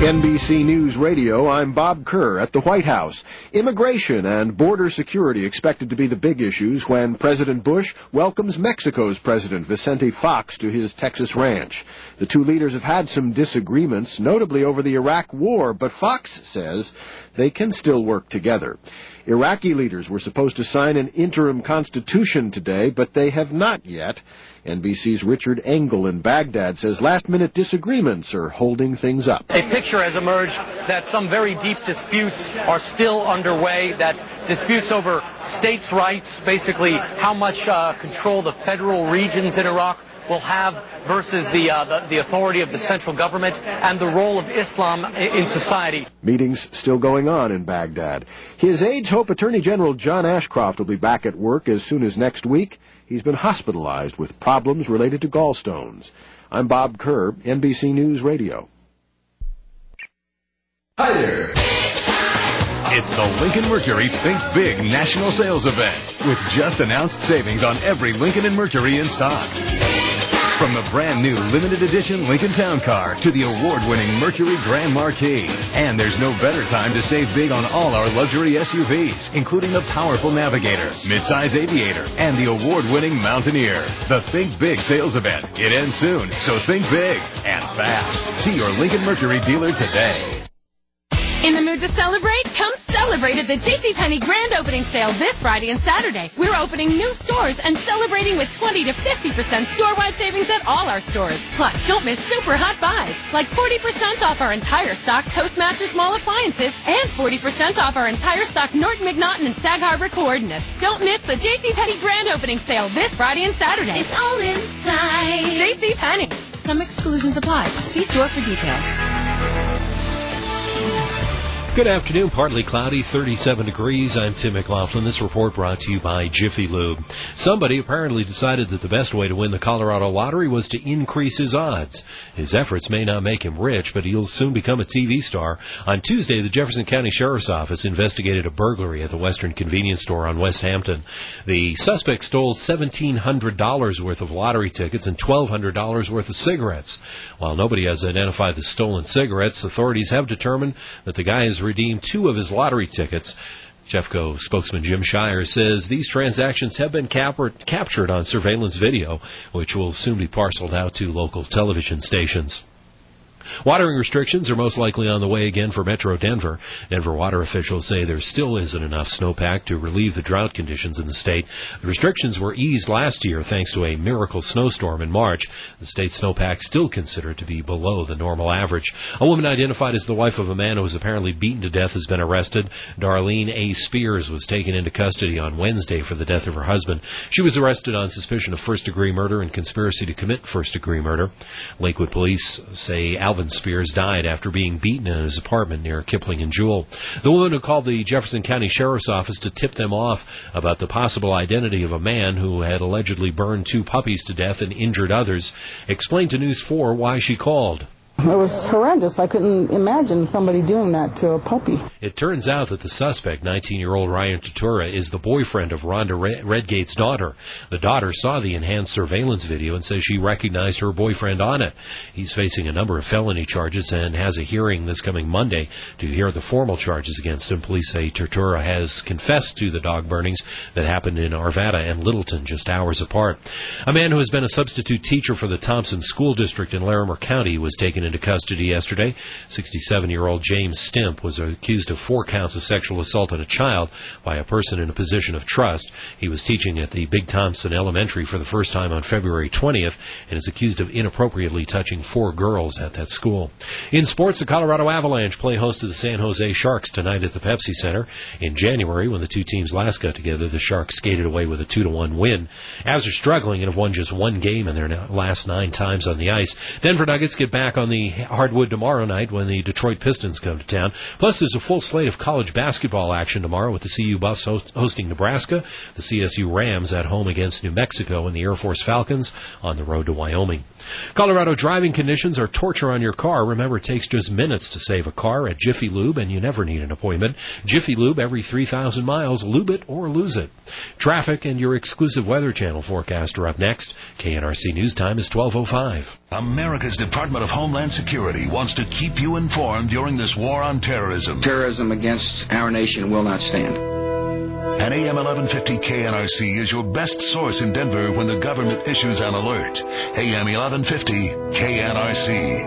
NBC News Radio, I'm Bob Kerr at the White House. Immigration and border security expected to be the big issues when President Bush welcomes Mexico's President Vicente Fox to his Texas ranch. The two leaders have had some disagreements, notably over the Iraq War, but Fox says they can still work together. Iraqi leaders were supposed to sign an interim constitution today, but they have not yet. NBC's Richard Engel in Baghdad says last-minute disagreements are holding things up. A picture has emerged that some very deep disputes are still underway, that disputes over states' rights, basically how much control the federal regions in Iraq will have versus the authority of the central government, and the role of Islam in society. Meetings still going on in Baghdad. His aides hope Attorney General John Ashcroft will be back at work as soon as next week. He's been hospitalized with problems related to gallstones. I'm Bob Kerr, NBC News Radio. Hi there. It's the Lincoln Mercury Think Big National Sales Event with just announced savings on every Lincoln and Mercury in stock. From the brand new limited edition Lincoln Town Car to the award-winning Mercury Grand Marquis. And there's no better time to save big on all our luxury SUVs, including the powerful Navigator, midsize Aviator, and the award-winning Mountaineer. The Think Big sales event. It ends soon, so think big and fast. See your Lincoln Mercury dealer today. In the mood to celebrate? Come celebrate at the JCPenney Grand Opening Sale this Friday and Saturday. We're opening new stores and celebrating with 20 to 50% store-wide savings at all our stores. Plus, don't miss super hot buys, like 40% off our entire stock Toastmaster small appliances and 40% off our entire stock Norton McNaughton and Sag Harbor coordinates. Don't miss the JCPenney Grand Opening Sale this Friday and Saturday. It's all inside. JCPenney. Some exclusions apply. See store for details. Good afternoon. Partly cloudy, 37 degrees. I'm Tim McLaughlin. This report brought to you by Jiffy Lube. Somebody apparently decided that the best way to win the Colorado lottery was to increase his odds. His efforts may not make him rich, but he'll soon become a TV star. On Tuesday, the Jefferson County Sheriff's Office investigated a burglary at the Western Convenience Store on West Hampton. The suspect stole $1,700 worth of lottery tickets and $1,200 worth of cigarettes. While nobody has identified the stolen cigarettes, authorities have determined that the guy has redeemed 2 of his lottery tickets. Jeffco spokesman Jim Shire says these transactions have been captured on surveillance video, which will soon be parceled out to local television stations. Watering restrictions are most likely on the way again for Metro Denver. Denver water officials say there still isn't enough snowpack to relieve the drought conditions in the state. The restrictions were eased last year thanks to a miracle snowstorm in March. The state's snowpack still considered to be below the normal average. A woman identified as the wife of a man who was apparently beaten to death has been arrested. Darlene A. Spears was taken into custody on Wednesday for the death of her husband. She was arrested on suspicion of first-degree murder and conspiracy to commit first-degree murder. Lakewood police say Alvin Spears died after being beaten in his apartment near Kipling and Jewell. The woman who called the Jefferson County Sheriff's Office to tip them off about the possible identity of a man who had allegedly burned 2 puppies to death and injured others explained to News 4 why she called. It was horrendous. I couldn't imagine somebody doing that to a puppy. It turns out that the suspect, 19-year-old Ryan Tatura, is the boyfriend of Rhonda Redgate's daughter. The daughter saw the enhanced surveillance video and says she recognized her boyfriend on it. He's facing a number of felony charges and has a hearing this coming Monday to hear the formal charges against him. Police say Tatura has confessed to the dog burnings that happened in Arvada and Littleton just hours apart. A man who has been a substitute teacher for the Thompson School District in Larimer County was taken into custody yesterday. 67-year-old James Stimp was accused of 4 counts of sexual assault on a child by a person in a position of trust. He was teaching at the Big Thompson Elementary for the first time on February 20th and is accused of inappropriately touching 4 girls at that school. In sports, the Colorado Avalanche play host to the San Jose Sharks tonight at the Pepsi Center. In January, when the two teams last got together, the Sharks skated away with a 2-1 win. Avs are struggling and have won just 1 game in their last 9 times on the ice. Denver Nuggets get back on the hardwood tomorrow night when the Detroit Pistons come to town. Plus, there's a full slate of college basketball action tomorrow with the CU Buffs hosting Nebraska, the CSU Rams at home against New Mexico, and the Air Force Falcons on the road to Wyoming. Colorado driving conditions are torture on your car. Remember, it takes just minutes to save a car at Jiffy Lube, and you never need an appointment. Jiffy Lube, every 3,000 miles, lube it or lose it. Traffic and your exclusive Weather Channel forecast are up next. KNRC News Time is 12:05. America's Department of Homeland Security wants to keep you informed during this war on terrorism. Terrorism against our nation will not stand. And AM 1150 KNRC is your best source in Denver when the government issues an alert. AM 1150 KNRC.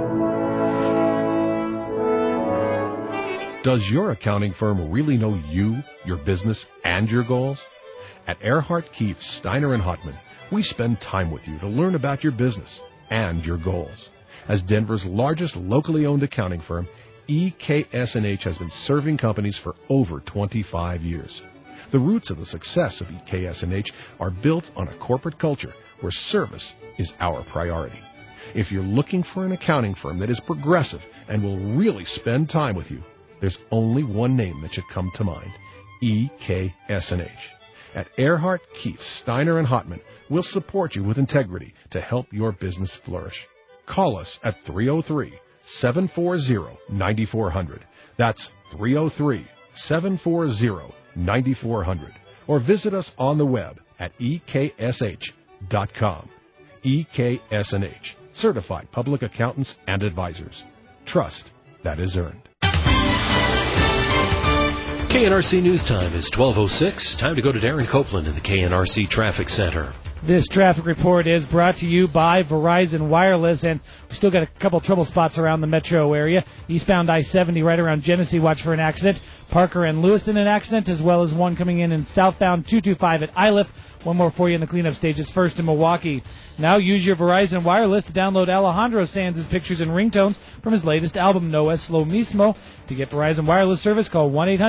Does your accounting firm really know you, your business, and your goals? At Earhart, Keefe, Steiner & Hotman, we spend time with you to learn about your business and your goals. As Denver's largest locally owned accounting firm, EKS&H has been serving companies for over 25 years. The roots of the success of EKS&H are built on a corporate culture where service is our priority. If you're looking for an accounting firm that is progressive and will really spend time with you, there's only one name that should come to mind: EKS&H. At Earhart, Keefe, Steiner & Hotman, we'll support you with integrity to help your business flourish. Call us at 303-740-9400. That's 303-740-9400. Or visit us on the web at eksh.com. EKS&H, certified public accountants and advisors. Trust that is earned. KNRC News Time is 12:06. Time to go to Darren Copeland in the KNRC Traffic Center. This traffic report is brought to you by Verizon Wireless, and we still got a couple trouble spots around the metro area. Eastbound I-70 right around Genesee, watch for an accident. Parker and Lewiston, an accident, as well as one coming in southbound 225 at Iliff. One more for you in the cleanup stages, first in Milwaukee. Now use your Verizon Wireless to download Alejandro Sanz' pictures and ringtones from his latest album, No Es Lo Mismo. To get Verizon Wireless service, call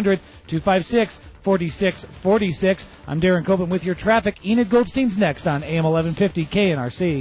1-800-256-4646. I'm Darren Copeland with your traffic. Enid Goldstein's next on AM 1150 KNRC.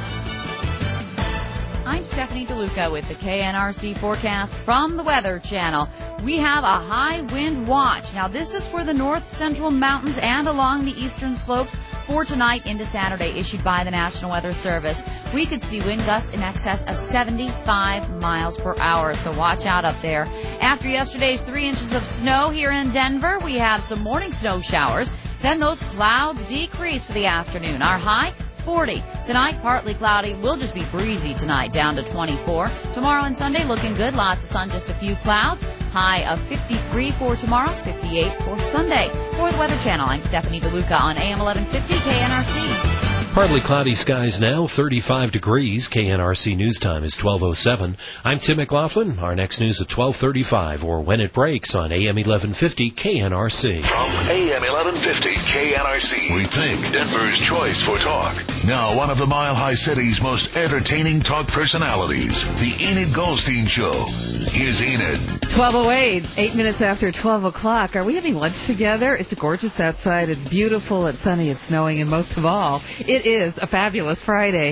I'm Stephanie DeLuca with the KNRC forecast from the Weather Channel. We have a high wind watch. Now, this is for the north central mountains and along the eastern slopes for tonight into Saturday, issued by the National Weather Service. We could see wind gusts in excess of 75 miles per hour, so watch out up there. After yesterday's 3 inches of snow here in Denver, we have some morning snow showers. Then those clouds decrease for the afternoon. Our high, 40. Tonight, partly cloudy. Will just be breezy tonight, down to 24. Tomorrow and Sunday, looking good. Lots of sun, just a few clouds. High of 53 for tomorrow, 58 for Sunday. For the Weather Channel, I'm Stephanie DeLuca on AM 1150 KNRC. Partly cloudy skies now, 35 degrees. KNRC News Time is 12:07. I'm Tim McLaughlin. Our next news at 12:35, or when it breaks on AM 1150 KNRC. From AM 1150 KNRC, we think Denver's choice for talk. Now, one of the Mile High City's most entertaining talk personalities, the Enid Goldstein Show. Here's Enid. 12:08, 8 minutes after 12 o'clock. Are we having lunch together? It's gorgeous outside. It's beautiful. It's sunny. It's snowing. And most of all, it is a fabulous Friday.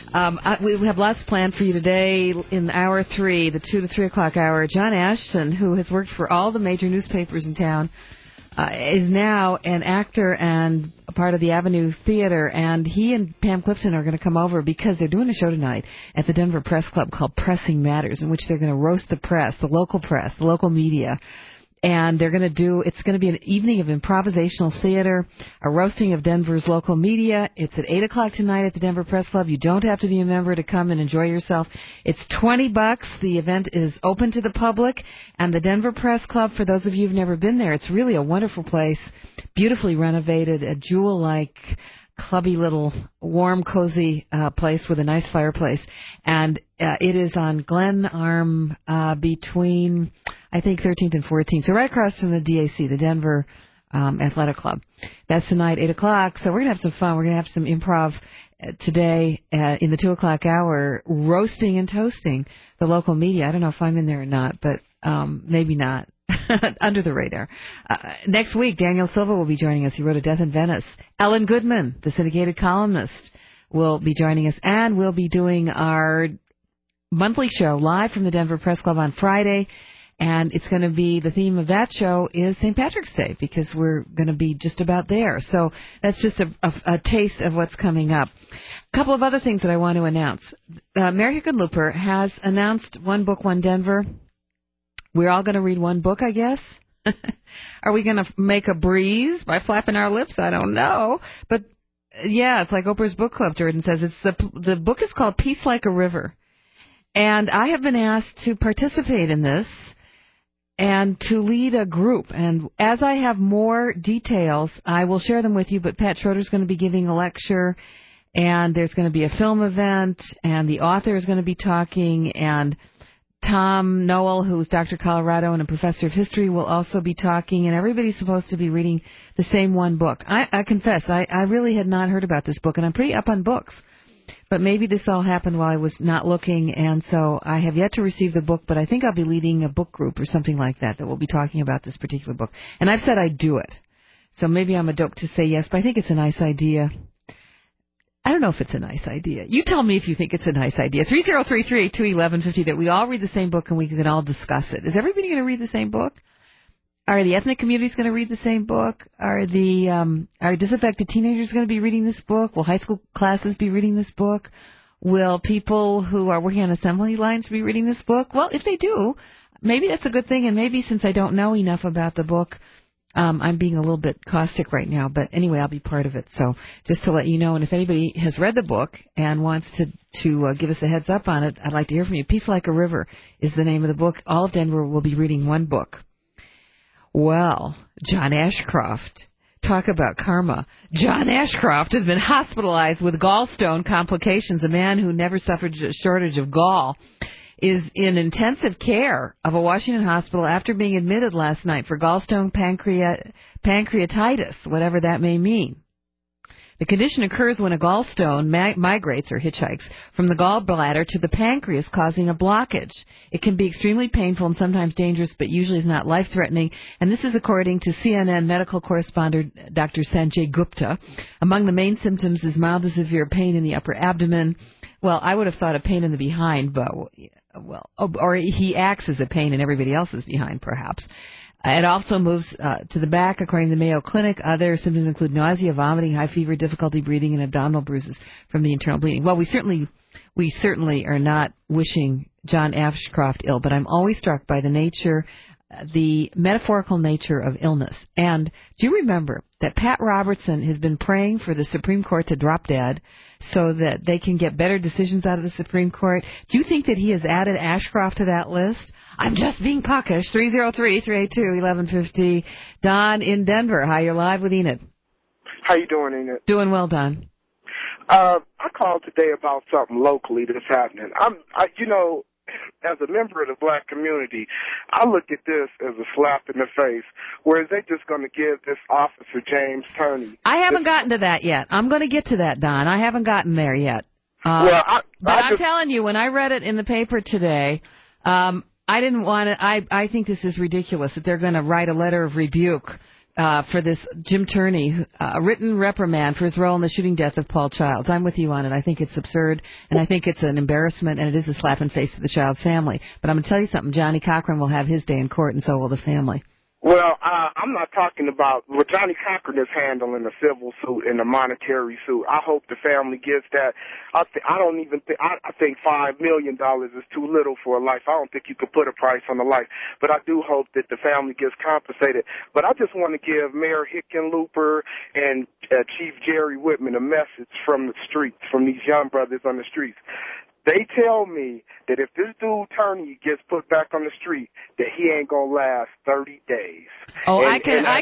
We have lots planned for you today in hour 3, the 2 to 3 o'clock hour. John Ashton, who has worked for all the major newspapers in town, is now an actor and a part of the Avenue Theater, and he and Pam Clifton are going to come over because they're doing a show tonight at the Denver Press Club called Pressing Matters, in which they're going to roast the press, the local media. And they're going to it's going to be an evening of improvisational theater, a roasting of Denver's local media. It's at 8 o'clock tonight at the Denver Press Club. You don't have to be a member to come and enjoy yourself. It's $20. The event is open to the public. And the Denver Press Club, for those of you who've never been there, it's really a wonderful place, beautifully renovated, a jewel-like, clubby little warm, cozy place with a nice fireplace. And it is on Glen Arm between, I think, 13th and 14th. So right across from the DAC, the Denver Athletic Club. That's tonight, 8 o'clock. So we're going to have some fun. We're going to have some improv today in the 2 o'clock hour, roasting and toasting the local media. I don't know if I'm in there or not, but maybe not. Under the radar. Next week, Daniel Silva will be joining us. He wrote A Death in Venice. Ellen Goodman, the syndicated columnist, will be joining us. And we'll be doing our monthly show live from the Denver Press Club on Friday And it's going to be, the theme of that show is St. Patrick's Day, because we're going to be just about there. So that's just a taste of what's coming up. A couple of other things that I want to announce. Mary Hickenlooper has announced One Book, One Denver. We're all going to read one book, I guess. Are we going to make a breeze by flapping our lips? I don't know. But, yeah, it's like Oprah's Book Club, Jordan says. The book is called Peace Like a River. And I have been asked to participate in this and to lead a group. And as I have more details, I will share them with you. But Pat Schroeder's going to be giving a lecture, and there's going to be a film event, and the author is going to be talking, and Tom Noel, who's Dr. Colorado and a professor of history, will also be talking, and everybody's supposed to be reading the same one book. I confess, I really had not heard about this book, and I'm pretty up on books. But maybe this all happened while I was not looking, and so I have yet to receive the book, but I think I'll be leading a book group or something like that will be talking about this particular book. And I've said I'd do it. So maybe I'm a dope to say yes, but I think it's a nice idea. I don't know if it's a nice idea. You tell me if you think it's a nice idea. 303-382-1150, that we all read the same book and we can all discuss it. Is everybody going to read the same book? Are the ethnic communities going to read the same book? Are disaffected teenagers going to be reading this book? Will high school classes be reading this book? Will people who are working on assembly lines be reading this book? Well, if they do, maybe that's a good thing, and maybe since I don't know enough about the book, I'm being a little bit caustic right now, but anyway, I'll be part of it. So just to let you know, and if anybody has read the book and wants to give us a heads up on it, I'd like to hear from you. Peace Like a River is the name of the book. All of Denver will be reading one book. Well, John Ashcroft, talk about karma. John Ashcroft has been hospitalized with gallstone complications. A man who never suffered a shortage of gall is in intensive care of a Washington hospital after being admitted last night for gallstone pancreatitis, whatever that may mean. The condition occurs when a gallstone migrates or hitchhikes from the gallbladder to the pancreas, causing a blockage. It can be extremely painful and sometimes dangerous, but usually is not life-threatening. And this is according to CNN medical correspondent Dr. Sanjay Gupta. Among the main symptoms is mild to severe pain in the upper abdomen. Well, I would have thought a pain in the behind, but or he acts as a pain in everybody else's behind, perhaps. It also moves to the back, according to the Mayo Clinic. Other symptoms include nausea, vomiting, high fever, difficulty breathing, and abdominal bruises from the internal bleeding. Well, we certainly are not wishing John Ashcroft ill, but I'm always struck by the metaphorical nature of illness. And do you remember that Pat Robertson has been praying for the Supreme Court to drop dead so that they can get better decisions out of the Supreme Court? Do you think that he has added Ashcroft to that list? I'm just being puckish. 303-382-1150. Don in Denver. Hi, you're live with Enid. How you doing, Enid? Doing well, Don. I called today about something locally that's happening. As a member of the black community, I look at this as a slap in the face, whereas they just going to give this officer, James Turney. I haven't gotten to that yet. I'm going to get to that, Don. I haven't gotten there yet. I'm telling you, when I read it in the paper today, I didn't want to. I think this is ridiculous that they're going to write a letter of rebuke for this Jim Turney, a written reprimand for his role in the shooting death of Paul Childs. I'm with you on it. I think it's absurd, and I think it's an embarrassment, and it is a slap in the face to the Childs family. But I'm going to tell you something. Johnny Cochran will have his day in court, and so will the family. Well, I'm not talking about what Johnny Cochran is handling, the civil suit and the monetary suit. I hope the family gets that. I think $5 million is too little for a life. I don't think you could put a price on a life, but I do hope that the family gets compensated. But I just want to give Mayor Hickenlooper and Chief Jerry Whitman a message from the streets, from these young brothers on the streets. They tell me that if this dude Turney gets put back on the street, that he ain't gonna last 30 days. Oh, I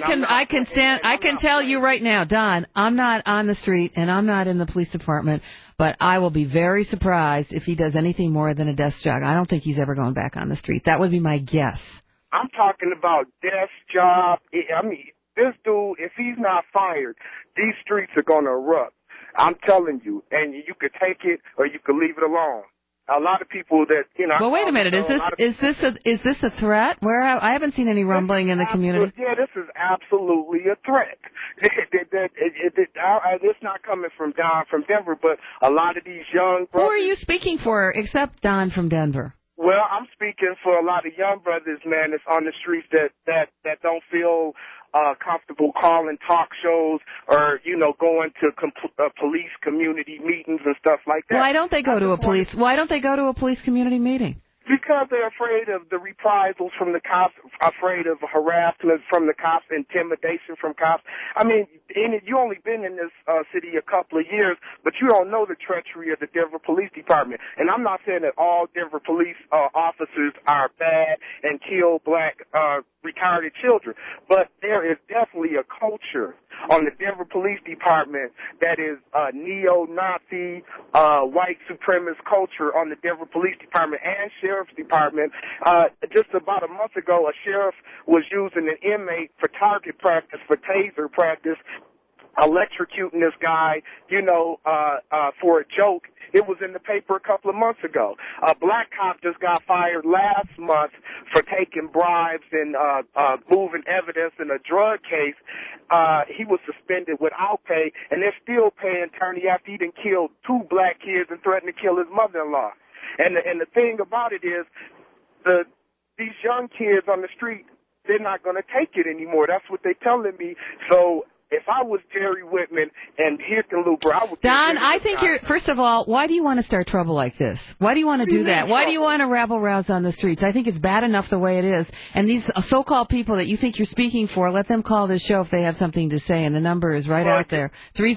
can tell you right now, Don, I'm not on the street and I'm not in the police department, but I will be very surprised if he does anything more than a desk job. I don't think he's ever going back on the street. That would be my guess. I'm talking about desk job. I mean, this dude, if he's not fired, these streets are gonna erupt. I'm telling you, and you could take it or you could leave it alone. A lot of people that, Well, wait a minute. Is this a threat? I haven't seen any rumbling in the community. Yeah, this is absolutely a threat. It's not coming from Don from Denver, but a lot of these young brothers. Who are you speaking for except Don from Denver? Well, I'm speaking for a lot of young brothers, man, that's on the streets that don't feel comfortable calling talk shows or, going to police community meetings and stuff like that. Why don't they go to a police community meeting? Because they're afraid of the reprisals from the cops, afraid of harassment from the cops, intimidation from cops. I mean, you only been in this city a couple of years, but you don't know the treachery of the Denver Police Department. And I'm not saying that all Denver police officers are bad and kill black retarded children, but there is definitely a culture on the Denver Police Department that is neo-Nazi, white supremacist culture on the Denver Police Department and Sheriff's Department. Just about a month ago, a sheriff was using an inmate for target practice, for taser practice, electrocuting this guy, for a joke. It was in the paper a couple of months ago. A black cop just got fired last month for taking bribes and moving evidence in a drug case. He was suspended without pay, and they're still paying Turney after he done killed 2 black kids and threatened to kill his mother-in-law. And the thing about it is, these young kids on the street, they're not going to take it anymore. That's what they're telling me. So if I was Jerry Whitman and Hickenlooper, I would... Don, I think first of all, why do you want to start trouble like this? Why do you want to do that? Why do you want to rabble-rouse on the streets? I think it's bad enough the way it is. And these so-called people that you think you're speaking for, let them call this show if they have something to say, and the number is right out there,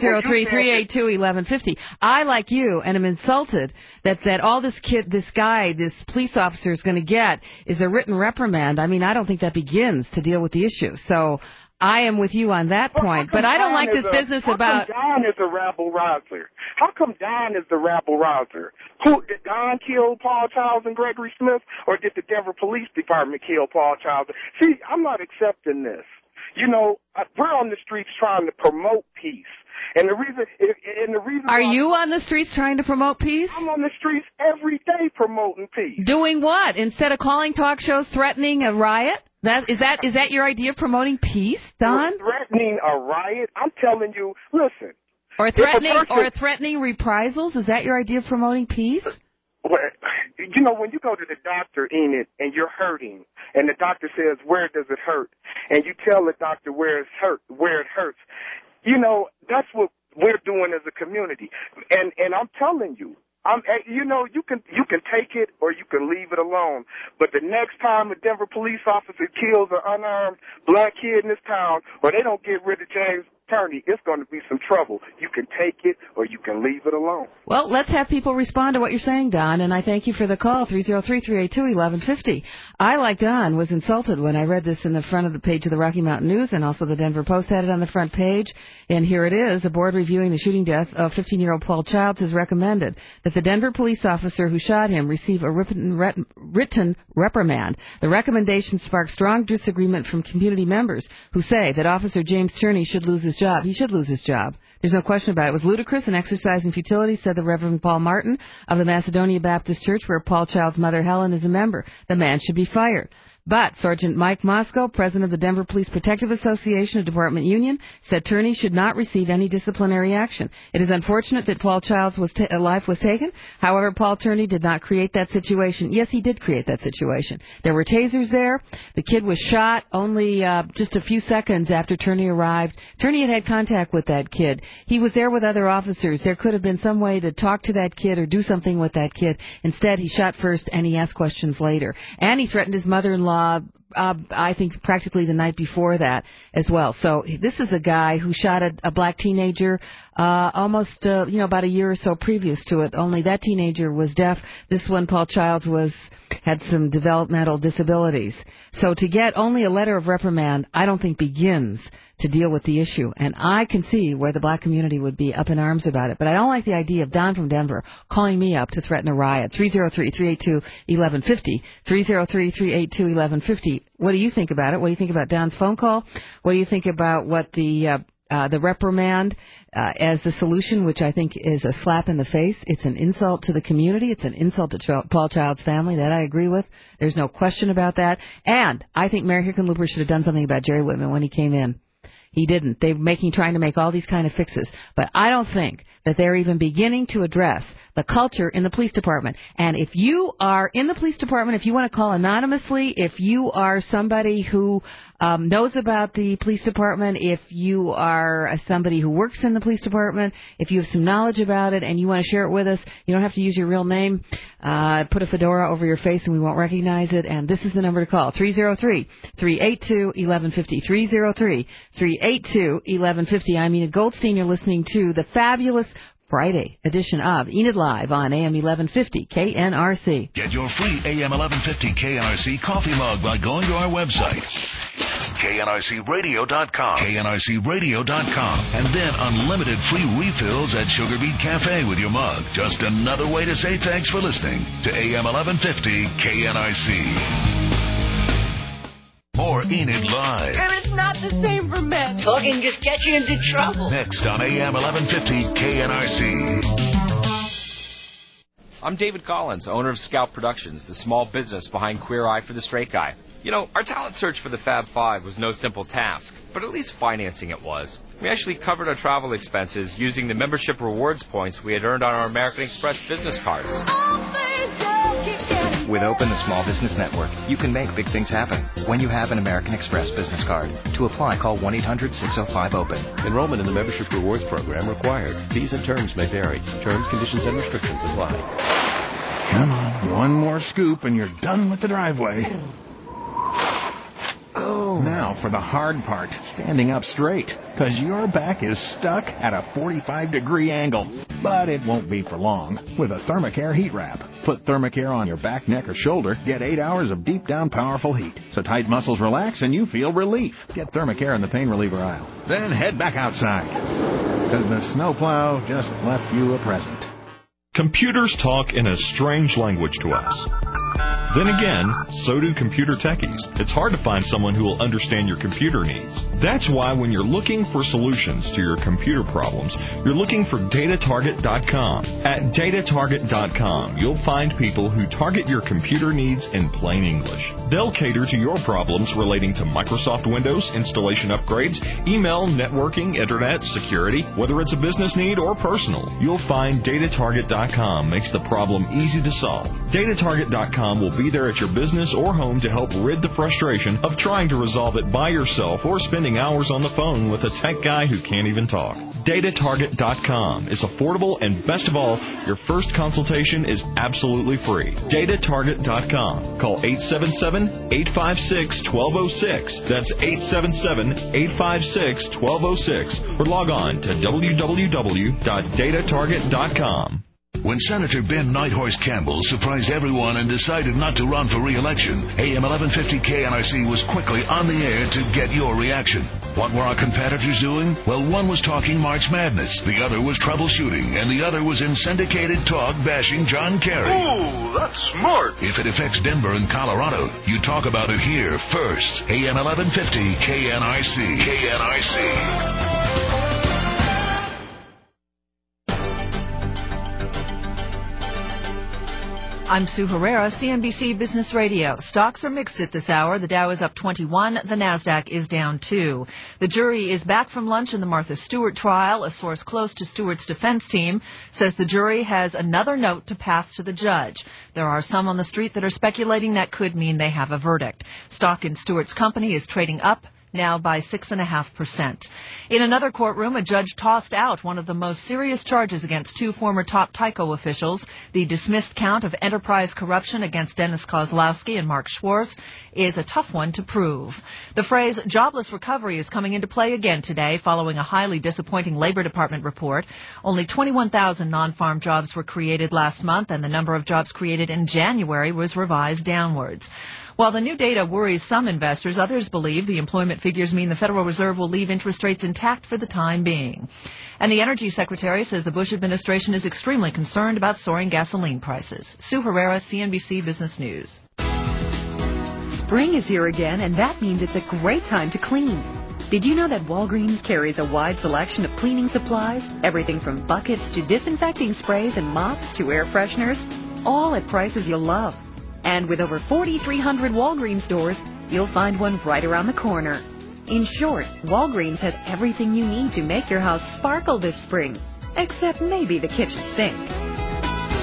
303-382-1150. I, like you, and am insulted that all this police officer is going to get is a written reprimand. I mean, I don't think that begins to deal with the issue. So I am with you on that point, but I don't like this business about... How come Don is a rabble-rouser? How come Don is the rabble-rouser? Did Don kill Paul Childs and Gregory Smith, or did the Denver Police Department kill Paul Childs? See, I'm not accepting this. We're on the streets trying to promote peace. And the reason Are you on the streets trying to promote peace? I'm on the streets every day promoting peace. Doing what? Instead of calling talk shows, threatening a riot? Is that your idea of promoting peace, Don? Threatening a riot? I'm telling you, listen. Or threatening reprisals? Is that your idea of promoting peace? Well, when you go to the doctor, Enid, and you're hurting, and the doctor says, "Where does it hurt?" and you tell the doctor where it hurts. That's what we're doing as a community. And I'm telling you, you can take it or you can leave it alone. But the next time a Denver police officer kills an unarmed black kid in this town, or they don't get rid of James Turney, it's going to be some trouble. You can take it or you can leave it alone. Well, let's have people respond to what you're saying, Don, and I thank you for the call, 303-382-1150. I, like Don, was insulted when I read this in the front of the page of the Rocky Mountain News, and also the Denver Post had it on the front page. And here it is. A board reviewing the shooting death of 15-year-old Paul Childs has recommended that the Denver police officer who shot him receive a written reprimand. The recommendation sparked strong disagreement from community members who say that Officer James Turney should lose his job. He should lose his job. There's no question about it. It was ludicrous and exercise in futility, said the Reverend Paul Martin of the Macedonia Baptist Church, where Paul Child's mother, Helen, is a member. The man should be fired. But Sergeant Mike Moscow, president of the Denver Police Protective Association, a department union, said Turney should not receive any disciplinary action. It is unfortunate that Paul Child's life was taken. However, Paul Turney did not create that situation. Yes, he did create that situation. There were tasers there. The kid was shot only just a few seconds after Turney arrived. Turney had contact with that kid. He was there with other officers. There could have been some way to talk to that kid or do something with that kid. Instead, he shot first and he asked questions later. And he threatened his mother-in-law, I think practically the night before that as well. So this is a guy who shot a black teenager almost about a year or so previous to it. Only that teenager was deaf. This one, Paul Childs, had some developmental disabilities. So to get only a letter of reprimand, I don't think begins to deal with the issue. And I can see where the black community would be up in arms about it. But I don't like the idea of Don from Denver calling me up to threaten a riot. 303-382-1150. 303-382-1150. What do you think about it? What do you think about Don's phone call? What do you think about what the reprimand as the solution, which I think is a slap in the face? It's an insult to the community. It's an insult to Paul Child's family. That I agree with. There's no question about that. And I think Mayor Hickenlooper should have done something about Jerry Whitman when he came in. He didn't. They're trying to make all these kind of fixes. But I don't think that they're even beginning to address the culture in the police department. And if you are in the police department, if you want to call anonymously, if you are somebody who knows about the police department, if you are somebody who works in the police department, if you have some knowledge about it and you want to share it with us, you don't have to use your real name. Put a fedora over your face and we won't recognize it. And this is the number to call, 303-382-1150, 303-382-1150. I'm Enid Goldstein. You're listening to the fabulous Friday edition of Enid Live on AM 1150 KNRC. Get your free AM 1150 KNRC coffee mug by going to our website, knrcradio.com, knrcradio.com, and then unlimited free refills at Sugar Beet Cafe with your mug. Just another way to say thanks for listening to AM 1150 KNRC. More Enid Live. And it's not the same for men. Talking just gets you into trouble. Next on AM 1150 KNRC. I'm David Collins, owner of Scout Productions, the small business behind Queer Eye for the Straight Guy. You know, our talent search for the Fab Five was no simple task, but at least financing it was. We actually covered our travel expenses using the membership rewards points we had earned on our American Express business cards. With Open, the Small Business Network, you can make big things happen when you have an American Express business card. To apply, call 1-800-605-OPEN. Enrollment in the Membership Rewards Program required. Fees and terms may vary. Terms, conditions, and restrictions apply. Come on, one more scoop and you're done with the driveway. Oh. Now for the hard part, standing up straight, because your back is stuck at a 45-degree angle. But it won't be for long with a Thermacare heat wrap. Put Thermacare on your back, neck, or shoulder. Get 8 hours of deep down powerful heat. So tight muscles relax and you feel relief. Get Thermacare in the pain reliever aisle. Then head back outside, because the snowplow just left you a present. Computers talk in a strange language to us. Then again, so do computer techies. It's hard to find someone who will understand your computer needs. That's why when you're looking for solutions to your computer problems, you're looking for DataTarget.com. At DataTarget.com, you'll find people who target your computer needs in plain English. They'll cater to your problems relating to Microsoft Windows, installation upgrades, email, networking, internet, security, whether it's a business need or personal. You'll find DataTarget.com makes the problem easy to solve. DataTarget.com will be there at your business or home to help rid the frustration of trying to resolve it by yourself or spending hours on the phone with a tech guy who can't even talk. DataTarget.com is affordable, and best of all, your first consultation is absolutely free. DataTarget.com. Call 877-856-1206. That's 877-856-1206. Or log on to www.datatarget.com. When Senator Ben Nighthorse Campbell surprised everyone and decided not to run for re-election, AM 1150 KNRC was quickly on the air to get your reaction. What were our competitors doing? Well, one was talking March Madness, the other was troubleshooting, and the other was in syndicated talk bashing John Kerry. Ooh, that's smart. If it affects Denver and Colorado, you talk about it here first. AM 1150 KNRC. KNRC. I'm Sue Herrera, CNBC Business Radio. Stocks are mixed at this hour. The Dow is up 21. The Nasdaq is down 2. The jury is back from lunch in the Martha Stewart trial. A source close to Stewart's defense team says the jury has another note to pass to the judge. There are some on the street that are speculating that could mean they have a verdict. Stock in Stewart's company is trading up, now by 6.5%. In another courtroom, a judge tossed out one of the most serious charges against two former top Tyco officials. The dismissed count of enterprise corruption against Dennis Kozlowski and Mark Schwartz is a tough one to prove. The phrase jobless recovery is coming into play again today following a highly disappointing Labor Department report. Only 21,000 non-farm jobs were created last month, and the number of jobs created in January was revised downwards. While the new data worries some investors, others believe the employment figures mean the Federal Reserve will leave interest rates intact for the time being. And the Energy Secretary says the Bush administration is extremely concerned about soaring gasoline prices. Sue Herrera, CNBC Business News. Spring is here again, and that means it's a great time to clean. Did you know that Walgreens carries a wide selection of cleaning supplies? Everything from buckets to disinfecting sprays and mops to air fresheners, all at prices you'll love. And with over 4,300 Walgreens stores, you'll find one right around the corner. In short, Walgreens has everything you need to make your house sparkle this spring, except maybe the kitchen sink.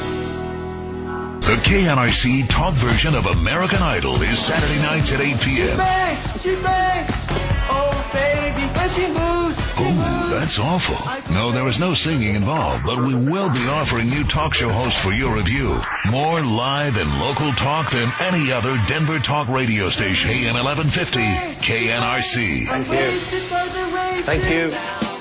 The KNRC talk version of American Idol is Saturday nights at 8 p.m. She bang! Oh, baby, when she moves, Ooh, that's awful. No, there was no singing involved, but we will be offering you talk show hosts for your review. More live and local talk than any other Denver talk radio station. AM 1150, KNRC. Thank you. Thank you.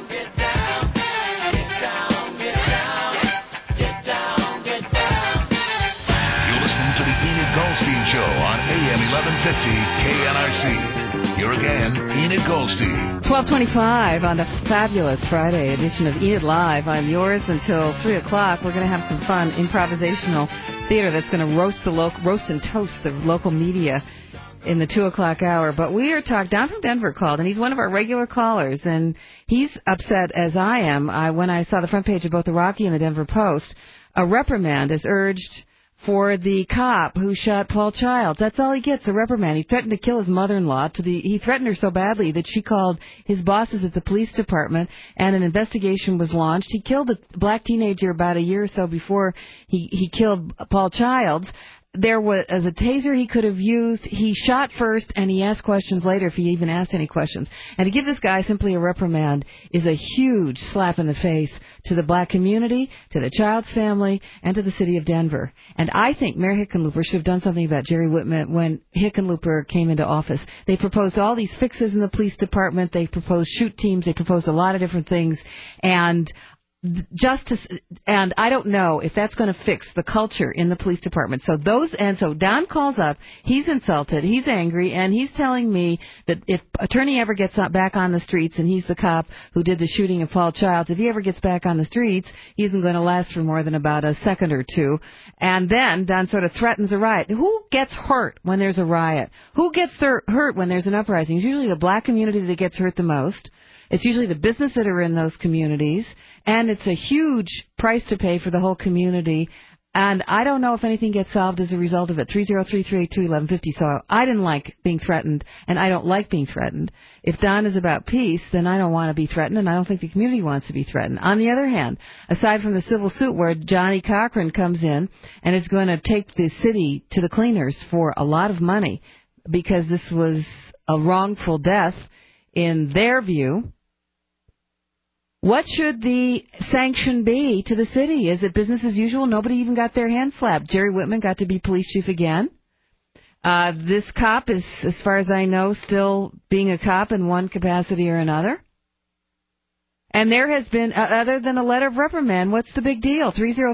You're listening to the Enid Goldstein Show on AM 1150, KNRC. Here again, Enid Goldstein. 12:25 on the fabulous Friday edition of Enid Live. I'm yours until 3 o'clock. We're going to have some fun improvisational theater that's going to roast and toast the local media in the 2 o'clock hour. But we are Don from Denver called, and he's one of our regular callers, and he's upset as I am. When I saw the front page of both the Rocky and the Denver Post, a reprimand is urged for the cop who shot Paul Childs. That's all he gets, a reprimand. He threatened to kill his mother-in-law. He threatened her so badly that she called his bosses at the police department, and an investigation was launched. He killed a black teenager about a year or so before he killed Paul Childs. There was a taser he could have used. He shot first, and he asked questions later if he even asked any questions. And to give this guy simply a reprimand is a huge slap in the face to the black community, to the Childs family, and to the city of Denver. And I think Mayor Hickenlooper should have done something about Jerry Whitman when Hickenlooper came into office. They proposed all these fixes in the police department. They proposed shoot teams. They proposed a lot of different things. And I don't know if that's going to fix the culture in the police department. So Don calls up, he's insulted, he's angry, and he's telling me that if attorney ever gets back on the streets, and he's the cop who did the shooting of Paul Childs, if he ever gets back on the streets, he isn't going to last for more than about a second or two. And then Don sort of threatens a riot. Who gets hurt when there's a riot? Who gets hurt when there's an uprising? It's usually the black community that gets hurt the most. It's usually the business that are in those communities, and it's a huge price to pay for the whole community. And I don't know if anything gets solved as a result of it. 303-382-1150. So I didn't like being threatened, and I don't like being threatened. If Don is about peace, then I don't want to be threatened, and I don't think the community wants to be threatened. On the other hand, aside from the civil suit where Johnny Cochran comes in and is going to take the city to the cleaners for a lot of money because this was a wrongful death in their view, what should the sanction be to the city? Is it business as usual? Nobody even got their hand slapped. Jerry Whitman got to be police chief again. This cop is, as far as I know, still being a cop in one capacity or another. And there has been, other than a letter of reprimand, what's the big deal?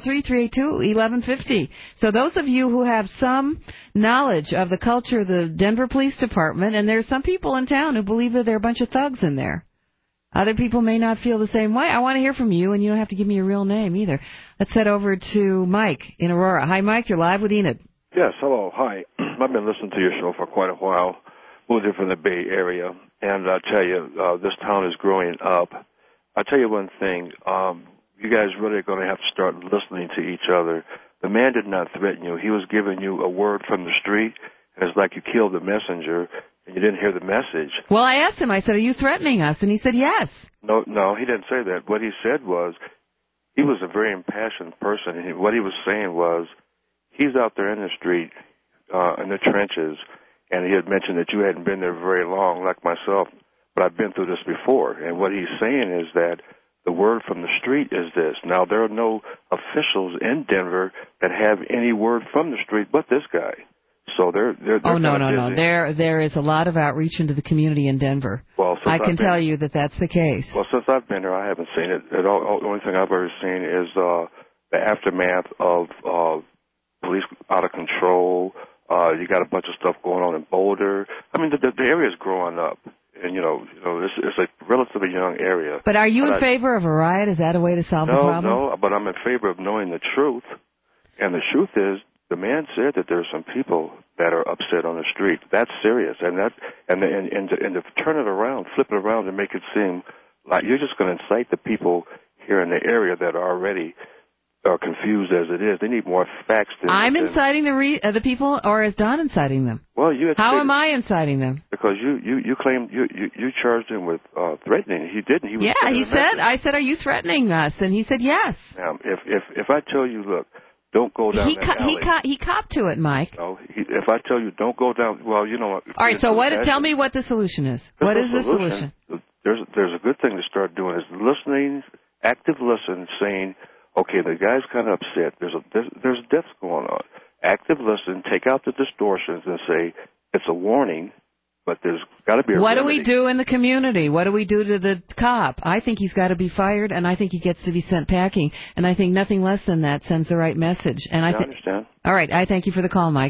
303-382-1150. So those of you who have some knowledge of the culture of the Denver Police Department, and there's some people in town who believe that there are a bunch of thugs in there. Other people may not feel the same way. I want to hear from you, and you don't have to give me your real name either. Let's head over to Mike in Aurora. Hi, Mike. You're live with Enid. Yes, hello. Hi. I've been listening to your show for quite a while. Moved in from the Bay Area, and I tell you, this town is growing up. I'll tell you one thing. You guys really are going to have to start listening to each other. The man did not threaten you. He was giving you a word from the street, and it's like you killed the messenger, and you didn't hear the message. Well, I asked him, I said, are you threatening us? And he said, yes. No, he didn't say that. What he said was, he was a very impassioned person. What he was saying was, he's out there in the street, in the trenches, and he had mentioned that you hadn't been there very long, like myself, but I've been through this before. And what he's saying is that the word from the street is this. Now, there are no officials in Denver that have any word from the street but this guy. So they're no. There is a lot of outreach into the community in Denver. Well, I can tell you that that's the case. Well, since I've been there, I haven't seen it. The only thing I've ever seen is the aftermath of police out of control. You got a bunch of stuff going on in Boulder. I mean, the area's growing up, and you know, it's a relatively young area. But are you in favor of a riot? Is that a way to solve the problem? No, but I'm in favor of knowing the truth. And the truth is, the man said that there's some people that are upset on the street. That's serious, and to turn it around, flip it around, and make it seem like you're just going to incite the people here in the area that are already confused as it is. They need more facts. I'm inciting the people, or is Don inciting them? Well, how am I inciting them? Because you claimed you charged him with threatening. He didn't. He was he said. I said, "Are you threatening us?" And he said, "Yes." Now, if I tell you, look, don't go down that alley. He copped to it, Mike. No, if I tell you don't go down, well, you know. All right, so tell me what the solution is. What is the solution? There's a good thing to start doing is listening, active listen, saying, okay, the guy's kind of upset. There's deaths going on. Active listen, take out the distortions and say, it's a warning, but there's got to be a What remedy. do we do in the community? What do we do to the cop? I think he's got to be fired, and I think he gets to be sent packing, and I think nothing less than that sends the right message. And I understand. All right, I thank you for the call, Mike.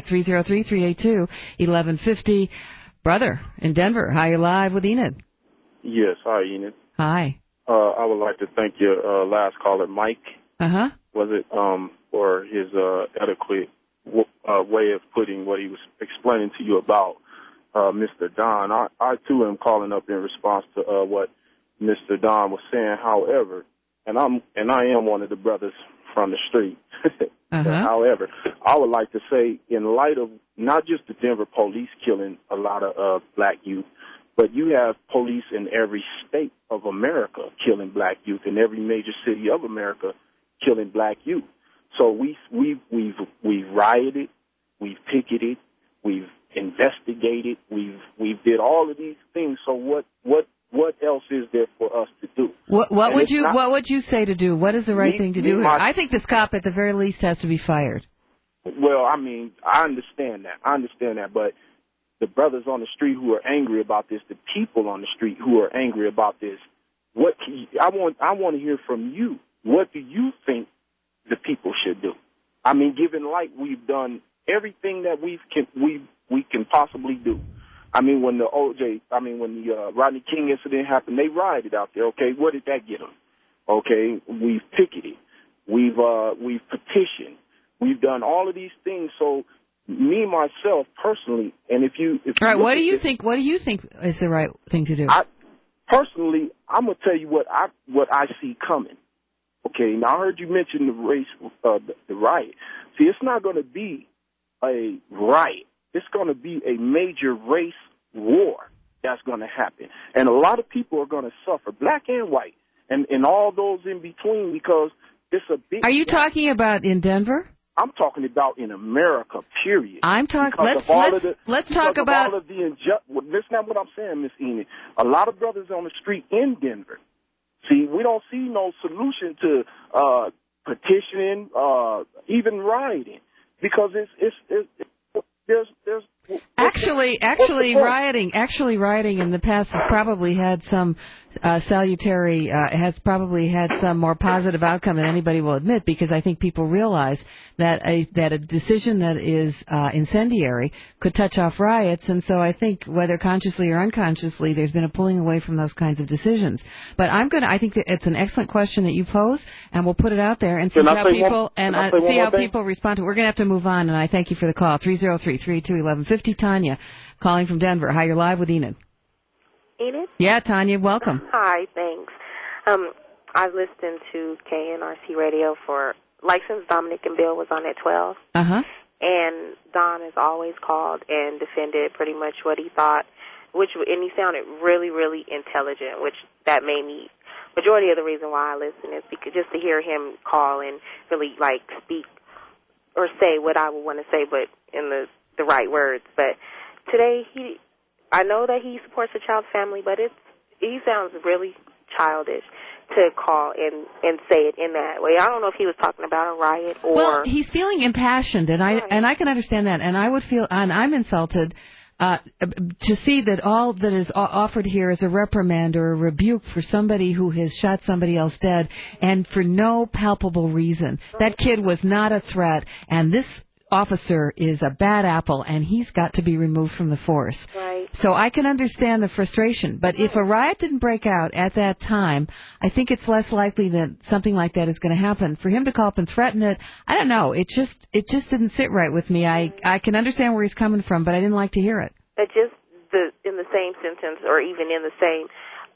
303-382-1150. Brother in Denver, hi, you're live with Enid. Yes, hi, Enid. Hi. I would like to thank your last caller, Mike. Uh-huh. Was it for his adequate way of putting what he was explaining to you about Mr. Don. I too am calling up in response to what Mr. Don was saying. However, and I am one of the brothers from the street. However, I would like to say, in light of not just the Denver police killing a lot of black youth, but you have police in every state of America killing black youth, in every major city of America killing black youth. So we've rioted, we've picketed, we've investigated, we've did all of these things. So what else is there for us to do? What would you say to do? What is the right thing to do here? I think this cop at the very least has to be fired. Well, I mean, I understand that, but the brothers on the street who are angry about this, the people on the street who are angry about this, I want to hear from you. What do you think the people should do? I mean, given like we've done everything that we can possibly do. I mean, when the Rodney King incident happened, they rioted out there. Okay, what did that get them? Okay, we've picketed, we've petitioned, we've done all of these things. So, me myself personally, and if all right, what do you think is the right thing to do? Personally, I'm gonna tell you what I see coming. Okay, now I heard you mention the riot. See, it's not going to be a riot. It's going to be a major race war that's going to happen. And a lot of people are going to suffer, black and white, and all those in between, because it's a big... Are you talking about in Denver? I'm talking about in America, period. Let's talk about... Listen to what I'm saying, Miss Enid. A lot of brothers on the street in Denver. See, we don't see no solution to petitioning, even rioting, because there's Actually, rioting in the past has probably had some has probably had some more positive outcome than anybody will admit, because I think people realize that a decision that is incendiary could touch off riots, and so I think whether consciously or unconsciously, there's been a pulling away from those kinds of decisions. But I think that it's an excellent question that you pose, and we'll put it out there and see how people respond to it. We're going to have to move on, and I thank you for the call. 303-382-1150. Tanya, calling from Denver. Hi, you're live with Enid. Enid? Yeah, Tanya, welcome. Hi, thanks. I've listened to KNRC Radio since Dominic and Bill was on at 12. Uh-huh. And Don has always called and defended pretty much what he thought, and he sounded really, really intelligent, which that made me, majority of the reason why I listen is because just to hear him call and really, speak or say what I would want to say, but in the right words. But today, I know that he supports the child's family, but he sounds really childish to call and say it in that way. I don't know if he was talking about a riot or... Well, he's feeling impassioned, and I can understand that, and I would feel, and I'm insulted to see that all that is offered here is a reprimand or a rebuke for somebody who has shot somebody else dead, and for no palpable reason. That kid was not a threat, and this officer is a bad apple, and he's got to be removed from the force. Right. So I can understand the frustration, but if a riot didn't break out at that time, I think it's less likely that something like that is going to happen. For him to call up and threaten it, I don't know. It just didn't sit right with me. I can understand where he's coming from, but I didn't like to hear it. But just in the same sentence, or even in the same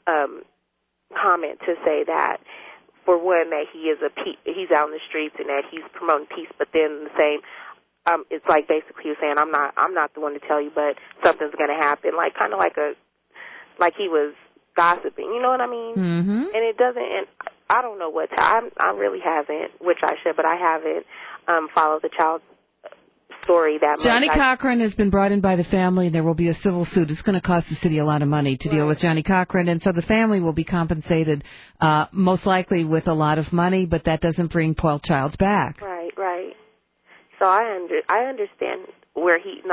comment, to say that, for one, that he's out in the streets and that he's promoting peace, but then the same. It's like basically he was saying, I'm not the one to tell you, but something's going to happen. Kind of like he was gossiping. You know what I mean? Mm-hmm. And it doesn't. And I don't know I really haven't, which I should, but I haven't follow the child's story that much. Johnny Cochran has been brought in by the family, and there will be a civil suit. It's going to cost the city a lot of money to deal with Johnny Cochran, and so the family will be compensated most likely with a lot of money, but that doesn't bring Paul Childs back. Right. So I understand where he's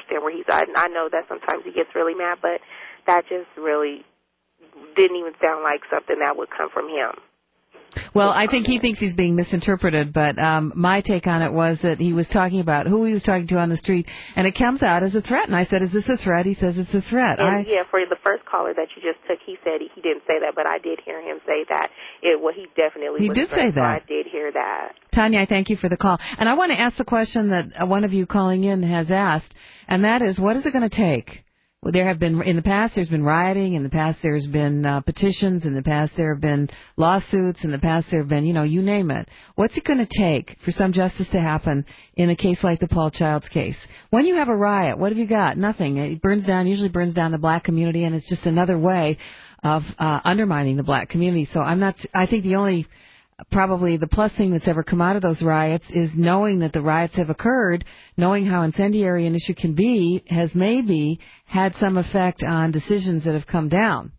I know that sometimes he gets really mad, but that just really didn't even sound like something that would come from him. Well, I think he thinks he's being misinterpreted, but my take on it was that he was talking about who he was talking to on the street, and it comes out as a threat. And I said, is this a threat? He says it's a threat. And for the first caller that you just took, he said he didn't say that, but I did hear him say that. He definitely did say that. I did hear that. Tanya, I thank you for the call. And I want to ask the question that one of you calling in has asked, and that is, what is it going to take? Well, in the past there's been rioting, in the past there's been petitions, in the past there have been lawsuits, in the past there have been, you name it. What's it going to take for some justice to happen in a case like the Paul Childs case? When you have a riot, what have you got? Nothing. It usually burns down the black community, and it's just another way of undermining the black community. So I think probably the plus thing that's ever come out of those riots is knowing that the riots have occurred, knowing how incendiary an issue can be, has maybe had some effect on decisions that have come down.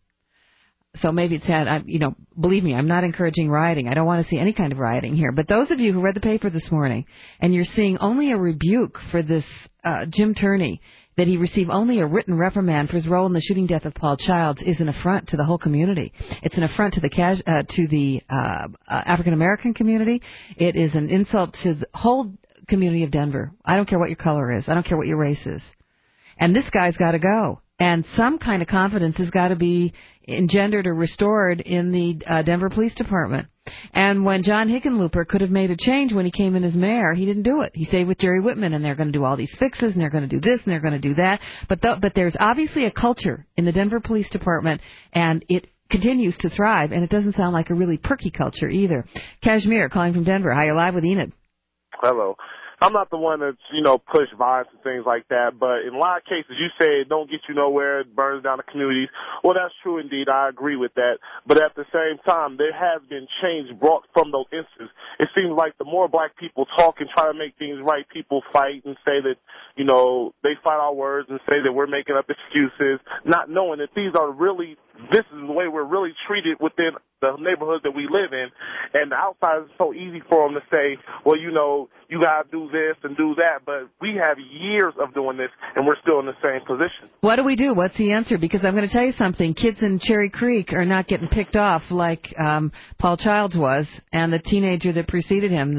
So maybe it's had, believe me, I'm not encouraging rioting. I don't want to see any kind of rioting here. But those of you who read the paper this morning and you're seeing only a rebuke for this Jim Turney, that he received only a written reprimand for his role in the shooting death of Paul Childs, is an affront to the whole community. It's an affront to the African American community. It is an insult to the whole community of Denver. I don't care what your color is. I don't care what your race is. And this guy's got to go. And some kind of confidence has got to be engendered or restored in the Denver Police Department. And when John Hickenlooper could have made a change when he came in as mayor, he didn't do it. He stayed with Jerry Whitman, and they're going to do all these fixes, and they're going to do this, and they're going to do that. But there's obviously a culture in the Denver Police Department, and it continues to thrive, and it doesn't sound like a really perky culture either. Kashmir, calling from Denver. Hi, you're live with Enid. Hello. I'm not the one that's, push violence and things like that, but in a lot of cases you say it don't get you nowhere, it burns down the communities. Well, that's true indeed. I agree with that. But at the same time, there has been change brought from those instances. It seems like the more black people talk and try to make things right, people fight and say that, they fight our words and say that we're making up excuses, not knowing that this is the way we're really treated within the neighborhood that we live in. And the outside is so easy for them to say, well, you got to do this and do that. But we have years of doing this, and we're still in the same position. What do we do? What's the answer? Because I'm going to tell you something. Kids in Cherry Creek are not getting picked off like Paul Childs was and the teenager that preceded him.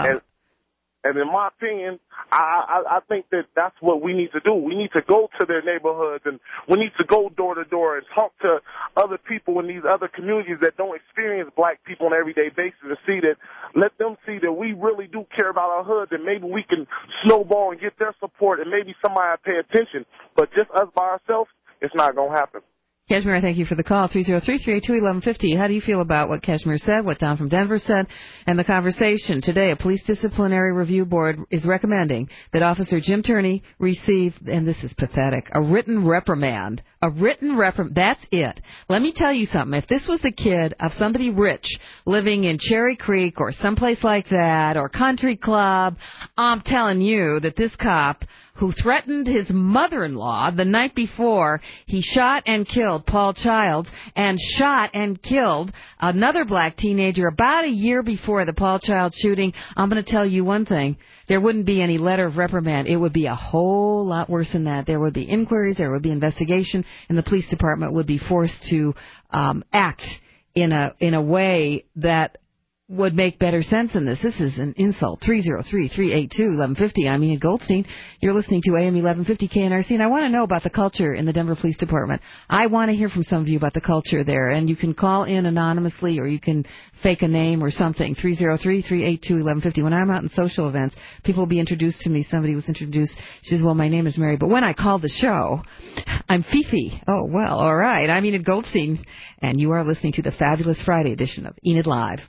And in my opinion, I think that that's what we need to do. We need to go to their neighborhoods, and we need to go door to door and talk to other people in these other communities that don't experience black people on an everyday basis, and let them see that we really do care about our hoods, and maybe we can snowball and get their support, and maybe somebody will pay attention. But just us by ourselves, it's not going to happen. Kashmir, thank you for the call. 303-382-1150. How do you feel about what Kashmir said, what Don from Denver said, and the conversation? Today, a police disciplinary review board is recommending that Officer Jim Turney receive, and this is pathetic, a written reprimand. That's it. Let me tell you something. If this was a kid of somebody rich living in Cherry Creek or someplace like that, or Country Club, I'm telling you that this cop who threatened his mother-in-law the night before he shot and killed Paul Childs and shot and killed another black teenager about a year before the Paul Childs shooting, I'm going to tell you one thing. There wouldn't be any letter of reprimand. It would be a whole lot worse than that. There would be inquiries, there would be investigation, and the police department would be forced to act in a way that would make better sense than this. This is an insult. 303-382-1150. I'm Enid Goldstein. You're listening to AM 1150 KNRC, and I want to know about the culture in the Denver Police Department. I want to hear from some of you about the culture there, and you can call in anonymously or you can fake a name or something. 303-382-1150. When I'm out in social events, people will be introduced to me. Somebody was introduced. She says, well, my name is Mary, but when I call the show, I'm Fifi. Oh, well, all right. I'm Enid Goldstein, and you are listening to the fabulous Friday edition of Enid Live.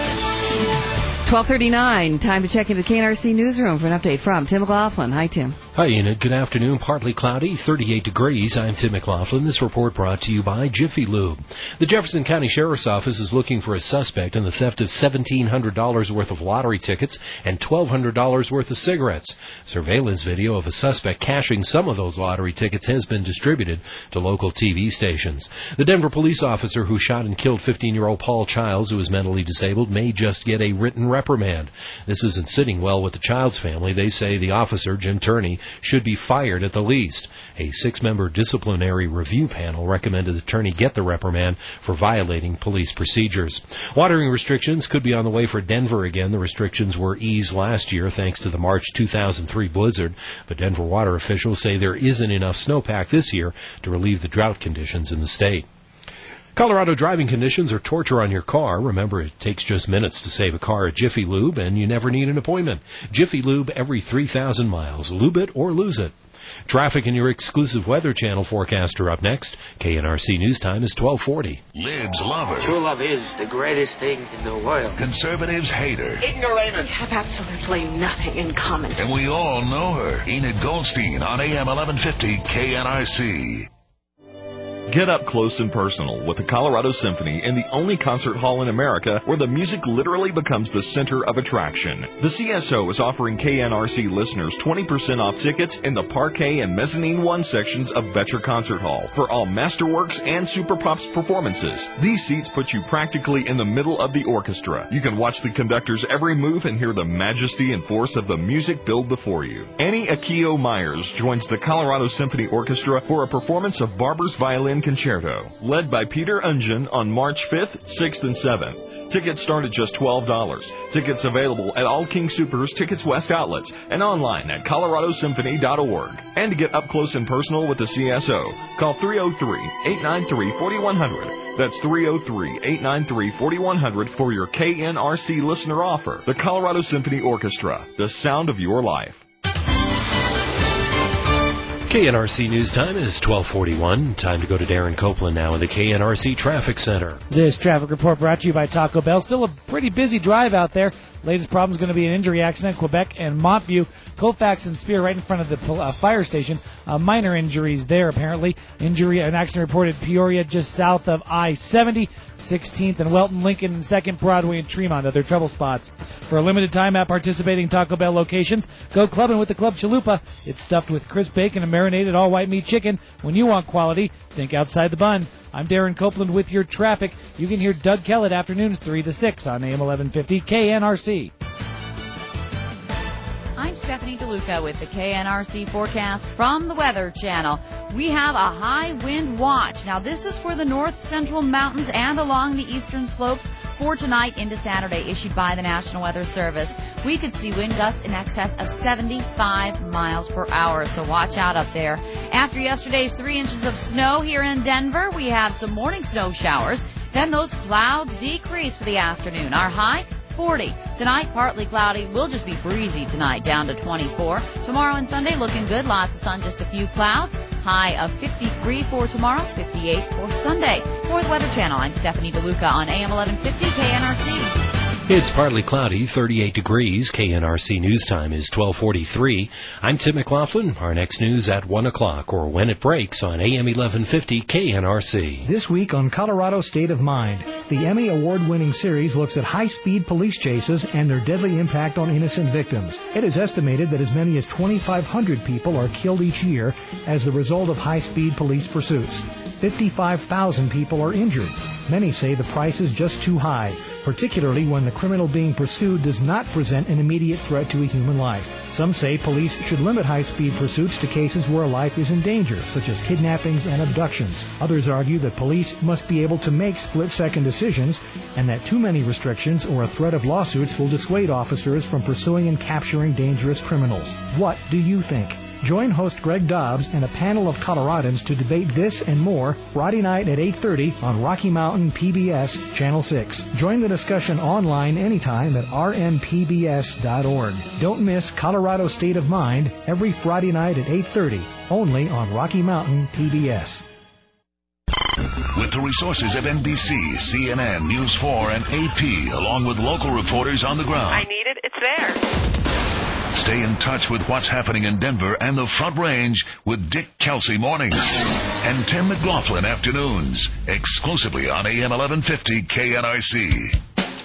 12:39, time to check into the KNRC newsroom for an update from Tim McLaughlin. Hi, Tim. Hi, Enid. Good afternoon. Partly cloudy, 38 degrees. I'm Tim McLaughlin. This report brought to you by Jiffy Lube. The Jefferson County Sheriff's Office is looking for a suspect in the theft of $1,700 worth of lottery tickets and $1,200 worth of cigarettes. Surveillance video of a suspect cashing some of those lottery tickets has been distributed to local TV stations. The Denver police officer who shot and killed 15-year-old Paul Childs, who is mentally disabled, may just get a written reprimand. This isn't sitting well with the Childs family. They say the officer, Jim Turney, should be fired at the least. A 6-member disciplinary review panel recommended that Turney get the reprimand for violating police procedures. Watering restrictions could be on the way for Denver again. The restrictions were eased last year thanks to the March 2003 blizzard, but Denver water officials say there isn't enough snowpack this year to relieve the drought conditions in the state. Colorado driving conditions are torture on your car. Remember, it takes just minutes to save a car at Jiffy Lube, and you never need an appointment. Jiffy Lube every 3,000 miles. Lube it or lose it. Traffic and your exclusive Weather Channel forecast are up next. KNRC News Time is 12:40. Libs love her. True love is the greatest thing in the world. Conservatives hate her. Ignoramus. We have absolutely nothing in common. And we all know her. Enid Goldstein on AM 1150 KNRC. Get up close and personal with the Colorado Symphony in the only concert hall in America where the music literally becomes the center of attraction. The CSO is offering KNRC listeners 20% off tickets in the Parquet and Mezzanine 1 sections of Betcher Concert Hall for all Masterworks and Super Pops performances. These seats put you practically in the middle of the orchestra. You can watch the conductor's every move and hear the majesty and force of the music build before you. Annie Akio Myers joins the Colorado Symphony Orchestra for a performance of Barber's Violin Concerto, led by Peter Ungen on March 5th, 6th, and 7th. Tickets start at just $12. Tickets available at all King Soopers Tickets West outlets and online at coloradosymphony.org. And to get up close and personal with the CSO, call 303-893-4100. That's 303-893-4100 for your KNRC listener offer. The Colorado Symphony Orchestra, the sound of your life. KNRC News Time is 12:41. Time to go to Darren Copeland now in the KNRC Traffic Center. This traffic report brought to you by Taco Bell. Still a pretty busy drive out there. Latest problem is going to be an injury accident, Quebec and Montview. Colfax and Spear right in front of the fire station. Minor injuries there, apparently. An accident reported Peoria just south of I-70, 16th and Welton, Lincoln, and 2nd Broadway and Tremont, other trouble spots. For a limited time at participating Taco Bell locations, go clubbing with the Club Chalupa. It's stuffed with crisp bacon and marinated all-white meat chicken. When you want quality, think outside the bun. I'm Darren Copeland with your traffic. You can hear Doug Kellett afternoons 3 to 6 on AM 1150 KNRC. I'm Stephanie DeLuca with the KNRC forecast from the Weather Channel. We have a high wind watch. Now, this is for the north central mountains and along the eastern slopes for tonight into Saturday, issued by the National Weather Service. We could see wind gusts in excess of 75 miles per hour, so watch out up there. After yesterday's 3 inches of snow here in Denver, we have some morning snow showers. Then those clouds decrease for the afternoon. Our high, 40. Tonight, partly cloudy. Will just be breezy tonight, down to 24. Tomorrow and Sunday, looking good. Lots of sun, just a few clouds. High of 53 for tomorrow, 58 for Sunday. For the Weather Channel, I'm Stephanie DeLuca on AM 1150 KNRC. It's partly cloudy, 38 degrees. KNRC News Time is 12:43. I'm Tim McLaughlin. Our next news at 1 o'clock or when it breaks on AM 1150 KNRC. This week on Colorado State of Mind, the Emmy Award-winning series looks at high-speed police chases and their deadly impact on innocent victims. It is estimated that as many as 2,500 people are killed each year as the result of high-speed police pursuits. 55,000 people are injured. Many say the price is just too high, particularly when the criminal being pursued does not present an immediate threat to a human life. Some say police should limit high-speed pursuits to cases where a life is in danger, such as kidnappings and abductions. Others argue that police must be able to make split-second decisions and that too many restrictions or a threat of lawsuits will dissuade officers from pursuing and capturing dangerous criminals. What do you think? Join host Greg Dobbs and a panel of Coloradans to debate this and more Friday night at 8:30 on Rocky Mountain PBS Channel 6. Join the discussion online anytime at rnpbs.org. Don't miss Colorado State of Mind every Friday night at 8:30, only on Rocky Mountain PBS. With the resources of NBC, CNN, News 4, and AP, along with local reporters on the ground. I need it. It's there. Stay in touch with what's happening in Denver and the Front Range with Dick Kelsey mornings and Tim McLaughlin afternoons, exclusively on AM 1150 KNRC.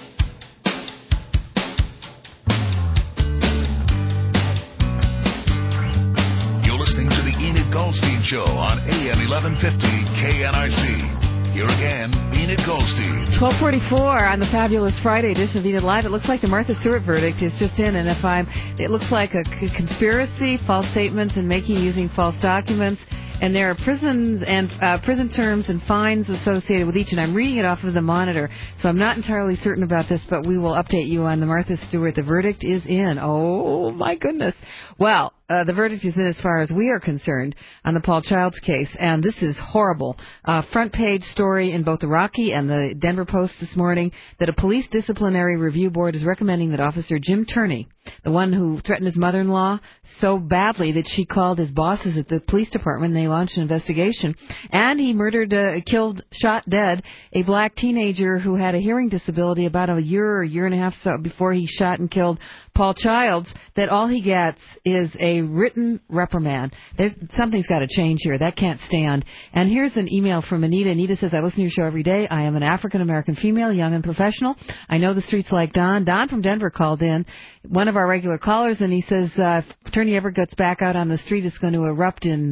You're listening to the Enid Goldstein Show on AM 1150 KNRC. Here again, Enid Goldstein. 12:44 on the fabulous Friday edition of Enid Live. It looks like the Martha Stewart verdict is just in, and it looks like a conspiracy, false statements, and using false documents. And there are prison terms and fines associated with each, and I'm reading it off of the Monitor, so I'm not entirely certain about this, but we will update you on the Martha Stewart. The verdict is in. Oh, my goodness. Well, the verdict is in as far as we are concerned on the Paul Childs case, and this is horrible. Front page story in both the Rocky and the Denver Post this morning that a police disciplinary review board is recommending that Officer Jim Turney, the one who threatened his mother-in-law so badly that she called his bosses at the police department and they launched an investigation, and he shot dead a black teenager who had a hearing disability about a year and a half before he shot and killed Paul Childs, that all he gets is a written reprimand. Something's got to change here. That can't stand. And here's an email from Anita. Anita says, I listen to your show every day. I am an African-American female, young and professional. I know the streets like Don. Don from Denver called in, one of our regular callers, and he says, if Turney ever gets back out on the street, it's going to erupt in.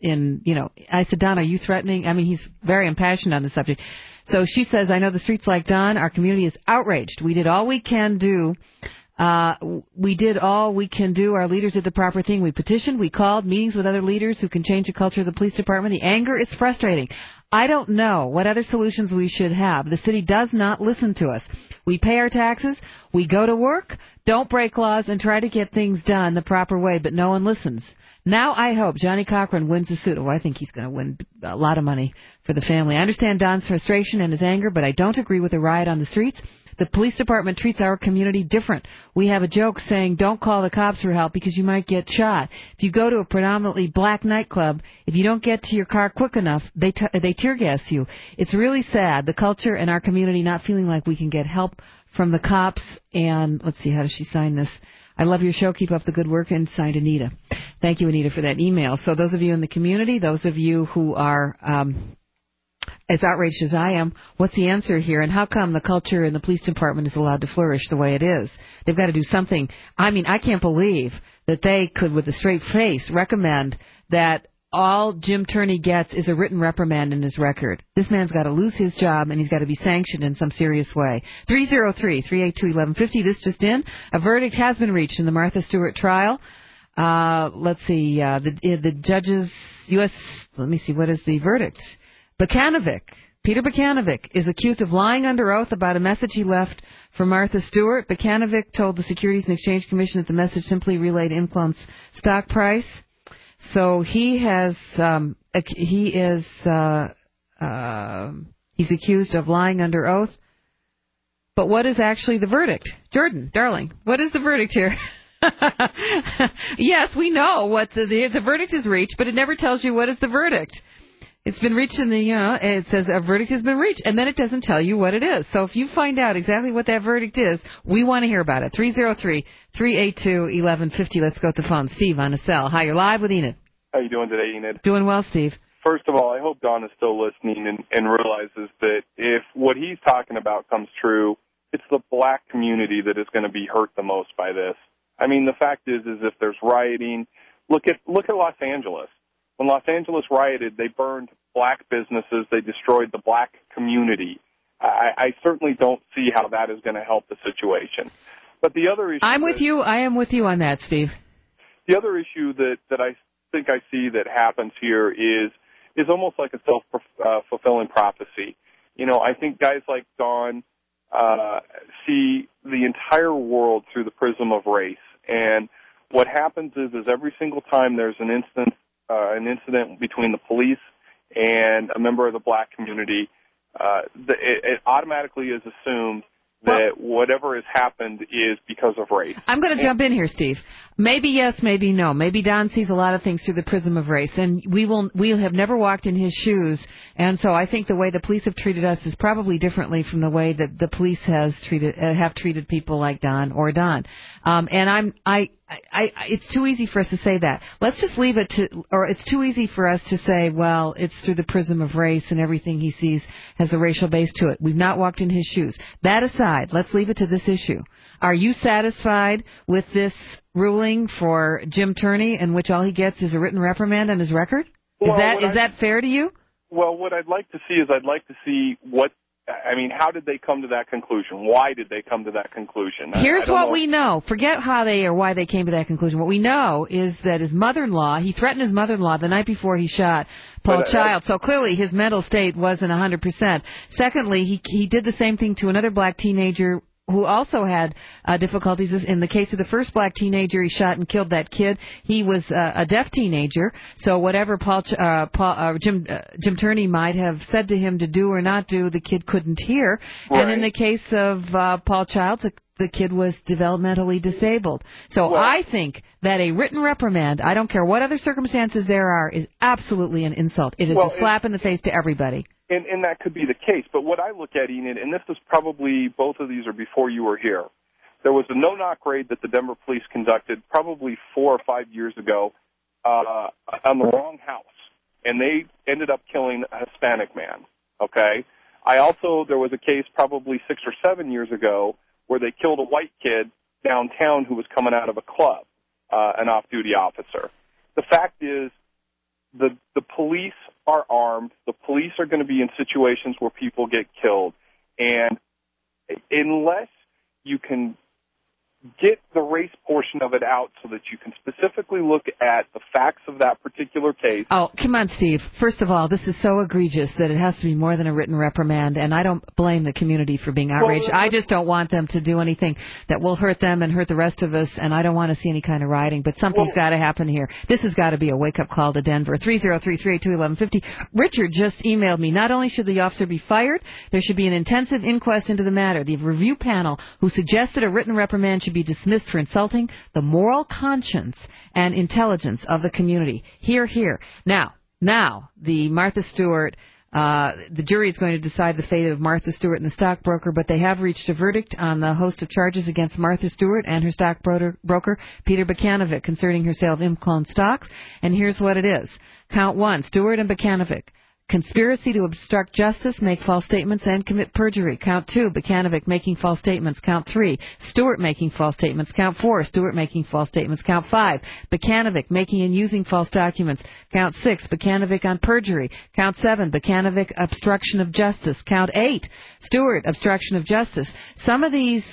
I said, Don, are you threatening? I mean, he's very impassioned on the subject. So she says, I know the streets like Don. Our community is outraged. We did all we can do. Our leaders did the proper thing. We petitioned, we called meetings with other leaders who can change the culture of the police department. The anger is frustrating. I don't know what other solutions we should have. The city does not listen to us. We pay our taxes, we go to work, don't break laws, and try to get things done the proper way, but no one listens. Now I hope Johnny Cochran wins the suit. Oh, I think he's going to win a lot of money for the family. I understand Don's frustration and his anger, but I don't agree with the riot on the streets. The police department treats our community different. We have a joke saying, don't call the cops for help because you might get shot. If you go to a predominantly black nightclub, if you don't get to your car quick enough, they tear gas you. It's really sad, the culture and our community not feeling like we can get help from the cops. And let's see, how does she sign this? I love your show. Keep up the good work. And signed, Anita. Thank you, Anita, for that email. So those of you in the community, those of you who are as outraged as I am, what's the answer here? And how come the culture in the police department is allowed to flourish the way it is? They've got to do something. I mean, I can't believe that they could, with a straight face, recommend that all Jim Turney gets is a written reprimand in his record. This man's got to lose his job, and he's got to be sanctioned in some serious way. 303-382-1150. This just in. A verdict has been reached in the Martha Stewart trial. Let's see. The judges, let me see, what is the verdict? Peter Bukanovic is accused of lying under oath about a message he left for Martha Stewart. Bukanovic told the Securities and Exchange Commission that the message simply relayed Implant's stock price. So he's accused of lying under oath. But what is actually the verdict? Jordan, darling, what is the verdict here? Yes, we know what the verdict is reached, but it never tells you what is the verdict. It's been reached it says a verdict has been reached, and then it doesn't tell you what it is. So if you find out exactly what that verdict is, we want to hear about it. 303-382-1150. Let's go to the phone. Steve on the cell. Hi, you're live with Enid. How you doing today, Enid? Doing well, Steve. First of all, I hope Don is still listening and realizes that if what he's talking about comes true, it's the black community that is going to be hurt the most by this. I mean, the fact is if there's rioting, look at Los Angeles. When Los Angeles rioted, they burned black businesses. They destroyed the black community. I certainly don't see how that is going to help the situation. But the other issue... I am with you on that, Steve. The other issue that I think I see that happens here is almost like a self-fulfilling prophecy. You know, I think guys like Don see the entire world through the prism of race. And what happens is every single time there's an incident between the police and a member of the black community, it automatically is assumed that whatever has happened is because of race. I'm going to jump in here, Steve. Maybe yes, maybe no. Maybe Don sees a lot of things through the prism of race, and we have never walked in his shoes, and so I think the way the police have treated us is probably differently from the way that the police have treated people like Don or Don. And it's too easy for us to say that. Let's just leave it to, or it's too easy for us to say, well, it's through the prism of race and everything he sees has a racial base to it. We've not walked in his shoes. That aside, let's leave it to this issue. Are you satisfied with this ruling for Jim Turney in which all he gets is a written reprimand on his record? Well, is that fair to you? Well, what I'd like to see is how did they come to that conclusion? Why did they come to that conclusion? Here's what we know. Forget how they or why they came to that conclusion. What we know is that his mother-in-law, he threatened his mother-in-law the night before he shot Paul Child, so clearly his mental state wasn't 100%. Secondly, he did the same thing to another black teenager who also had difficulties. In the case of the first black teenager, he shot and killed that kid. He was a deaf teenager, so whatever Jim Turney might have said to him to do or not do, the kid couldn't hear. Right. And in the case of Paul Childs, the kid was developmentally disabled. So I think that a written reprimand, I don't care what other circumstances there are, is absolutely an insult. It is a slap in the face to everybody. And that could be the case. But what I look at, Enid, and this is probably, both of these are before you were here, there was a no-knock raid that the Denver police conducted probably 4 or 5 years ago on the wrong house. And they ended up killing a Hispanic man, okay? There was a case probably 6 or 7 years ago where they killed a white kid downtown who was coming out of a club, an off-duty officer. The fact is, the police are armed. The police are going to be in situations where people get killed. And unless you can get the race portion of it out so that you can specifically look at the facts of that particular case. Oh, come on, Steve. First of all, this is so egregious that it has to be more than a written reprimand, and I don't blame the community for being outraged. I just don't want them to do anything that will hurt them and hurt the rest of us, and I don't want to see any kind of rioting, but something's got to happen here. This has got to be a wake-up call to Denver. 303-382-1150. Richard just emailed me. Not only should the officer be fired, there should be an intensive inquest into the matter. The review panel who suggested a written reprimand should be dismissed for insulting the moral conscience and intelligence of the community. Hear, hear. Now, the Martha Stewart, the jury is going to decide the fate of Martha Stewart and the stockbroker, but they have reached a verdict on the host of charges against Martha Stewart and her stockbroker, Peter Bukanovic, concerning her sale of Imclone stocks. And here's what it is. Count 1, Stewart and Bukanovic. Conspiracy to obstruct justice, make false statements, and commit perjury. Count 2, Bukanovic making false statements. Count 3, Stewart making false statements. Count 4, Stewart making false statements. Count 5, Bukanovic making and using false documents. Count 6, Bukanovic on perjury. Count 7, Bukanovic obstruction of justice. Count 8, Stewart obstruction of justice. Some of these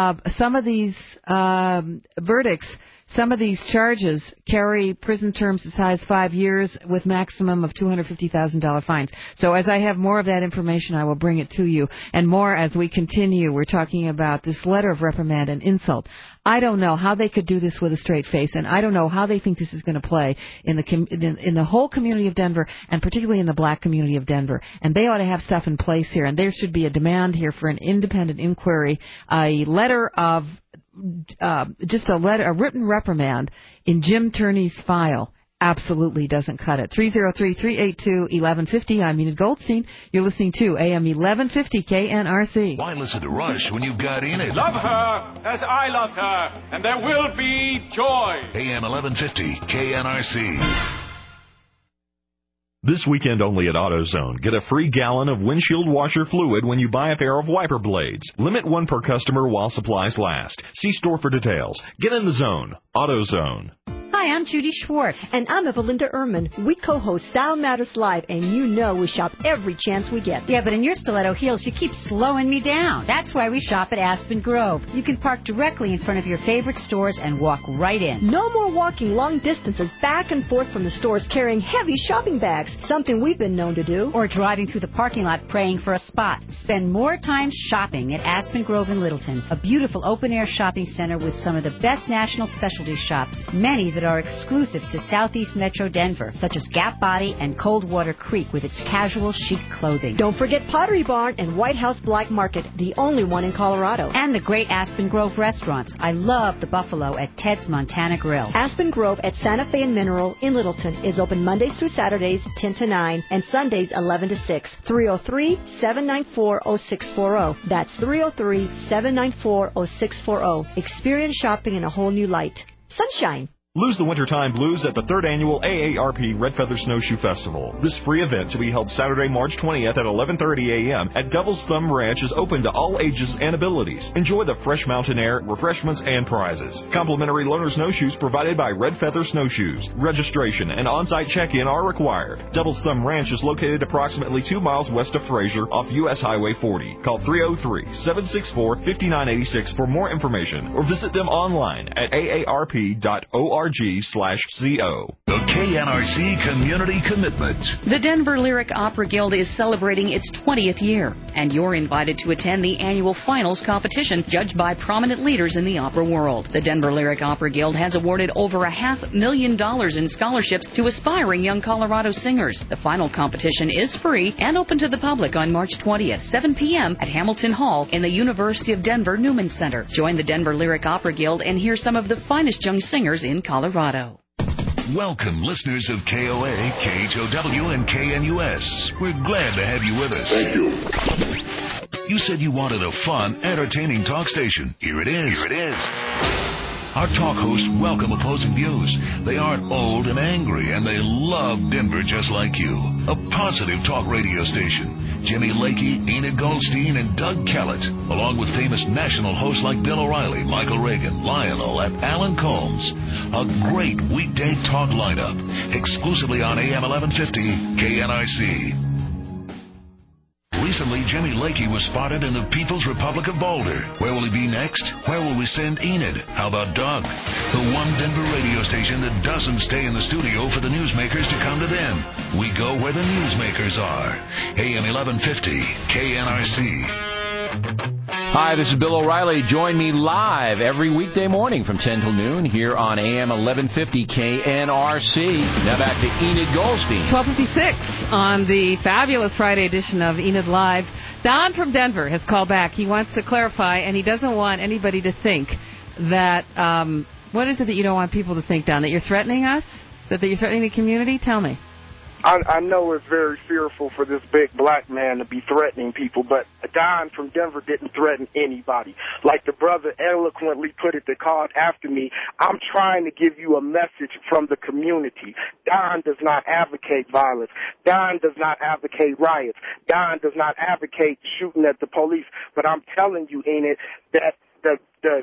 verdicts, some of these charges carry prison terms as high as 5 years with maximum of $250,000 fines. So as I have more of that information, I will bring it to you. And more as we continue. We're talking about this letter of reprimand and insult. I don't know how they could do this with a straight face, and I don't know how they think this is going to play in the whole community of Denver, and particularly in the black community of Denver. And they ought to have stuff in place here, and there should be a demand here for an independent inquiry, a letter of a written reprimand in Jim Turney's file absolutely doesn't cut it. 303-382-1150. I'm Enid Goldstein. You're listening to AM 1150 KNRC. Why listen to Rush when you've got Enid? Love her as I love her, and there will be joy. AM 1150 KNRC. This weekend only at AutoZone, get a free gallon of windshield washer fluid when you buy a pair of wiper blades. Limit one per customer while supplies last. See store for details. Get in the zone. AutoZone. Hi, I'm Judy Schwartz. And I'm Evalinda Ehrman. We co-host Style Matters Live, and you know we shop every chance we get. Yeah, but in your stiletto heels, you keep slowing me down. That's why we shop at Aspen Grove. You can park directly in front of your favorite stores and walk right in. No more walking long distances back and forth from the stores carrying heavy shopping bags, something we've been known to do. Or driving through the parking lot praying for a spot. Spend more time shopping at Aspen Grove in Littleton, a beautiful open-air shopping center with some of the best national specialty shops, many that are exclusive to Southeast Metro Denver, such as Gap Body and Coldwater Creek with its casual chic clothing. Don't forget Pottery Barn and White House Black Market, the only one in Colorado. And the great Aspen Grove restaurants. I love the Buffalo at Ted's Montana Grill. Aspen Grove at Santa Fe and Mineral in Littleton is open Mondays through Saturdays 10 to 9 and Sundays 11 to 6. 303-794-0640. That's 303-794-0640. Experience shopping in a whole new light. sunshine. Lose the wintertime blues at the 3rd Annual AARP Red Feather Snowshoe Festival. This free event, to be held Saturday, March 20th at 11:30 a.m. at Devil's Thumb Ranch, is open to all ages and abilities. Enjoy the fresh mountain air, refreshments, and prizes. Complimentary loaner snowshoes provided by Red Feather Snowshoes. Registration and on-site check-in are required. Devil's Thumb Ranch is located approximately 2 miles west of Fraser off U.S. Highway 40. Call 303-764-5986 for more information or visit them online at aarp.org/co. The KNRC Community Commitment. The Denver Lyric Opera Guild is celebrating its 20th year, and you're invited to attend the annual finals competition judged by prominent leaders in the opera world. The Denver Lyric Opera Guild has awarded over $500,000 in scholarships to aspiring young Colorado singers. The final competition is free and open to the public on March 20th, 7 p.m. at Hamilton Hall in the University of Denver Newman Center. Join the Denver Lyric Opera Guild and hear some of the finest young singers in Colorado. Welcome, listeners of KOA, KHOW, and KNUS. We're glad to have you with us. Thank you. You said you wanted a fun, entertaining talk station. Here it is. Our talk hosts welcome opposing views. They aren't old and angry, and they love Denver just like you. A positive talk radio station. Jimmy Lakey, Enid Goldstein, and Doug Kellett, along with famous national hosts like Bill O'Reilly, Michael Reagan, Lionel, and Alan Combs. A great weekday talk lineup, exclusively on AM 1150 KNIC. Recently, Jimmy Lakey was spotted in the People's Republic of Boulder. Where will he be next? Where will we send Enid? How about Doug? The one Denver radio station that doesn't stay in the studio for the newsmakers to come to them. We go where the newsmakers are. AM 1150, KNRC. Hi, this is Bill O'Reilly. Join me live every weekday morning from 10 till noon here on AM 1150 KNRC. Now back to Enid Goldstein. 12:56 on the fabulous Friday edition of Enid Live. Don from Denver has called back. He wants to clarify, and he doesn't want anybody to think that, what is it that you don't want people to think, Don? That you're threatening us? That you're threatening the community? Tell me. I know it's very fearful for this big black man to be threatening people, but Don from Denver didn't threaten anybody. Like the brother eloquently put it that called after me, I'm trying to give you a message from the community. Don does not advocate violence. Don does not advocate riots. Don does not advocate shooting at the police. But I'm telling you, Enid, that the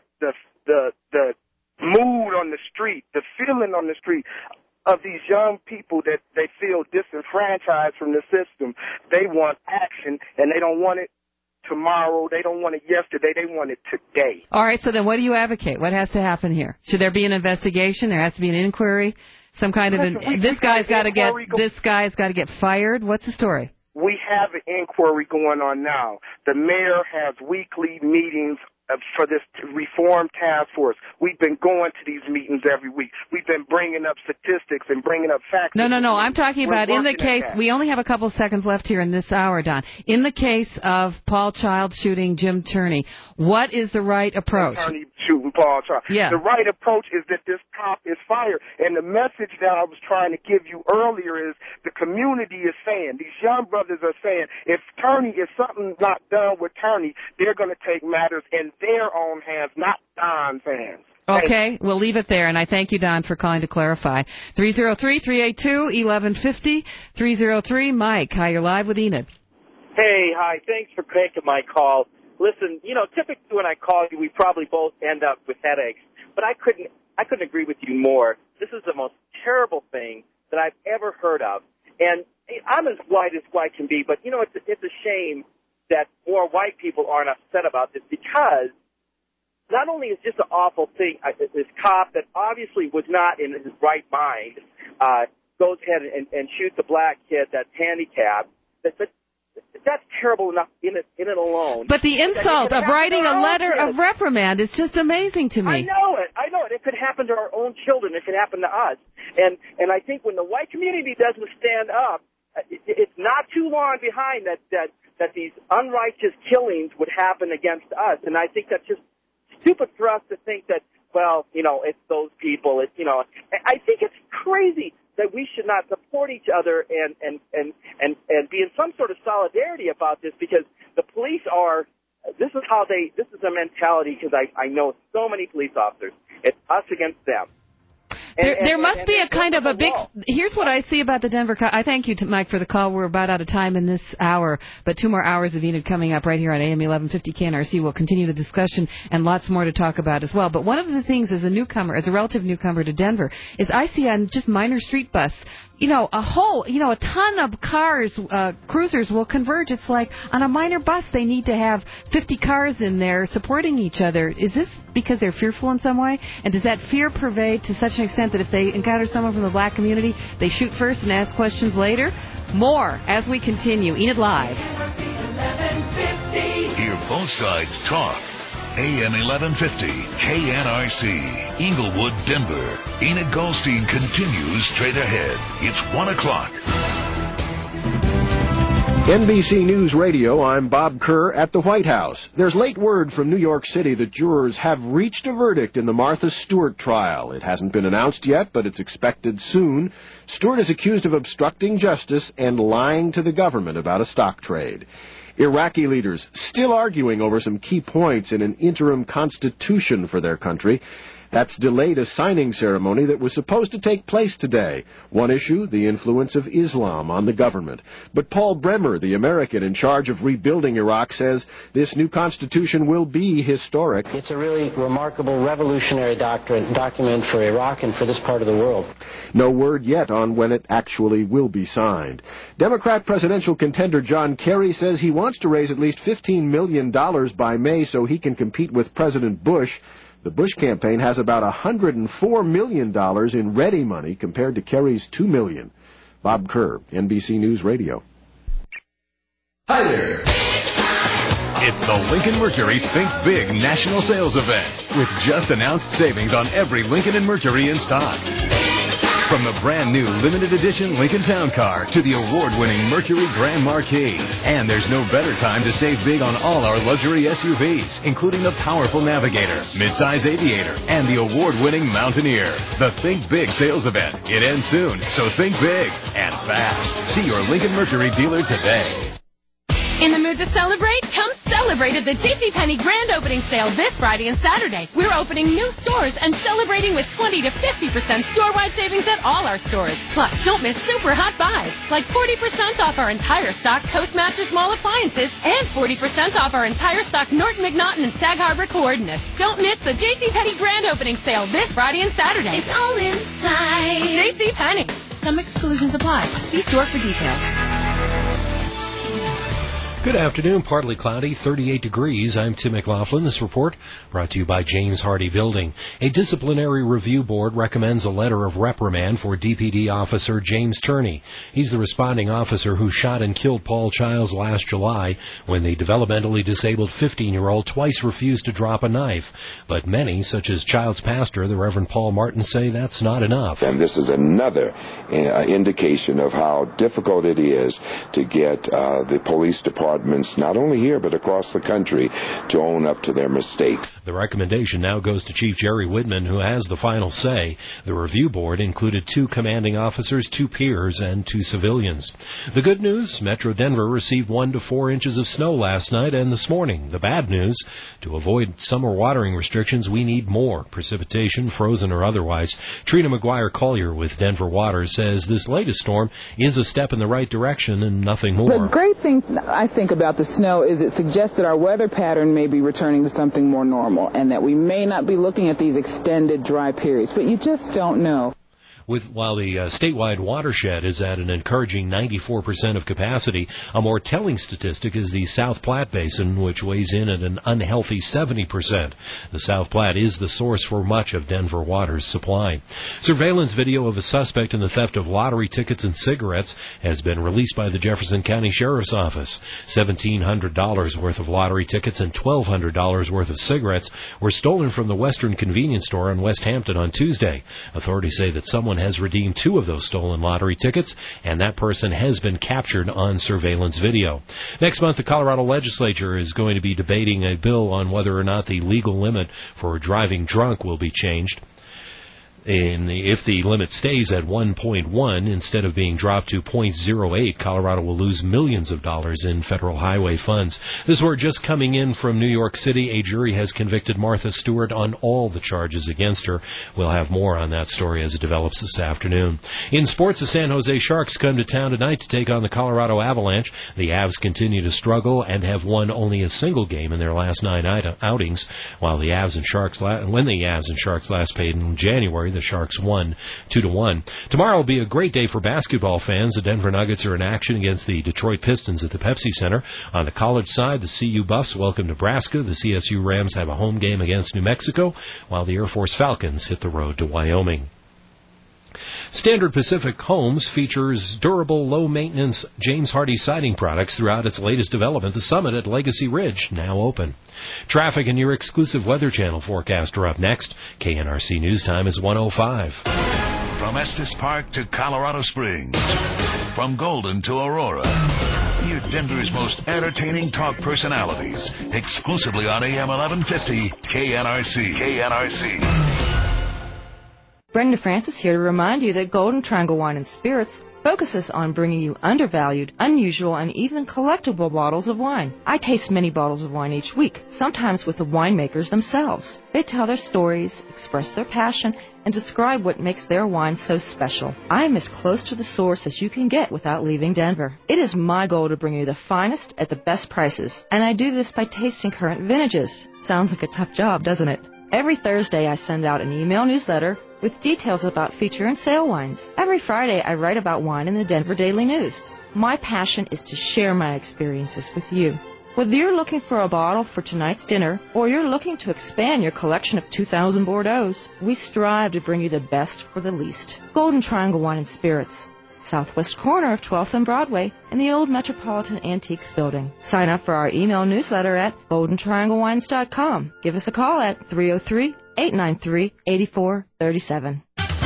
mood on the street, the feeling on the street of these young people that they feel disenfranchised from the system, they want action, and they don't want it tomorrow. They don't want it yesterday. They want it today. All right, so then what do you advocate? What has to happen here? Should there be an investigation? There has to be an inquiry? Some kind of this guy's got to get fired? What's the story? We have an inquiry going on now. The mayor has weekly meetings for this reform task force. We've been going to these meetings every week. We've been bringing up statistics and bringing up facts. No. I'm talking about in the case, we only have a couple of seconds left here in this hour, Don. In the case of Paul Child shooting Jim Turney, what is the right approach? Turney shooting Paul Child. Yeah. The right approach is that this cop is fired. And the message that I was trying to give you earlier is the community is saying, these young brothers are saying, if something's not done with Turney, they're going to take matters in their own hands, not Don's hands. Okay, we'll leave it there, and I thank you, Don, for calling to clarify. 303-382-1150, 303, Mike. Hi, you're live with Enid. Hey, hi, thanks for making my call. Listen, typically when I call you, we probably both end up with headaches, but I couldn't agree with you more. This is the most terrible thing that I've ever heard of, and I'm as white can be, but, it's a shame that more white people aren't upset about this, because not only is this an awful thing, this cop that obviously was not in his right mind goes ahead and shoots a black kid that's handicapped. That's terrible enough in it alone. But the insult of writing a letter of reprimand is just amazing to me. I know it. It could happen to our own children. It could happen to us. And I think when the white community doesn't stand up, it's not too long behind that these unrighteous killings would happen against us. And I think that's just stupid for us to think that, it's those people. I think it's crazy that we should not support each other and be in some sort of solidarity about this, because the police are this is their mentality, because I know so many police officers. It's us against them. There must be a kind of a big... Here's what I see about the Denver... I thank you, Mike, for the call. We're about out of time in this hour, but 2 more hours of Enid coming up right here on AM 1150 KNRC. We'll continue the discussion and lots more to talk about as well. But one of the things as a newcomer, as a relative newcomer to Denver, is I see on just minor street bus, a ton of cars, cruisers will converge. It's like on a minor bus they need to have 50 cars in there supporting each other. Is this because they're fearful in some way? And does that fear pervade to such an extent that if they encounter someone from the black community, they shoot first and ask questions later? More as we continue. Enid Live. Hear both sides talk. AM 1150, KNRC, Inglewood, Denver. Enid Goldstein continues straight ahead. It's 1 o'clock. NBC News Radio, I'm Bob Kerr at the White House. There's late word from New York City that jurors have reached a verdict in the Martha Stewart trial. It hasn't been announced yet, but it's expected soon. Stewart is accused of obstructing justice and lying to the government about a stock trade. Iraqi leaders still arguing over some key points in an interim constitution for their country. That's delayed a signing ceremony that was supposed to take place today. One issue, the influence of Islam on the government. But Paul Bremer, the American in charge of rebuilding Iraq, says this new constitution will be historic. It's a really remarkable revolutionary document for Iraq and for this part of the world. No word yet on when it actually will be signed. Democrat presidential contender John Kerry says he wants to raise at least $15 million by May so he can compete with President Bush. The Bush campaign has about $104 million in ready money compared to Kerry's $2 million. Bob Kerr, NBC News Radio. Hi there. It's the Lincoln Mercury Think Big National Sales Event with just announced savings on every Lincoln and Mercury in stock. From the brand new limited edition Lincoln Town Car to the award-winning Mercury Grand Marquis. And there's no better time to save big on all our luxury SUVs, including the powerful Navigator, midsize Aviator, and the award-winning Mountaineer. The Think Big sales event. It ends soon, so think big and fast. See your Lincoln Mercury dealer today. In the mood to celebrate? Come celebrate at the JCPenney Grand Opening Sale this Friday and Saturday. We're opening new stores and celebrating with 20 to 50% store-wide savings at all our stores. Plus, don't miss super hot buys, like 40% off our entire stock Coast Mattress Mall appliances and 40% off our entire stock Norton McNaughton and Sag Harbor coordinates. Don't miss the JCPenney Grand Opening Sale this Friday and Saturday. It's all inside. JCPenney. Some exclusions apply. See store for details. Good afternoon. Partly cloudy, 38 degrees. I'm Tim McLaughlin. This report brought to you by James Hardy Building. A disciplinary review board recommends a letter of reprimand for DPD officer James Turney. He's the responding officer who shot and killed Paul Childs last July when the developmentally disabled 15-year-old twice refused to drop a knife. But many, such as Childs' pastor, the Reverend Paul Martin, say that's not enough. And this is another indication of how difficult it is to get the police department, not only here but across the country, to own up to their mistakes. The recommendation now goes to Chief Jerry Whitman, who has the final say. The review board included 2 commanding officers, 2 peers, and 2 civilians. The good news, Metro Denver received 1 to 4 inches of snow last night and this morning. The bad news, to avoid summer watering restrictions, we need more precipitation, frozen or otherwise. Trina McGuire Collier with Denver Water says this latest storm is a step in the right direction and nothing more. The great thing, I think, about the snow is it suggests that our weather pattern may be returning to something more normal and that we may not be looking at these extended dry periods, but you just don't know. While the statewide watershed is at an encouraging 94% of capacity, a more telling statistic is the South Platte Basin, which weighs in at an unhealthy 70%. The South Platte is the source for much of Denver Water's supply. Surveillance video of a suspect in the theft of lottery tickets and cigarettes has been released by the Jefferson County Sheriff's Office. $1,700 worth of lottery tickets and $1,200 worth of cigarettes were stolen from the Western Convenience Store in West Hampton on Tuesday. Authorities say that someone has redeemed 2 of those stolen lottery tickets, and that person has been captured on surveillance video. Next month, the Colorado legislature is going to be debating a bill on whether or not the legal limit for driving drunk will be changed. If the limit stays at 1.1 instead of being dropped to 0.08, Colorado will lose millions of dollars in federal highway funds. This word just coming in from New York City. A jury has convicted Martha Stewart on all the charges against her. We'll have more on that story as it develops this afternoon. In sports, the San Jose Sharks come to town tonight to take on the Colorado Avalanche. The Avs continue to struggle and have won only a single game in their last 9 outings, while when the Avs and Sharks last played in January, the Sharks won 2-1. Tomorrow will be a great day for basketball fans. The Denver Nuggets are in action against the Detroit Pistons at the Pepsi Center. On the college side, the CU Buffs welcome Nebraska. The CSU Rams have a home game against New Mexico, while the Air Force Falcons hit the road to Wyoming. Standard Pacific Homes features durable, low-maintenance James Hardie siding products throughout its latest development, the Summit at Legacy Ridge, now open. Traffic and your exclusive Weather Channel forecast are up next. KNRC News Time is 1:05. From Estes Park to Colorado Springs, from Golden to Aurora, hear Denver's most entertaining talk personalities, exclusively on AM 1150 KNRC. Brenda Francis here to remind you that Golden Triangle Wine and Spirits focuses on bringing you undervalued, unusual, and even collectible bottles of wine. I taste many bottles of wine each week, sometimes with the winemakers themselves. They tell their stories, express their passion, and describe what makes their wine so special. I am as close to the source as you can get without leaving Denver. It is my goal to bring you the finest at the best prices, and I do this by tasting current vintages. Sounds like a tough job, doesn't it? Every Thursday I send out an email newsletter with details about feature and sale wines. Every Friday I write about wine in the Denver Daily News. My passion is to share my experiences with you. Whether you're looking for a bottle for tonight's dinner or you're looking to expand your collection of 2000 Bordeaux's, we strive to bring you the best for the least. Golden Triangle Wine and Spirits, southwest corner of 12th and Broadway in the old Metropolitan Antiques building. Sign up for our email newsletter at goldentrianglewines.com. Give us a call at 303-893-8437.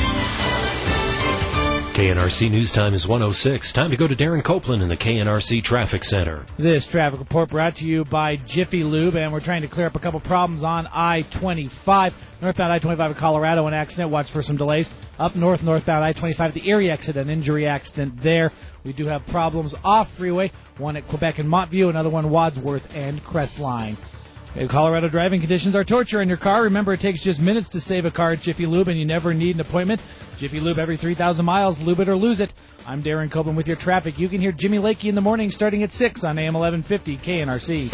KNRC News Time is 1:06. Time to go to Darren Copeland in the KNRC Traffic Center. This traffic report brought to you by Jiffy Lube, and we're trying to clear up a couple problems on I-25. Northbound I-25 in Colorado, an accident. Watch for some delays. Up north, northbound I-25, the Erie exit, an injury accident there. We do have problems off freeway, one at Quebec and Montview, another one Wadsworth and Crestline. Colorado driving conditions are torture in your car. Remember, it takes just minutes to save a car at Jiffy Lube, and you never need an appointment. Jiffy Lube every 3,000 miles. Lube it or lose it. I'm Darren Copeland with your traffic. You can hear Jimmy Lakey in the morning starting at 6 on AM 1150 KNRC.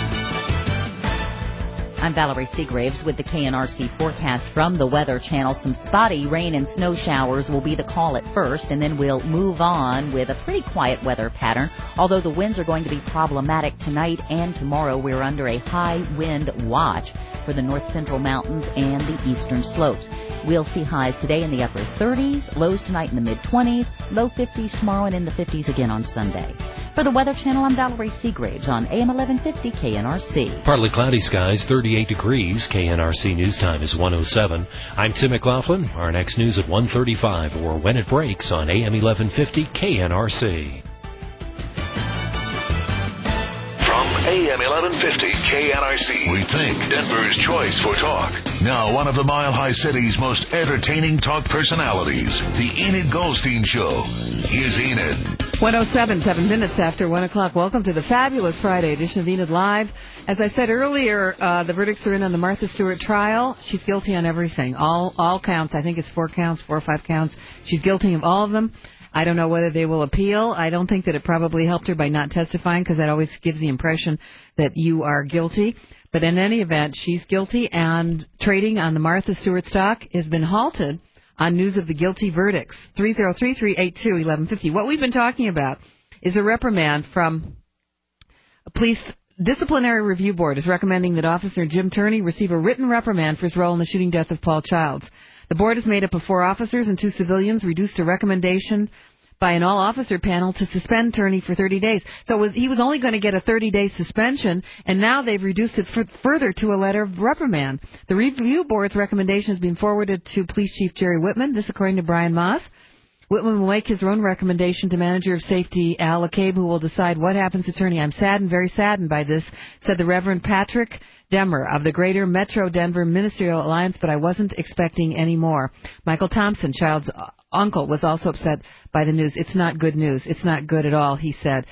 I'm Valerie Seagraves with the KNRC forecast from the Weather Channel. Some spotty rain and snow showers will be the call at first, and then we'll move on with a pretty quiet weather pattern. Although the winds are going to be problematic tonight and tomorrow, we're under a high wind watch for the north central mountains and the eastern slopes. We'll see highs today in the upper 30s, lows tonight in the mid-20s, low 50s tomorrow, and in the 50s again on Sunday. For the Weather Channel, I'm Valerie Seagraves on AM 1150 KNRC. Partly cloudy skies, 38 degrees. KNRC News Time is 1:07. I'm Tim McLaughlin. Our next news at 1:35 or when it breaks on AM 1150 KNRC. AM 1150 KNRC. We think Denver's choice for talk. Now, one of the Mile High City's most entertaining talk personalities, the Enid Goldstein Show. Here's Enid. 1:07, 7 minutes after 1 o'clock. Welcome to the fabulous Friday edition of Enid Live. As I said earlier, the verdicts are in on the Martha Stewart trial. She's guilty on everything. All counts. I think it's 4 or 5 counts. She's guilty of all of them. I don't know whether they will appeal. I don't think that it probably helped her by not testifying, because that always gives the impression that you are guilty. But in any event, she's guilty, and trading on the Martha Stewart stock has been halted on news of the guilty verdicts. 303-382-1150. What we've been talking about is a reprimand from a police disciplinary review board is recommending that Officer Jim Turney receive a written reprimand for his role in the shooting death of Paul Childs. The board is made up of 4 officers and 2 civilians, reduced to recommendation by an all-officer panel to suspend Turney for 30 days. So he was only going to get a 30-day suspension, and now they've reduced it further to a letter of reprimand. The review board's recommendation has been forwarded to Police Chief Jerry Whitman, this according to Brian Moss. Whitman will make his own recommendation to Manager of Safety Al Acabe, who will decide what happens to Turney. I'm saddened, very saddened by this, said the Reverend Patrick Demmer of the Greater Metro Denver Ministerial Alliance, but I wasn't expecting any more. Michael Thompson, child's uncle, was also upset by the news. It's not good news. It's not good at all, he said.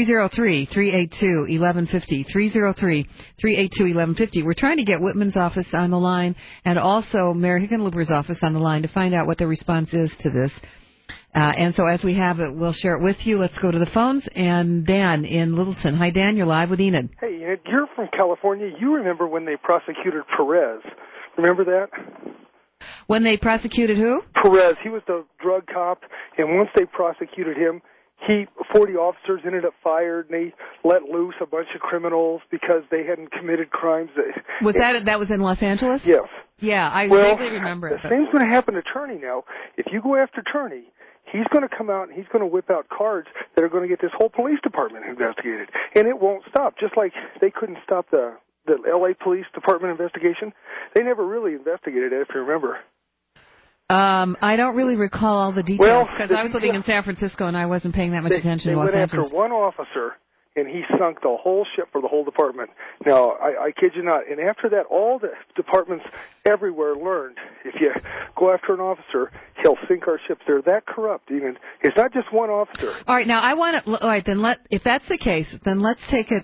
303-382-1150. 303-382-1150. We're trying to get Whitman's office on the line and also Mayor Hickenlooper's office on the line to find out what the response is to this. And so as we have it, we'll share it with you. Let's go to the phones. And Dan in Littleton. Hi, Dan. You're live with Enid. Hey, Enid, you're from California. You remember when they prosecuted Perez. Remember that? When they prosecuted who? Perez. He was the drug cop, and once they prosecuted him, 40 officers ended up fired, and they let loose a bunch of criminals because they hadn't committed crimes. Was that was in Los Angeles? Yes. Yeah, I vaguely remember it. The same's going to happen to Turney now. If you go after Turney, he's going to come out and he's going to whip out cards that are going to get this whole police department investigated, and it won't stop. Just like they couldn't stop the L.A. Police Department investigation, they never really investigated it, if you remember. I don't really recall all the details because I was living in San Francisco and I wasn't paying that much attention to Los Angeles. They went after one officer, and he sunk the whole ship for the whole department. Now, I kid you not. And after that, all the departments everywhere learned if you go after an officer, he'll sink our ships. They're that corrupt. Even it's not just one officer. All right, now I want to. All right, then if that's the case, then let's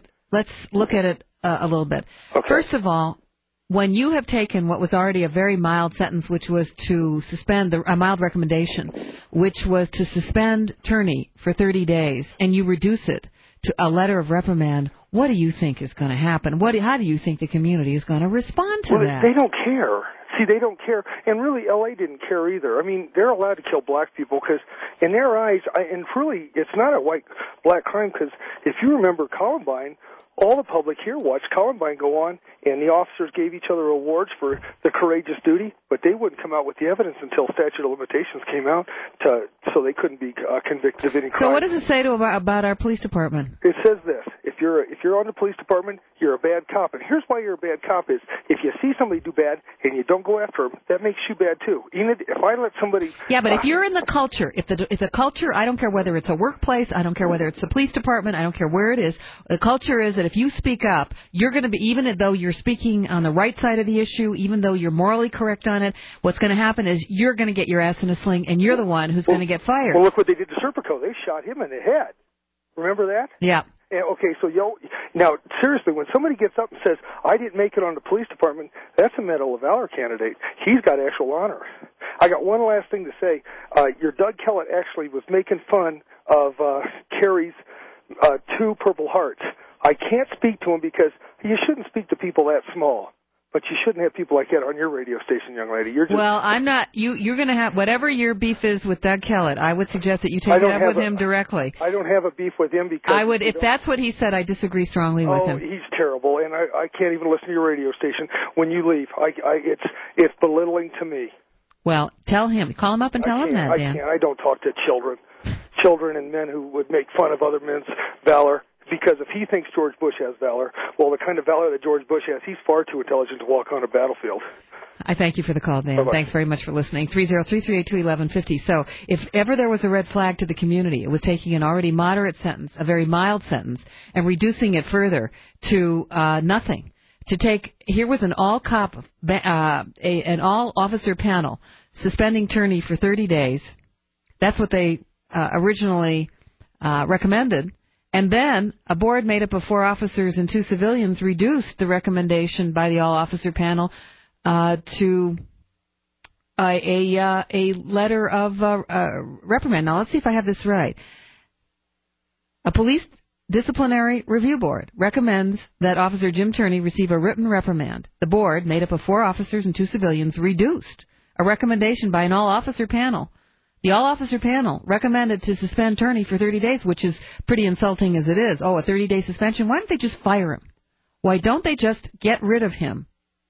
look at it a little bit. Okay. First of all, when you have taken what was already a very mild sentence, which was to suspend a mild recommendation, which was to suspend Turney for 30 days, and you reduce it to a letter of reprimand, what do you think is going to happen? How do you think the community is going to respond to that? They don't care. See, they don't care. And really, L.A. didn't care either. I mean, they're allowed to kill black people because in their eyes, and really, it's not a white-black crime because if you remember Columbine, all the public here watched Columbine go on, and the officers gave each other awards for the courageous duty, but they wouldn't come out with the evidence until statute of limitations came out, so they couldn't be convicted of any crime. So what does it say about our police department? It says this: if you're on the police department, you're a bad cop, and here's why you're a bad cop: is if you see somebody do bad and you don't go after them, that makes you bad too. Even if I let somebody, but if you're in the culture, if the culture, I don't care whether it's a workplace, I don't care whether it's the police department, I don't care where it is. The culture is that if you speak up, you're going to be, even though you're speaking on the right side of the issue, even though you're morally correct on it, what's going to happen is you're going to get your ass in a sling, and you're the one who's going to get fired. Well, look what they did to Serpico. They shot him in the head. Remember that? Yeah. Okay, so now seriously, when somebody gets up and says, "I didn't make it on the police department," that's a Medal of Valor candidate. He's got actual honor. I got one last thing to say. Your Doug Kellett actually was making fun of Kerry's 2 Purple Hearts. I can't speak to him because you shouldn't speak to people that small. But you shouldn't have people like that on your radio station, young lady. Well, I'm not. You're going to have whatever your beef is with Doug Kellett. I would suggest that you take it up with him directly. I don't have a beef with him because I would. If that's what he said, I disagree strongly with him. Oh, he's terrible, and I can't even listen to your radio station when you leave. It's belittling to me. Well, tell him. Call him up and tell him that, Dan. I don't talk to children and men who would make fun of other men's valor. Because if he thinks George Bush has valor, well, the kind of valor that George Bush has, he's far too intelligent to walk on a battlefield. I thank you for the call, Dan. Bye-bye. Thanks very much for listening. 303-382-1150. So if ever there was a red flag to the community, it was taking an already moderate sentence, a very mild sentence, and reducing it further to nothing. Here was an all-cop, an all-officer panel suspending Turney for 30 days. That's what they originally recommended. And then a board made up of 4 officers and 2 civilians reduced the recommendation by the all-officer panel to a letter of reprimand. Now, let's see if I have this right. A police disciplinary review board recommends that Officer Jim Turney receive a written reprimand. The board, made up of 4 officers and 2 civilians, reduced a recommendation by an all-officer panel. The all-officer panel recommended to suspend Turney for 30 days, which is pretty insulting as it is. Oh, a 30-day suspension? Why don't they just fire him? Why don't they just get rid of him?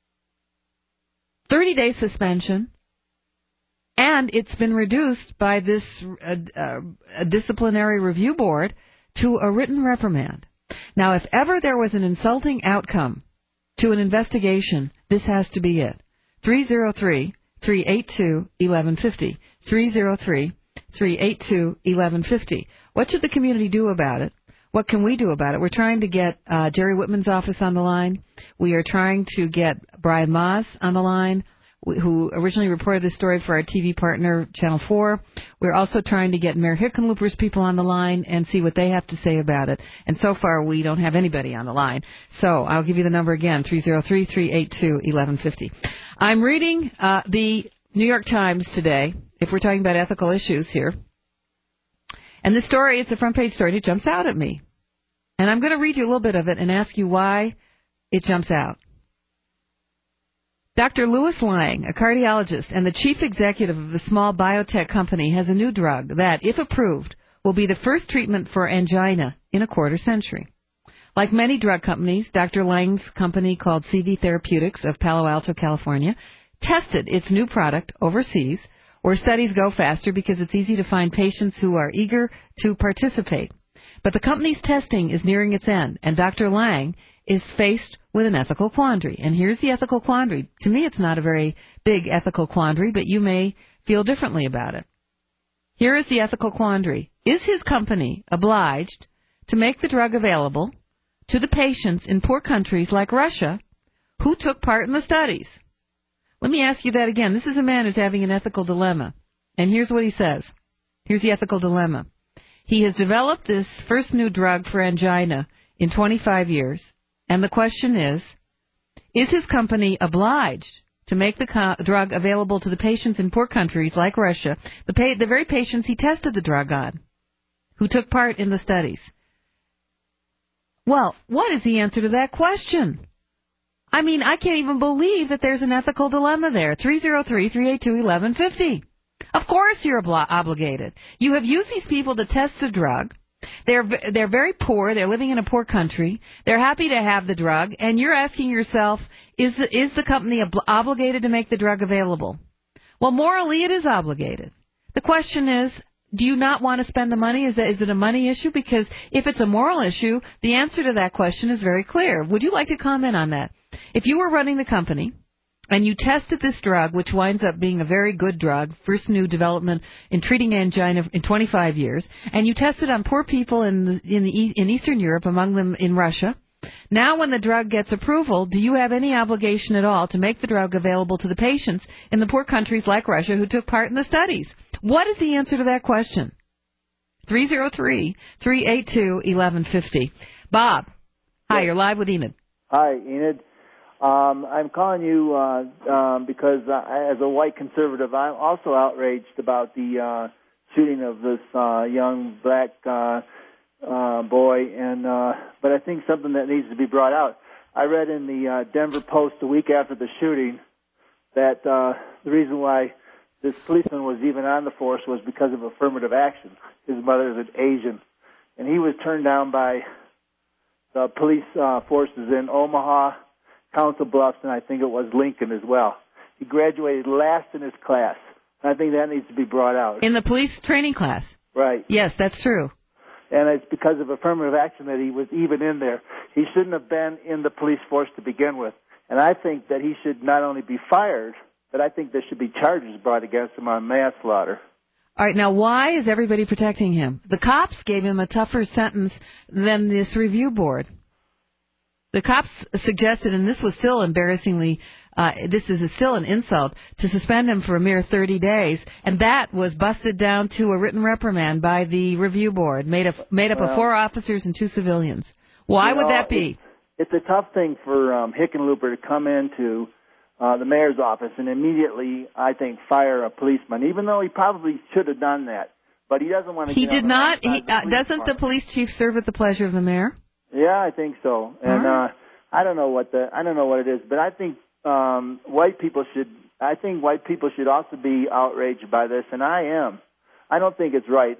30-day suspension, and it's been reduced by this disciplinary review board to a written reprimand. Now, if ever there was an insulting outcome to an investigation, this has to be it. 303-382-1150. 382-1150. What should the community do about it? What can we do about it? We're trying to get Jerry Whitman's office on the line. We are trying to get Brian Maas on the line, who originally reported this story for our TV partner, Channel 4. We're also trying to get Mayor Hickenlooper's people on the line and see what they have to say about it. And so far, we don't have anybody on the line. So I'll give you the number again, 303-382-1150. I'm reading the New York Times today, if we're talking about ethical issues here. And the story, it's a front-page story, and it jumps out at me. And I'm going to read you a little bit of it and ask you why it jumps out. Dr. Louis Lang, a cardiologist and the chief executive of a small biotech company, has a new drug that, if approved, will be the first treatment for angina in a quarter century. Like many drug companies, Dr. Lang's company called CV Therapeutics of Palo Alto, California, tested its new product overseas, where studies go faster because it's easy to find patients who are eager to participate. But the company's testing is nearing its end, and Dr. Lang is faced with an ethical quandary. And here's the ethical quandary. To me, it's not a very big ethical quandary, but you may feel differently about it. Here is the ethical quandary. Is his company obliged to make the drug available to the patients in poor countries like Russia who took part in the studies? Let me ask you that again. This is a man who's having an ethical dilemma. And here's what he says. Here's the ethical dilemma. He has developed this first new drug for angina in 25 years. And the question is his company obliged to make the drug available to the patients in poor countries like Russia, the very patients he tested the drug on, who took part in the studies? Well, what is the answer to that question? I mean, I can't even believe that there's an ethical dilemma there. 303-382-1150. Of course you're obligated. You have used these people to test the drug. They're very poor. They're living in a poor country. They're happy to have the drug. And you're asking yourself, is the company obligated to make the drug available? Well, morally it is obligated. The question is, do you not want to spend the money? Is it a money issue? Because if it's a moral issue, the answer to that question is very clear. Would you like to comment on that? If you were running the company and you tested this drug, which winds up being a very good drug, first new development in treating angina in 25 years, and you tested on poor people in Eastern Europe, among them in Russia, now when the drug gets approval, do you have any obligation at all to make the drug available to the patients in the poor countries like Russia who took part in the studies? What is the answer to that question? 303-382-1150. Bob, hi, you're live with Enid. Hi, Enid. I'm calling you because as a white conservative, I'm also outraged about the shooting of this young black boy, but I think something that needs to be brought out. I read in the Denver Post a week after the shooting that the reason why this policeman was even on the force was because of affirmative action. His mother is an Asian, and he was turned down by the police forces in Omaha, Council Bluffs, and I think it was Lincoln as well. He graduated last in his class. And I think that needs to be brought out. In the police training class? Right. Yes, that's true. And it's because of affirmative action that he was even in there. He shouldn't have been in the police force to begin with. And I think that he should not only be fired, but I think there should be charges brought against him on manslaughter. All right, now why is everybody protecting him? The cops gave him a tougher sentence than this review board. The cops suggested, and this was still embarrassingly, still an insult, to suspend him for a mere 30 days, and that was busted down to a written reprimand by the review board, made up of 4 officers and 2 civilians. Why would that be? It's a tough thing for Hickenlooper to come into the mayor's office and immediately, I think, fire a policeman, even though he probably should have done that. But he doesn't want to. He did not. Doesn't the police chief serve at the pleasure of the mayor? Yeah, I think so. And I don't know what it is, but I think white people should also be outraged by this, and I am. I don't think it's right.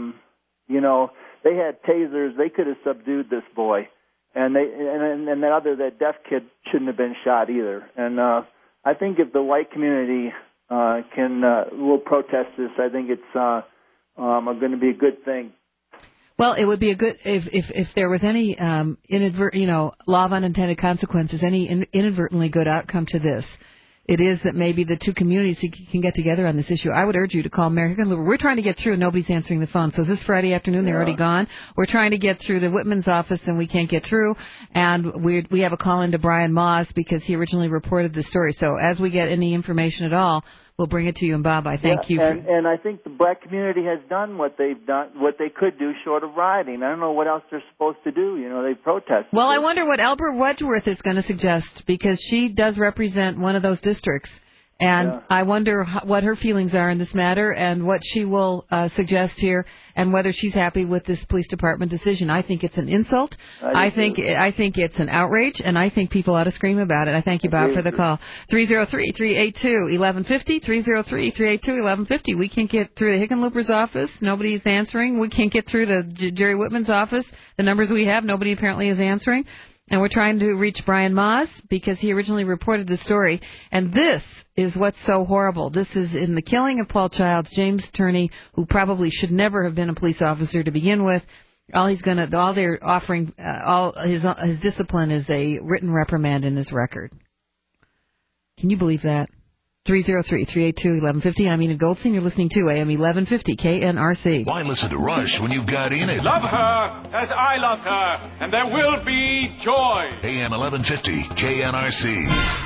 They had tasers. They could have subdued this boy, and that deaf kid shouldn't have been shot either. And I think if the white community will protest this, I think it's going to be a good thing. Well, it would be a good if there was any law of unintended consequences, any inadvertently good outcome to this. it is that maybe the two communities can get together on this issue. I would urge you to call Mary Hickenlooper. We're trying to get through, and nobody's answering the phone. So is this Friday afternoon? They're already gone. We're trying to get through the Whitman's office, and we can't get through. And we have a call into Brian Moss because he originally reported the story. So as we get any information at all, we'll bring it to you. And Bob, I thank you. And I think the black community has done what they could do short of rioting. I don't know what else they're supposed to do. They protest. Well, I wonder what Albert Wedgeworth is going to suggest, because she does represent one of those districts. And I wonder what her feelings are in this matter and what she will suggest here, and whether she's happy with this police department decision. I think it's an insult. I think it's an outrage, and I think people ought to scream about it. I thank you, Bob, for the call. 303-382-1150, 303-382-1150. We can't get through the Hickenlooper's office. Nobody's answering. We can't get through to Jerry Whitman's office. The numbers we have, nobody apparently is answering. And we're trying to reach Brian Moss because he originally reported the story. And this is what's so horrible. This is in the killing of Paul Childs, James Turney, who probably should never have been a police officer to begin with. All they're offering, all his discipline is a written reprimand in his record. Can you believe that? 303-382-1150. I'm Enid Goldstein. You're listening to AM 1150 KNRC. Why listen to Rush when you've got Enid? Love her as I love her, and there will be joy. AM 1150 KNRC.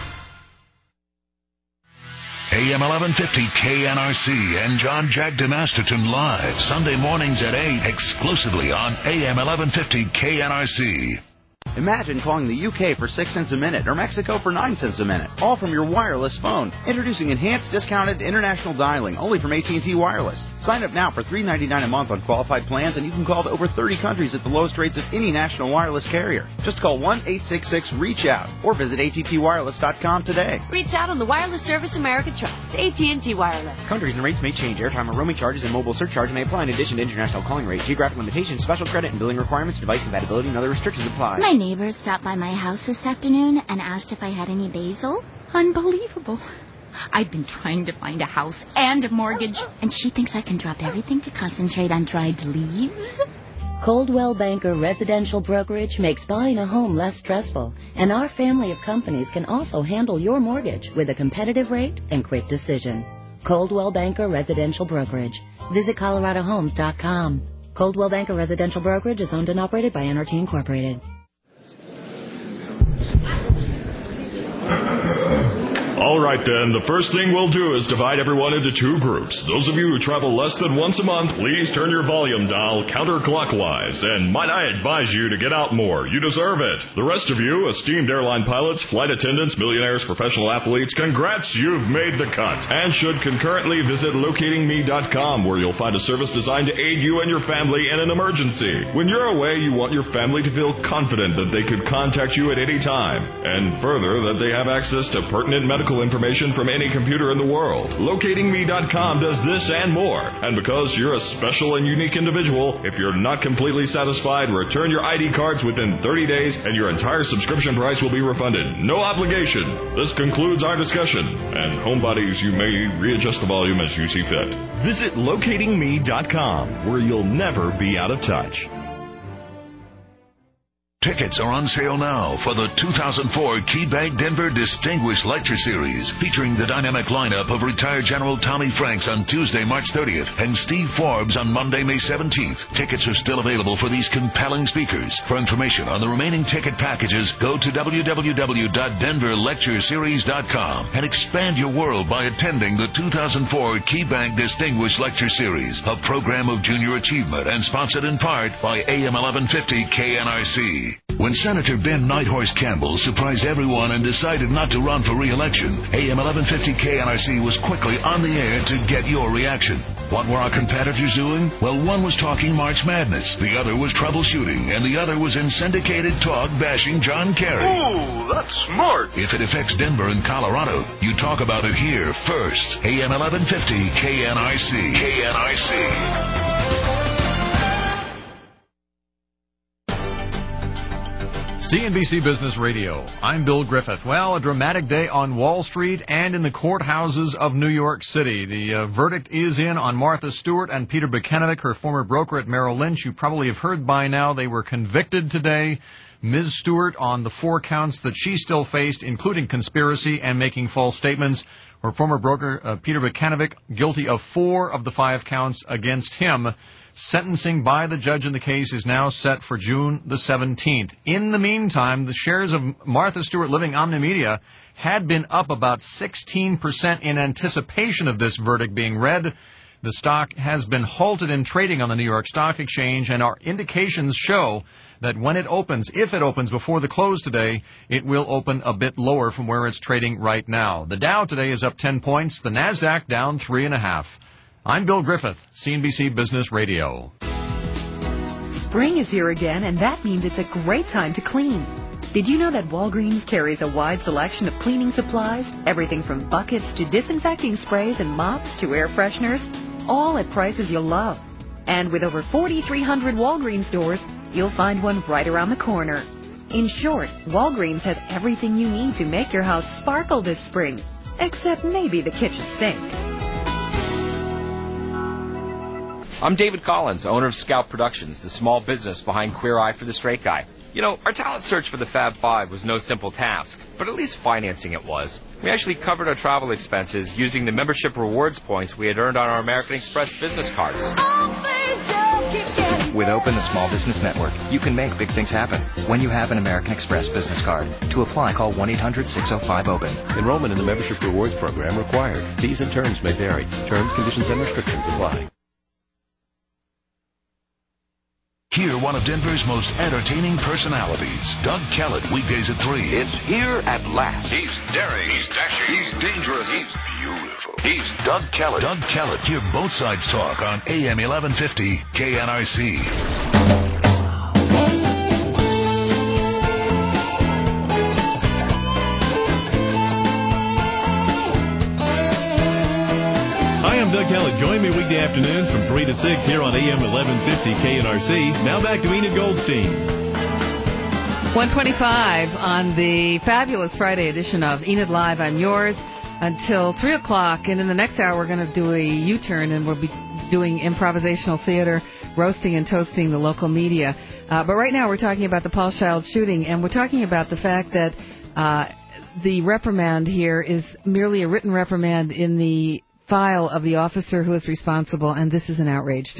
AM 1150 KNRC and John Jagden Masterton live Sunday mornings at 8 exclusively on AM 1150 KNRC. Imagine calling the UK for 6 cents a minute or Mexico for 9 cents a minute, all from your wireless phone. Introducing enhanced discounted international dialing only from AT&T Wireless. Sign up now for $3.99 a month on qualified plans, and you can call to over 30 countries at the lowest rates of any national wireless carrier. Just call 1-866-REACH-OUT or visit ATTWireless.com today. Reach out on the wireless service America trusts. AT&T Wireless. Countries and rates may change. Airtime or roaming charges and mobile surcharge may apply in addition to international calling rate. Geographic limitations, special credit and billing requirements, device compatibility, and other restrictions apply. My neighbor stopped by my house this afternoon and asked if I had any basil. Unbelievable. I've been trying to find a house and a mortgage, and she thinks I can drop everything to concentrate on dried leaves. Coldwell Banker Residential Brokerage makes buying a home less stressful, and our family of companies can also handle your mortgage with a competitive rate and quick decision. Coldwell Banker Residential Brokerage. Visit ColoradoHomes.com. Coldwell Banker Residential Brokerage is owned and operated by NRT Incorporated. All right, then. The first thing we'll do is divide everyone into two groups. Those of you who travel less than once a month, please turn your volume dial counterclockwise. And might I advise you to get out more. You deserve it. The rest of you, esteemed airline pilots, flight attendants, millionaires, professional athletes, congrats, you've made the cut. And should concurrently visit locatingme.com, where you'll find a service designed to aid you and your family in an emergency. When you're away, you want your family to feel confident that they could contact you at any time. And further, that they have access to pertinent medical information from any computer in the world. LocatingMe.com does this and more. And because you're a special and unique individual, if you're not completely satisfied, return your ID cards within 30 days and your entire subscription price will be refunded. No obligation. This concludes our discussion. And homebodies, you may readjust the volume as you see fit. Visit LocatingMe.com, where you'll never be out of touch. Tickets are on sale now for the 2004 KeyBank Denver Distinguished Lecture Series, featuring the dynamic lineup of retired General Tommy Franks on Tuesday, March 30th, and Steve Forbes on Monday, May 17th. Tickets are still available for these compelling speakers. For information on the remaining ticket packages, go to www.denverlectureseries.com and expand your world by attending the 2004 KeyBank Distinguished Lecture Series, a program of junior achievement and sponsored in part by AM 1150 KNRC. When Senator Ben Nighthorse Campbell surprised everyone and decided not to run for re-election, AM 1150 KNRC was quickly on the air to get your reaction. What were our competitors doing? Well, one was talking March Madness, the other was troubleshooting, and the other was in syndicated talk bashing John Kerry. Ooh, that's smart. If it affects Denver and Colorado, you talk about it here first. AM 1150 KNRC. KNRC. CNBC Business Radio. I'm Bill Griffith. Well, a dramatic day on Wall Street and in the courthouses of New York City. The verdict is in on Martha Stewart and Peter Bukanovic, her former broker at Merrill Lynch. You probably have heard by now they were convicted today. Ms. Stewart on the 4 counts that she still faced, including conspiracy and making false statements. Her former broker, Peter Bukanovic, guilty of 4 of the 5 counts against him. Sentencing by the judge in the case is now set for June the 17th. In the meantime, the shares of Martha Stewart Living Omnimedia had been up about 16% in anticipation of this verdict being read. The stock has been halted in trading on the New York Stock Exchange, and our indications show that when it opens, if it opens before the close today, it will open a bit lower from where it's trading right now. The Dow today is up 10 points, the NASDAQ down 3.5. I'm Bill Griffith, CNBC Business Radio. Spring is here again, and that means it's a great time to clean. Did you know that Walgreens carries a wide selection of cleaning supplies? Everything from buckets to disinfecting sprays and mops to air fresheners, all at prices you'll love. And with over 4,300 Walgreens stores, you'll find one right around the corner. In short, Walgreens has everything you need to make your house sparkle this spring, except maybe the kitchen sink. I'm David Collins, owner of Scout Productions, the small business behind Queer Eye for the Straight Guy. You know, our talent search for the Fab Five was no simple task, but at least financing it was. We actually covered our travel expenses using the membership rewards points we had earned on our American Express business cards. With Open, the Small Business Network, you can make big things happen when you have an American Express business card. To apply, call 1-800-605-OPEN. Enrollment in the Membership Rewards Program required. Fees and terms may vary. Terms, conditions, and restrictions apply. Hear one of Denver's most entertaining personalities, Doug Kellett, weekdays at 3. It's here at last. He's daring. He's dashing. He's dangerous. He's beautiful. He's Doug Kellett. Doug Kellett. Hear both sides talk on AM 1150 KNRC. Doug Kellett. Join me weekday afternoons from 3 to 6 here on AM 1150 KNRC. Now back to Enid Goldstein. 125 on the fabulous Friday edition of Enid Live. I'm yours until 3 o'clock. And in the next hour, we're going to do a U-turn, and we'll be doing improvisational theater, roasting and toasting the local media. But right now, we're talking about the Paul Childs shooting, and we're talking about the fact that the reprimand here is merely a written reprimand in the file of the officer who is responsible, and this is an outrage.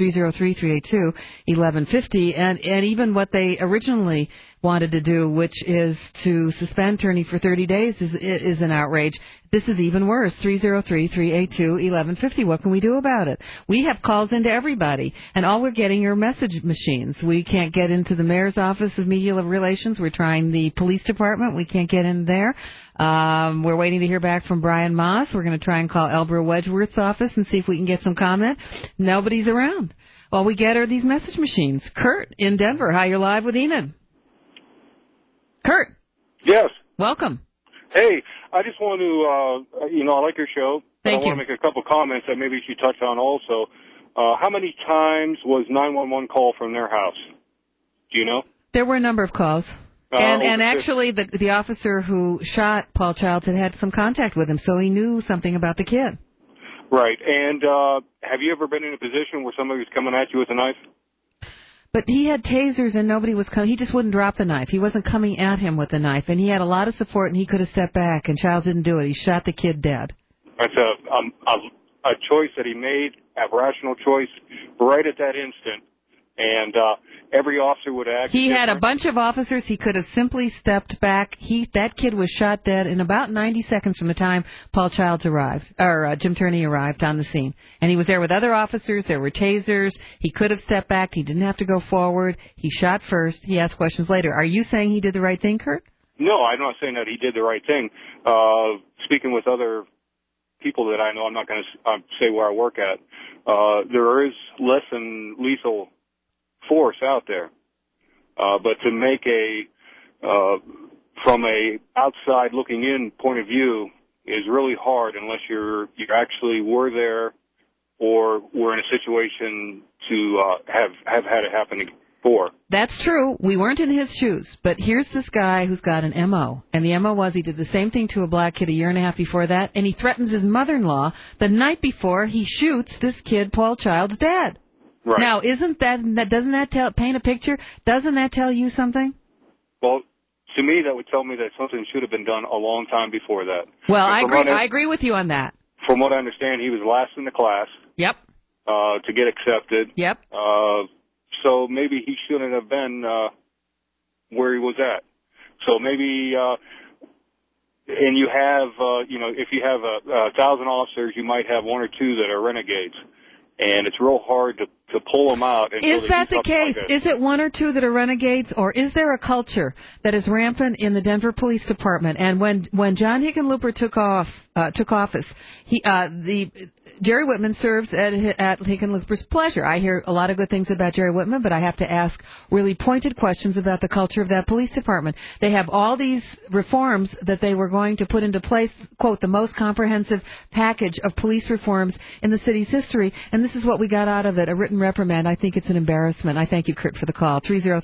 303-382-1150, and even what they originally wanted to do, which is to suspend Turney for 30 days, is an outrage. This is even worse. 303-382-1150. What can we do about it? We have calls into everybody, and all we're getting are message machines. We can't get into the mayor's office of media relations. We're trying the police department. We can't get in there. We're waiting to hear back from Brian Moss. We're going to try and call Elbert Wedgeworth's office and see if we can get some comment. Nobody's around. All we get are these message machines. Kurt in Denver. Hi, you're live with Enid. Kurt. Yes. Welcome. Hey, I just want to, I like your show. Thank you. I want to make a couple comments that maybe you should touch on also. How many times was 911 called from their house? Do you know? There were a number of calls. And actually, the officer who shot Paul Childs had some contact with him, so he knew something about the kid. Right. And have you ever been in a position where somebody was coming at you with a knife? But he had tasers and nobody was coming. He just wouldn't drop the knife. He wasn't coming at him with the knife. And he had a lot of support, and he could have stepped back, and Childs didn't do it. He shot the kid dead. That's a choice that he made, a rational choice, right at that instant. And every officer would act. He had a bunch of officers. He could have simply stepped back. That kid was shot dead in about 90 seconds from the time Paul Childs arrived, or Jim Turney arrived on the scene. And he was there with other officers. There were tasers. He could have stepped back. He didn't have to go forward. He shot first. He asked questions later. Are you saying he did the right thing, Kurt? No, I'm not saying that he did the right thing. Speaking with other people that I know, I'm not going to say where I work at. There is less than lethal force out there, but to make from a outside looking in point of view is really hard unless you actually were there or were in a situation to have had it happen before. That's true. We weren't in his shoes. But here's this guy who's got an M.O. And the M.O. was he did the same thing to a black kid a year and a half before that, and he threatens his mother-in-law the night before he shoots this kid, Paul Child's dad. Right. Now, doesn't that paint a picture? Doesn't that tell you something? Well, to me, that would tell me that something should have been done a long time before that. Well, I agree with you on that. From what I understand, he was last in the class. Yep. To get accepted. Yep. So maybe he shouldn't have been where he was at. So maybe, and you have, if you have 1,000 officers, you might have one or two that are renegades. And it's real hard to pull them out. Is that the case? Like is it one or two that are renegades, or is there a culture that is rampant in the Denver Police Department? And when John Hickenlooper took office, Jerry Whitman serves at Hickenlooper's pleasure. I hear a lot of good things about Jerry Whitman, but I have to ask really pointed questions about the culture of that police department. They have all these reforms that they were going to put into place, quote, the most comprehensive package of police reforms in the city's history, and this is what we got out of it, a written reprimand. I think it's an embarrassment. I thank you, Kurt, for the call.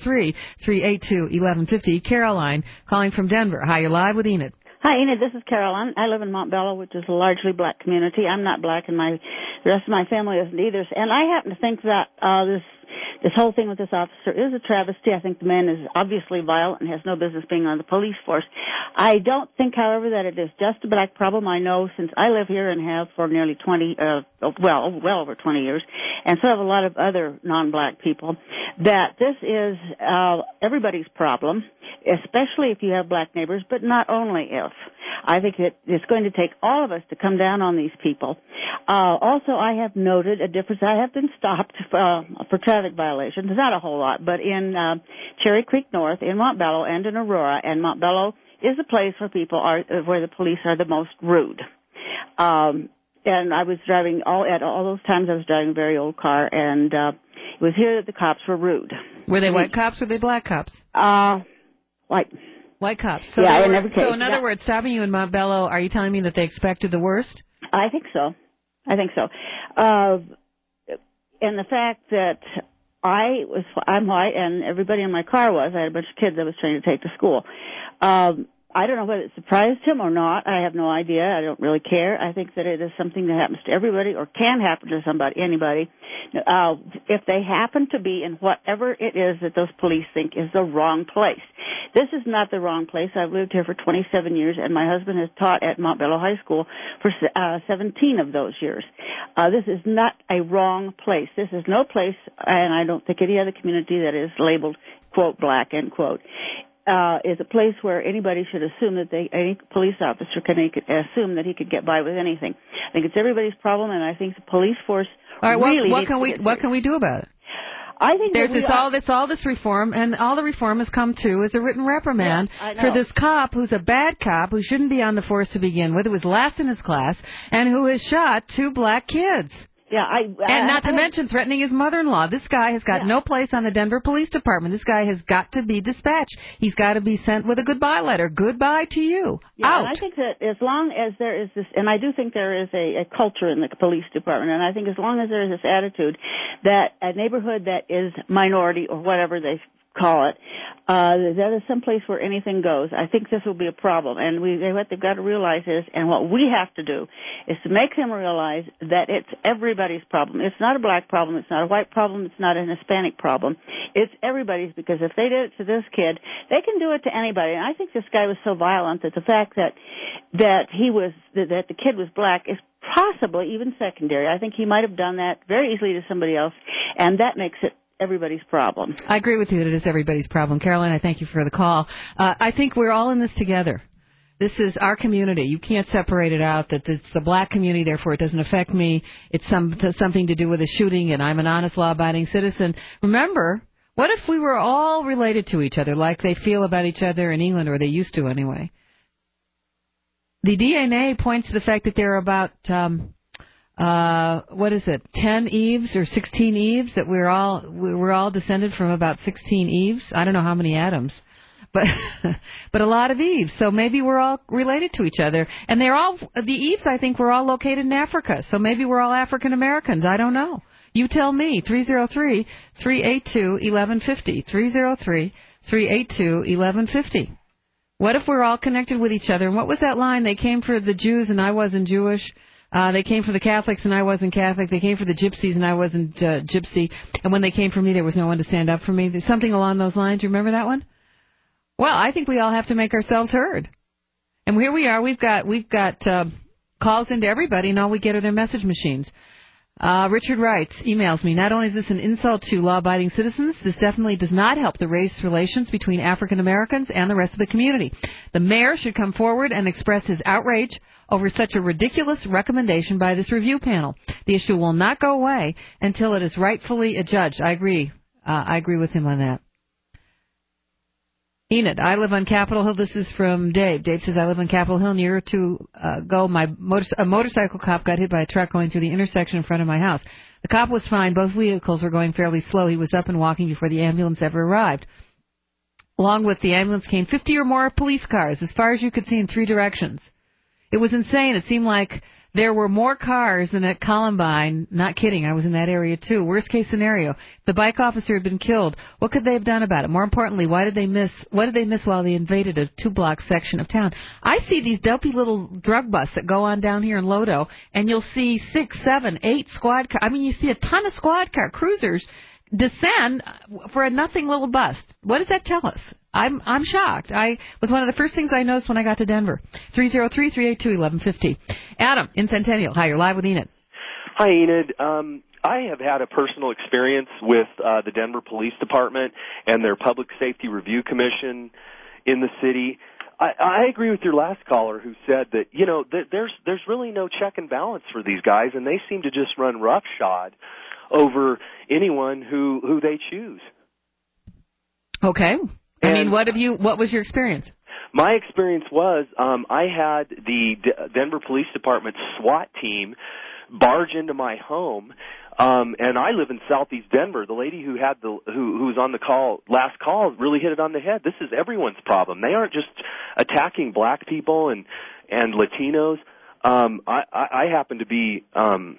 303-382-1150. Caroline, calling from Denver. Hi, you're live with Enid. Hi, Enid. This is Caroline. I live in Montbello, which is a largely black community. I'm not black, and the rest of my family isn't either. And I happen to think that this whole thing with this officer is a travesty. I think the man is obviously violent and has no business being on the police force. I don't think, however, that it is just a black problem. I know since I live here and have for nearly well over 20 years, and so have a lot of other non-black people, that this is everybody's problem, especially if you have black neighbors, but not only if. I think that it's going to take all of us to come down on these people. Also, I have noted a difference. I have been stopped for traffic violations, not a whole lot, but in Cherry Creek North, in Montbello, and in Aurora. And Montbello is a place where where the police are the most rude. And I was driving at all those times. I was driving a very old car, and it was here that the cops were rude. Were they white cops or were they black cops? White. White cops. So yeah, in other words, stopping you in Montbello, are you telling me that they expected the worst? I think so. And the fact that I'm white and everybody in my car was, I had a bunch of kids I was trying to take to school. I don't know whether it surprised him or not. I have no idea. I don't really care. I think that it is something that happens to everybody or can happen to anybody. If they happen to be in whatever it is that those police think is the wrong place. This is not the wrong place. I've lived here for 27 years, and my husband has taught at Montbello High School for 17 of those years. This is not a wrong place. This is no place, and I don't think any other community that is labeled, quote, black, end quote, is a place where anybody should assume that any police officer can assume that he could get by with anything. I think it's everybody's problem, and I think the police force really what can we do about it? I think there's all this reform, and all the reform has come to is a written reprimand for this cop who's a bad cop who shouldn't be on the force to begin with, who was last in his class, and who has shot 2 black kids. Yeah, and not to mention threatening his mother-in-law. This guy has got no place on the Denver Police Department. This guy has got to be dispatched. He's got to be sent with a goodbye letter. Goodbye to you. Yeah, out. And I think that as long as there is this, and I do think there is a culture in the police department, and I think as long as there is this attitude that a neighborhood that is minority or whatever they call it, that is someplace where anything goes. I think this will be a problem. And what they've got to realize is, and what we have to do, is to make them realize that it's everybody's problem. It's not a black problem. It's not a white problem. It's not an Hispanic problem. It's everybody's, because if they did it to this kid, they can do it to anybody. And I think this guy was so violent that the fact that the kid was black is possibly even secondary. I think he might have done that very easily to somebody else, and that makes it everybody's problem. I agree with you that it is everybody's problem. Caroline, I thank you for the call. I think we're all in this together. This is our community. You can't separate it out that it's the black community, therefore it doesn't affect me. It's something to do with a shooting, and I'm an honest, law-abiding citizen. Remember, what if we were all related to each other like they feel about each other in England, or they used to anyway? The DNA points to the fact that there are about 10 Eves or 16 Eves, that we're all descended from about 16 Eves. I don't know how many Adams, but a lot of Eves. So maybe we're all related to each other, and the Eves, I think, were all located in Africa. So maybe we're all African Americans. I don't know. You tell me. 303-382-1150. 303-382-1150. What if we're all connected with each other? And what was that line? They came for the Jews and I wasn't Jewish. They came for the Catholics and I wasn't Catholic. They came for the Gypsies and I wasn't Gypsy. And when they came for me, there was no one to stand up for me. There's something along those lines. You remember that one? Well, I think we all have to make ourselves heard. And here we are. We've got calls into everybody, and all we get are their message machines. Richard writes, emails me, not only is this an insult to law-abiding citizens, this definitely does not help the race relations between African Americans and the rest of the community. The mayor should come forward and express his outrage over such a ridiculous recommendation by this review panel. The issue will not go away until it is rightfully adjudged. I agree. I agree with him on that. Enid, I live on Capitol Hill. This is from Dave. Dave says, I live on Capitol Hill. A year or two ago, a motorcycle cop got hit by a truck going through the intersection in front of my house. The cop was fine. Both vehicles were going fairly slow. He was up and walking before the ambulance ever arrived. Along with the ambulance came 50 or more police cars, as far as you could see in three directions. It was insane. It seemed like there were more cars than at Columbine. Not kidding. I was in that area, too. Worst case scenario. If the bike officer had been killed, what could they have done about it? More importantly, what did they miss while they invaded a 2-block section of town? I see these dopey little drug busts that go on down here in Lodo, and you'll see 6, 7, 8 squad cars. I mean, you see a ton of squad car cruisers descend for a nothing little bust. What does that tell us? I'm shocked. It was one of the first things I noticed when I got to Denver. 303-382-1150. Adam in Centennial. Hi, you're live with Enid. Hi, Enid. I have had a personal experience with the Denver Police Department and their Public Safety Review Commission in the city. I agree with your last caller who said that, you know, there's really no check and balance for these guys, and they seem to just run roughshod over anyone who they choose. Okay. I mean, what was your experience? My experience was I had the Denver Police Department SWAT team barge into my home, and I live in southeast Denver. The lady who was on the last call really hit it on the head. This is everyone's problem. They aren't just attacking black people and Latinos. I happen to be of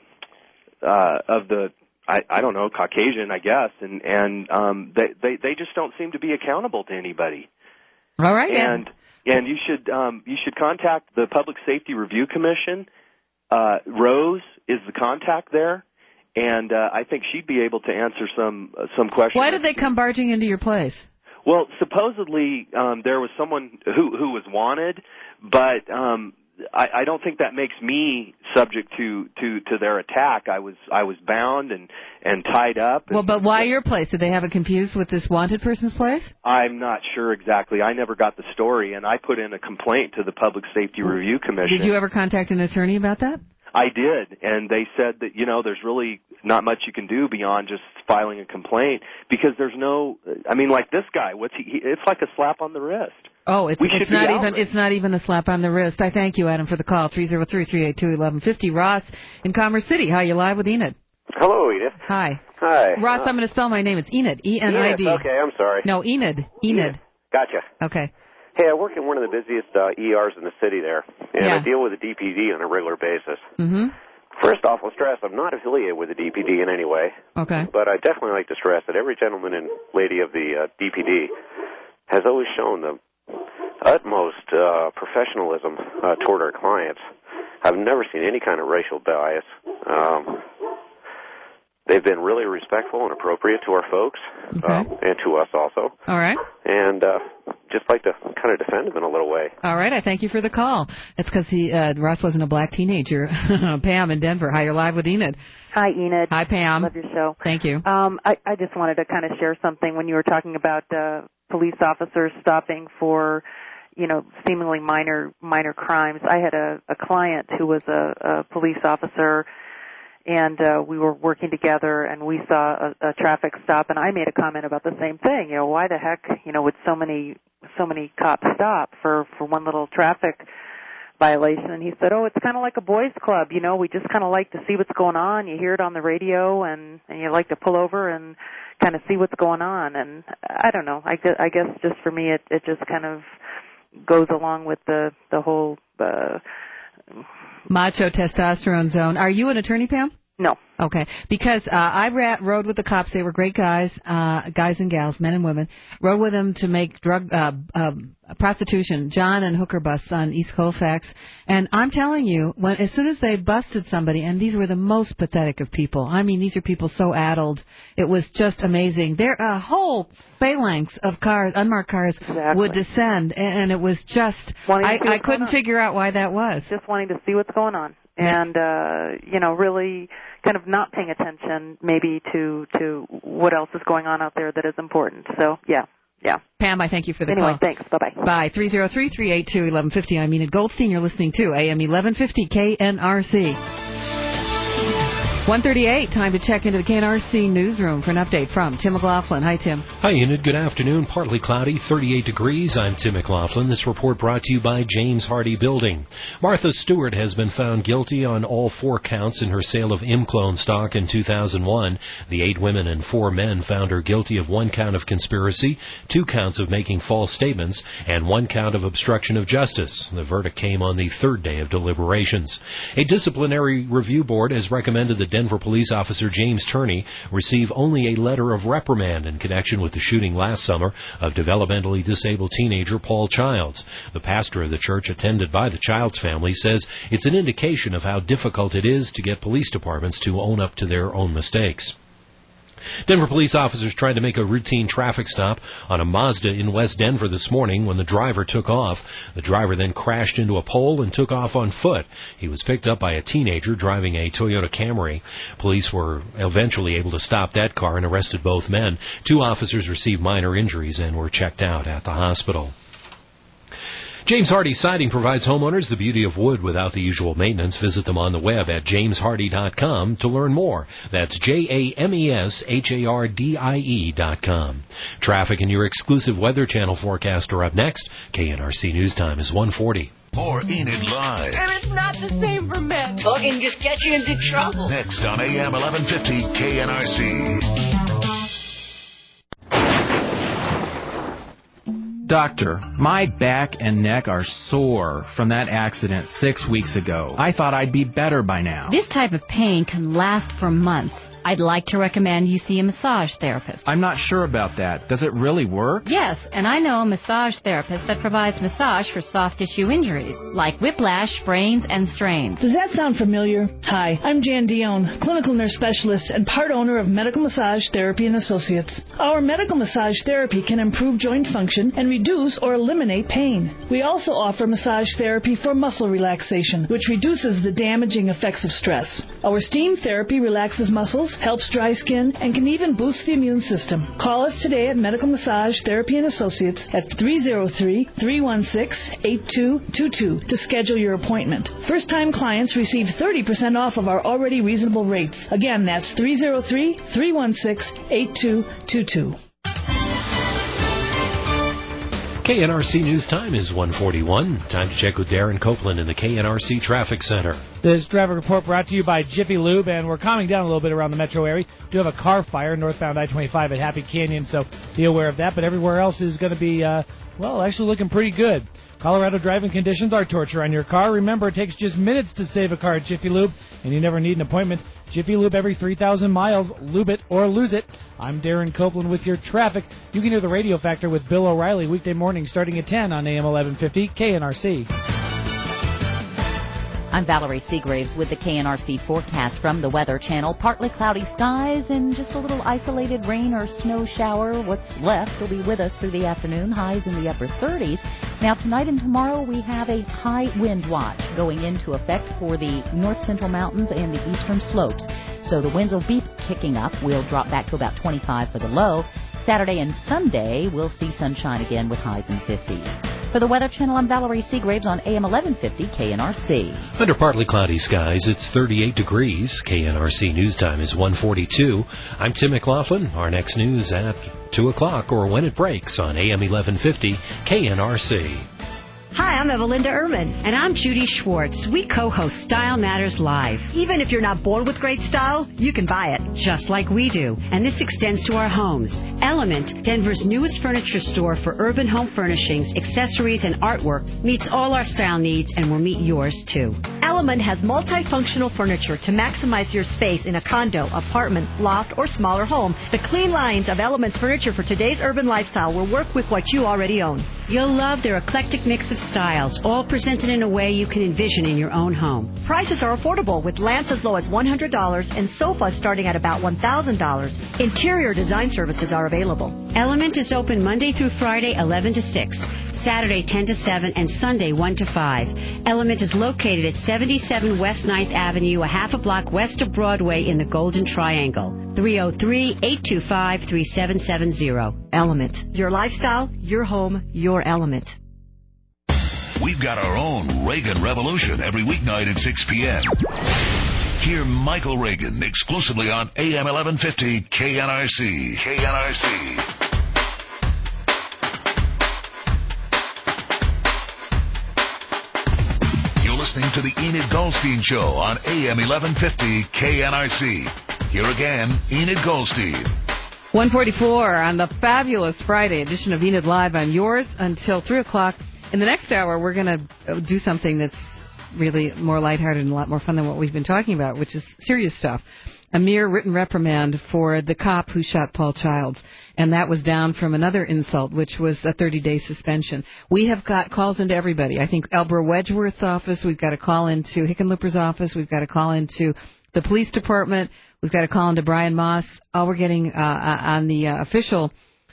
the I don't know, Caucasian, I guess, and they just don't seem to be accountable to anybody. All right. And you should contact the Public Safety Review Commission. Rose is the contact there, and I think she'd be able to answer some questions. Why did they come barging into your place? Well, supposedly there was someone who was wanted, but I don't think that makes me subject to their attack. I was bound and tied up. Well, but why your place? Did they have it confused with this wanted person's place? I'm not sure exactly. I never got the story, and I put in a complaint to the Public Safety Review Commission. Did you ever contact an attorney about that? I did, and they said that, you know, there's really not much you can do beyond just filing a complaint because there's no, I mean, like this guy, it's like a slap on the wrist. Oh, it's not even a slap on the wrist. I thank you, Adam, for the call. 303-382-1150. Ross in Commerce City. Hi, you live with Enid. Hello, Edith. Hi. Hi. Ross, I'm going to spell my name. It's Enid. E-N-I-D. Yes, okay, I'm sorry. No, Enid. Gotcha. Okay. Hey, I work in one of the busiest ERs in the city there, and I deal with the DPD on a regular basis. Mm-hmm. First off, I'll stress I'm not affiliated with the DPD in any way. Okay. But I definitely like to stress that every gentleman and lady of the DPD has always shown the utmost professionalism toward our clients. I've never seen any kind of racial bias. They've been really respectful and appropriate to our folks, and to us also. All right. And just like to kind of defend them in a little way. All right. I thank you for the call. That's because Ross wasn't a black teenager. Pam in Denver. Hi, you're live with Enid. Hi, Enid. Hi, Pam. Love your show. Thank you. I just wanted to kind of share something when you were talking about police officers stopping for, you know, seemingly minor crimes. I had a client who was a police officer, and we were working together, and we saw a traffic stop, and I made a comment about the same thing. You know, why the heck, you know, would so many cops stop for one little traffic violation? And he said, oh, it's kind of like a boys' club. You know, we just kind of like to see what's going on. You hear it on the radio, and you like to pull over and kind of see what's going on. And I don't know. I guess just for me, it just kind of goes along with the whole macho testosterone zone. Are you an attorney, Pam? No. Okay, because I rode with the cops. They were great guys, guys and gals, men and women. Rode with them to make drug prostitution, John and hooker busts on East Colfax. And I'm telling you, as soon as they busted somebody, and these were the most pathetic of people. I mean, these are people so addled. It was just amazing. There, a whole phalanx of cars, unmarked cars, would descend, and it was just. I couldn't figure out why that was. Just wanting to see what's going on. And, really kind of not paying attention maybe to what else is going on out there that is important. So, yeah. Pam, I thank you for the call. Anyway, thanks. Bye-bye. Bye. 303-382-1150. I'm Enid Goldstein. You're listening to AM 1150 KNRC. 1:38, time to check into the KNRC newsroom for an update from Tim McLaughlin. Hi, Tim. Hi, Enid. Good afternoon. Partly cloudy, 38 degrees. I'm Tim McLaughlin. This report brought to you by James Hardy Building. Martha Stewart has been found guilty on all 4 counts in her sale of ImClone stock in 2001. The 8 women and 4 men found her guilty of 1 count of conspiracy, 2 counts of making false statements, and 1 count of obstruction of justice. The verdict came on the 3rd day of deliberations. A disciplinary review board has recommended that Denver police officer James Turney receive only a letter of reprimand in connection with the shooting last summer of developmentally disabled teenager Paul Childs. The pastor of the church attended by the Childs family says it's an indication of how difficult it is to get police departments to own up to their own mistakes. Denver police officers tried to make a routine traffic stop on a Mazda in West Denver this morning when the driver took off. The driver then crashed into a pole and took off on foot. He was picked up by a teenager driving a Toyota Camry. Police were eventually able to stop that car and arrested both men. 2 officers received minor injuries and were checked out at the hospital. James Hardy Siding provides homeowners the beauty of wood without the usual maintenance. Visit them on the web at jameshardy.com to learn more. That's JAMESHARDIE.com. Traffic and your exclusive Weather Channel forecast are up next. KNRC News Time is 1:40. More Enid Live. And it's not the same for men. Talking just gets you into trouble. Next on AM 1150 KNRC. Doctor, my back and neck are sore from that accident 6 weeks ago. I thought I'd be better by now. This type of pain can last for months. I'd like to recommend you see a massage therapist. I'm not sure about that. Does it really work? Yes, and I know a massage therapist that provides massage for soft tissue injuries, like whiplash, sprains, and strains. Does that sound familiar? Hi, I'm Jan Dion, clinical nurse specialist and part owner of Medical Massage Therapy and Associates. Our medical massage therapy can improve joint function and reduce or eliminate pain. We also offer massage therapy for muscle relaxation, which reduces the damaging effects of stress. Our steam therapy relaxes muscles, helps dry skin, and can even boost the immune system. Call us today at Medical Massage Therapy and Associates at 303-316-8222 to schedule your appointment. First-time clients receive 30% off of our already reasonable rates. Again, that's 303-316-8222. KNRC News Time is 1:41. Time to check with Darren Copeland in the KNRC Traffic Center. This traffic report brought to you by Jiffy Lube, and we're calming down a little bit around the metro area. We do have a car fire northbound I-25 at Happy Canyon, so be aware of that. But everywhere else is going to be, actually looking pretty good. Colorado driving conditions are torture on your car. Remember, it takes just minutes to save a car at Jiffy Lube, and you never need an appointment. Jiffy Lube every 3,000 miles. Lube it or lose it. I'm Darren Copeland with your traffic. You can hear the Radio Factor with Bill O'Reilly weekday morning starting at 10 on AM 1150 KNRC. I'm Valerie Seagraves with the KNRC forecast from the Weather Channel. Partly cloudy skies and just a little isolated rain or snow shower. What's left will be with us through the afternoon, highs in the upper 30s. Now, tonight and tomorrow, we have a high wind watch going into effect for the north central mountains and the eastern slopes. So the winds will be kicking up. We'll drop back to about 25 for the low. Saturday and Sunday, we'll see sunshine again with highs in 50s. For the Weather Channel, I'm Valerie Seagraves on AM 1150 KNRC. Under partly cloudy skies, it's 38 degrees. KNRC News Time is 1:42. I'm Tim McLaughlin. Our next news at 2 o'clock or when it breaks on AM 1150 KNRC. Hi, I'm Evelinda Ehrman. And I'm Judy Schwartz. We co-host Style Matters Live. Even if you're not born with great style, you can buy it. Just like we do. And this extends to our homes. Element, Denver's newest furniture store for urban home furnishings, accessories, and artwork, meets all our style needs and will meet yours, too. Element has multifunctional furniture to maximize your space in a condo, apartment, loft, or smaller home. The clean lines of Element's furniture for today's urban lifestyle will work with what you already own. You'll love their eclectic mix of styles, all presented in a way you can envision in your own home. Prices are affordable, with lamps as low as $100 and sofas starting at about $1,000. Interior design services are available. Element is open Monday through Friday, 11 to 6, Saturday, 10 to 7, and Sunday, 1 to 5. Element is located at 77 West 9th Avenue, a half a block west of Broadway in the Golden Triangle. 303-825-3770. Element. Your lifestyle, your home, your element. We've got our own Reagan Revolution every weeknight at 6 p.m. Hear Michael Reagan exclusively on AM 1150 KNRC. KNRC. You're listening to the Enid Goldstein Show on AM 1150 KNRC. Here again, Enid Goldstein. 1:44 on the fabulous Friday edition of Enid Live. I'm yours until 3 o'clock. In the next hour, we're going to do something that's really more lighthearted and a lot more fun than what we've been talking about, which is serious stuff. A mere written reprimand for the cop who shot Paul Childs. And that was down from another insult, which was a 30-day suspension. We have got calls into everybody. I think Elbert Wedgeworth's office. We've got a call into Hickenlooper's office. We've got a call into the police department. We've got a call into Brian Moss. All we're getting on the official,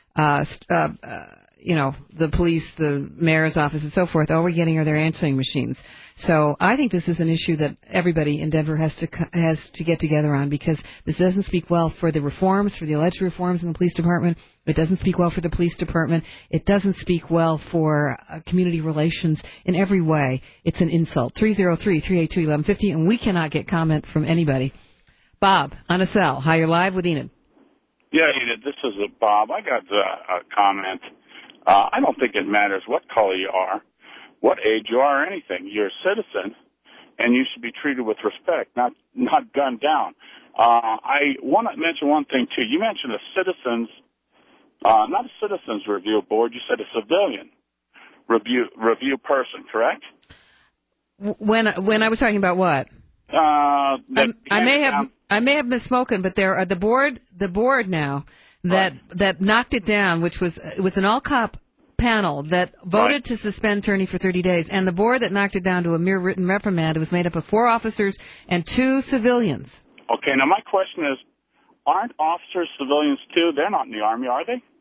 the police, the mayor's office, and so forth, all we're getting are their answering machines. So I think this is an issue that everybody in Denver has to get together on, because this doesn't speak well for the reforms, for the alleged reforms in the police department. It doesn't speak well for the police department. It doesn't speak well for community relations in every way. It's an insult. 303-382-1150, and we cannot get comment from anybody. Bob, on a cell. Hi, you're live with Enid. Yeah, Enid, this is Bob. I got a comment. I don't think it matters what color you are, what age you are, or anything. You're a citizen, and you should be treated with respect, not gunned down. I want to mention one thing, too. You mentioned a citizens, not a citizens review board. You said a civilian review person, correct? When I was talking about what? I may have misspoken, but there are the board now that knocked it down, which was an all-cop panel that voted to suspend Turney for 30 days, and the board that knocked it down to a mere written reprimand. It was made up of 4 officers and 2 civilians. Okay, now my question is, aren't officers civilians too? They're not in the Army, are they?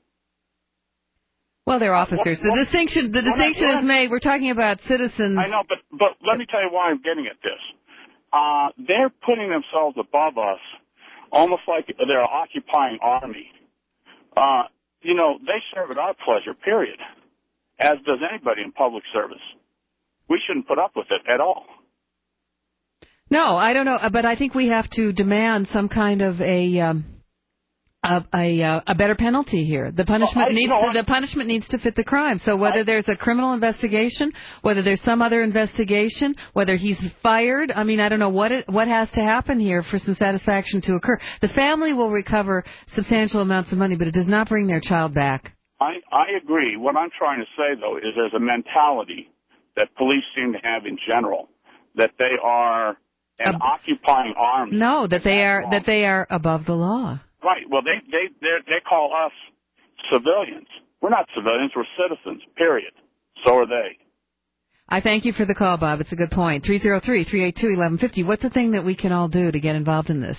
Well, they're officers. The distinction is made. We're talking about citizens. I know, but let me tell you why I'm getting at this. They're putting themselves above us, almost like they're an occupying army. They serve at our pleasure, period, as does anybody in public service. We shouldn't put up with it at all. No, I don't know, but I think we have to demand some kind of a better penalty here. The punishment needs to fit the crime. So whether there's a criminal investigation, whether there's some other investigation, whether he's fired, I don't know what has to happen here for some satisfaction to occur. The family will recover substantial amounts of money, but it does not bring their child back. I agree. What I'm trying to say, though, is there's a mentality that police seem to have in general, that they are an occupying army. No, that they are above the law. Right. Well, they call us civilians. We're not civilians. We're citizens, period. So are they. I thank you for the call, Bob. It's a good point. 303-382-1150. What's the thing that we can all do to get involved in this?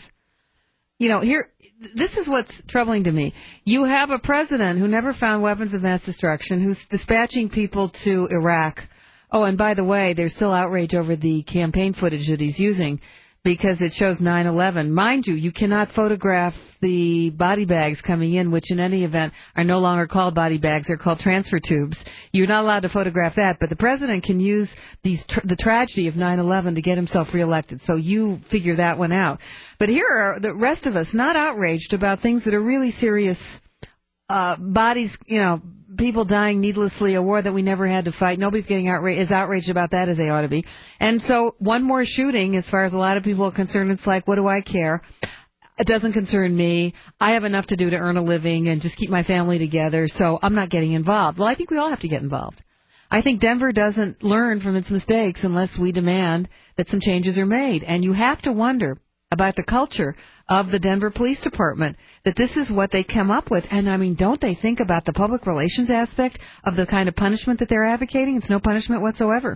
This is what's troubling to me. You have a president who never found weapons of mass destruction, who's dispatching people to Iraq. Oh, and by the way, there's still outrage over the campaign footage that he's using, because it shows 9/11. Mind you, you cannot photograph the body bags coming in, which in any event are no longer called body bags. They're called transfer tubes. You're not allowed to photograph that, but the president can use the tragedy of 9/11 to get himself reelected. So you figure that one out. But here are the rest of us not outraged about things that are really serious. Bodies, people dying needlessly, a war that we never had to fight. Nobody's getting as outraged about that as they ought to be. And so one more shooting, as far as a lot of people are concerned, it's like, what do I care? It doesn't concern me. I have enough to do to earn a living and just keep my family together, so I'm not getting involved. Well, I think we all have to get involved. I think Denver doesn't learn from its mistakes unless we demand that some changes are made. And you have to wonder about the culture of the Denver Police Department, that this is what they come up with. And, I mean, don't they think about the public relations aspect of the kind of punishment that they're advocating? It's no punishment whatsoever.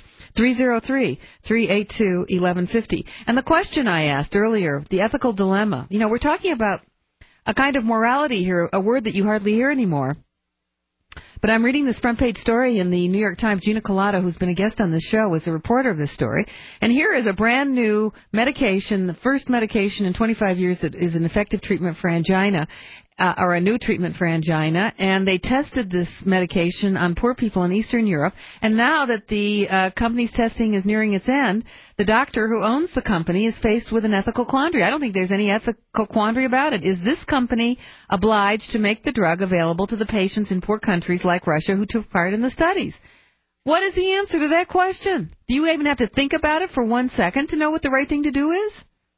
303-382-1150. And the question I asked earlier, the ethical dilemma, you know, we're talking about a kind of morality here, a word that you hardly hear anymore. But I'm reading this front page story in the New York Times. Gina Colado, who's been a guest on this show, was the reporter of this story. And here is a brand new medication, the first medication in 25 years that is an effective treatment for angina, or a new treatment for angina. And they tested this medication on poor people in Eastern Europe. And now that the company's testing is nearing its end, the doctor who owns the company is faced with an ethical quandary. I don't think there's any ethical quandary about it. Is this company obliged to make the drug available to the patients in poor countries like Russia who took part in the studies? What is the answer to that question? Do you even have to think about it for 1 second to know what the right thing to do is?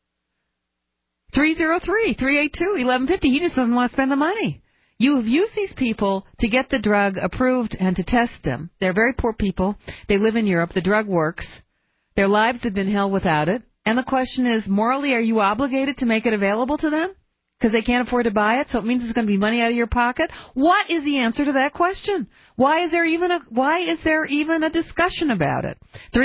303-382-1150. He just doesn't want to spend the money. You have used these people to get the drug approved and to test them. They're very poor people. They live in Europe. The drug works. Their lives have been hell without it. And the question is, morally, are you obligated to make it available to them? Because they can't afford to buy it, so it means it's going to be money out of your pocket? What is the answer to that question? Why is there even a discussion about it?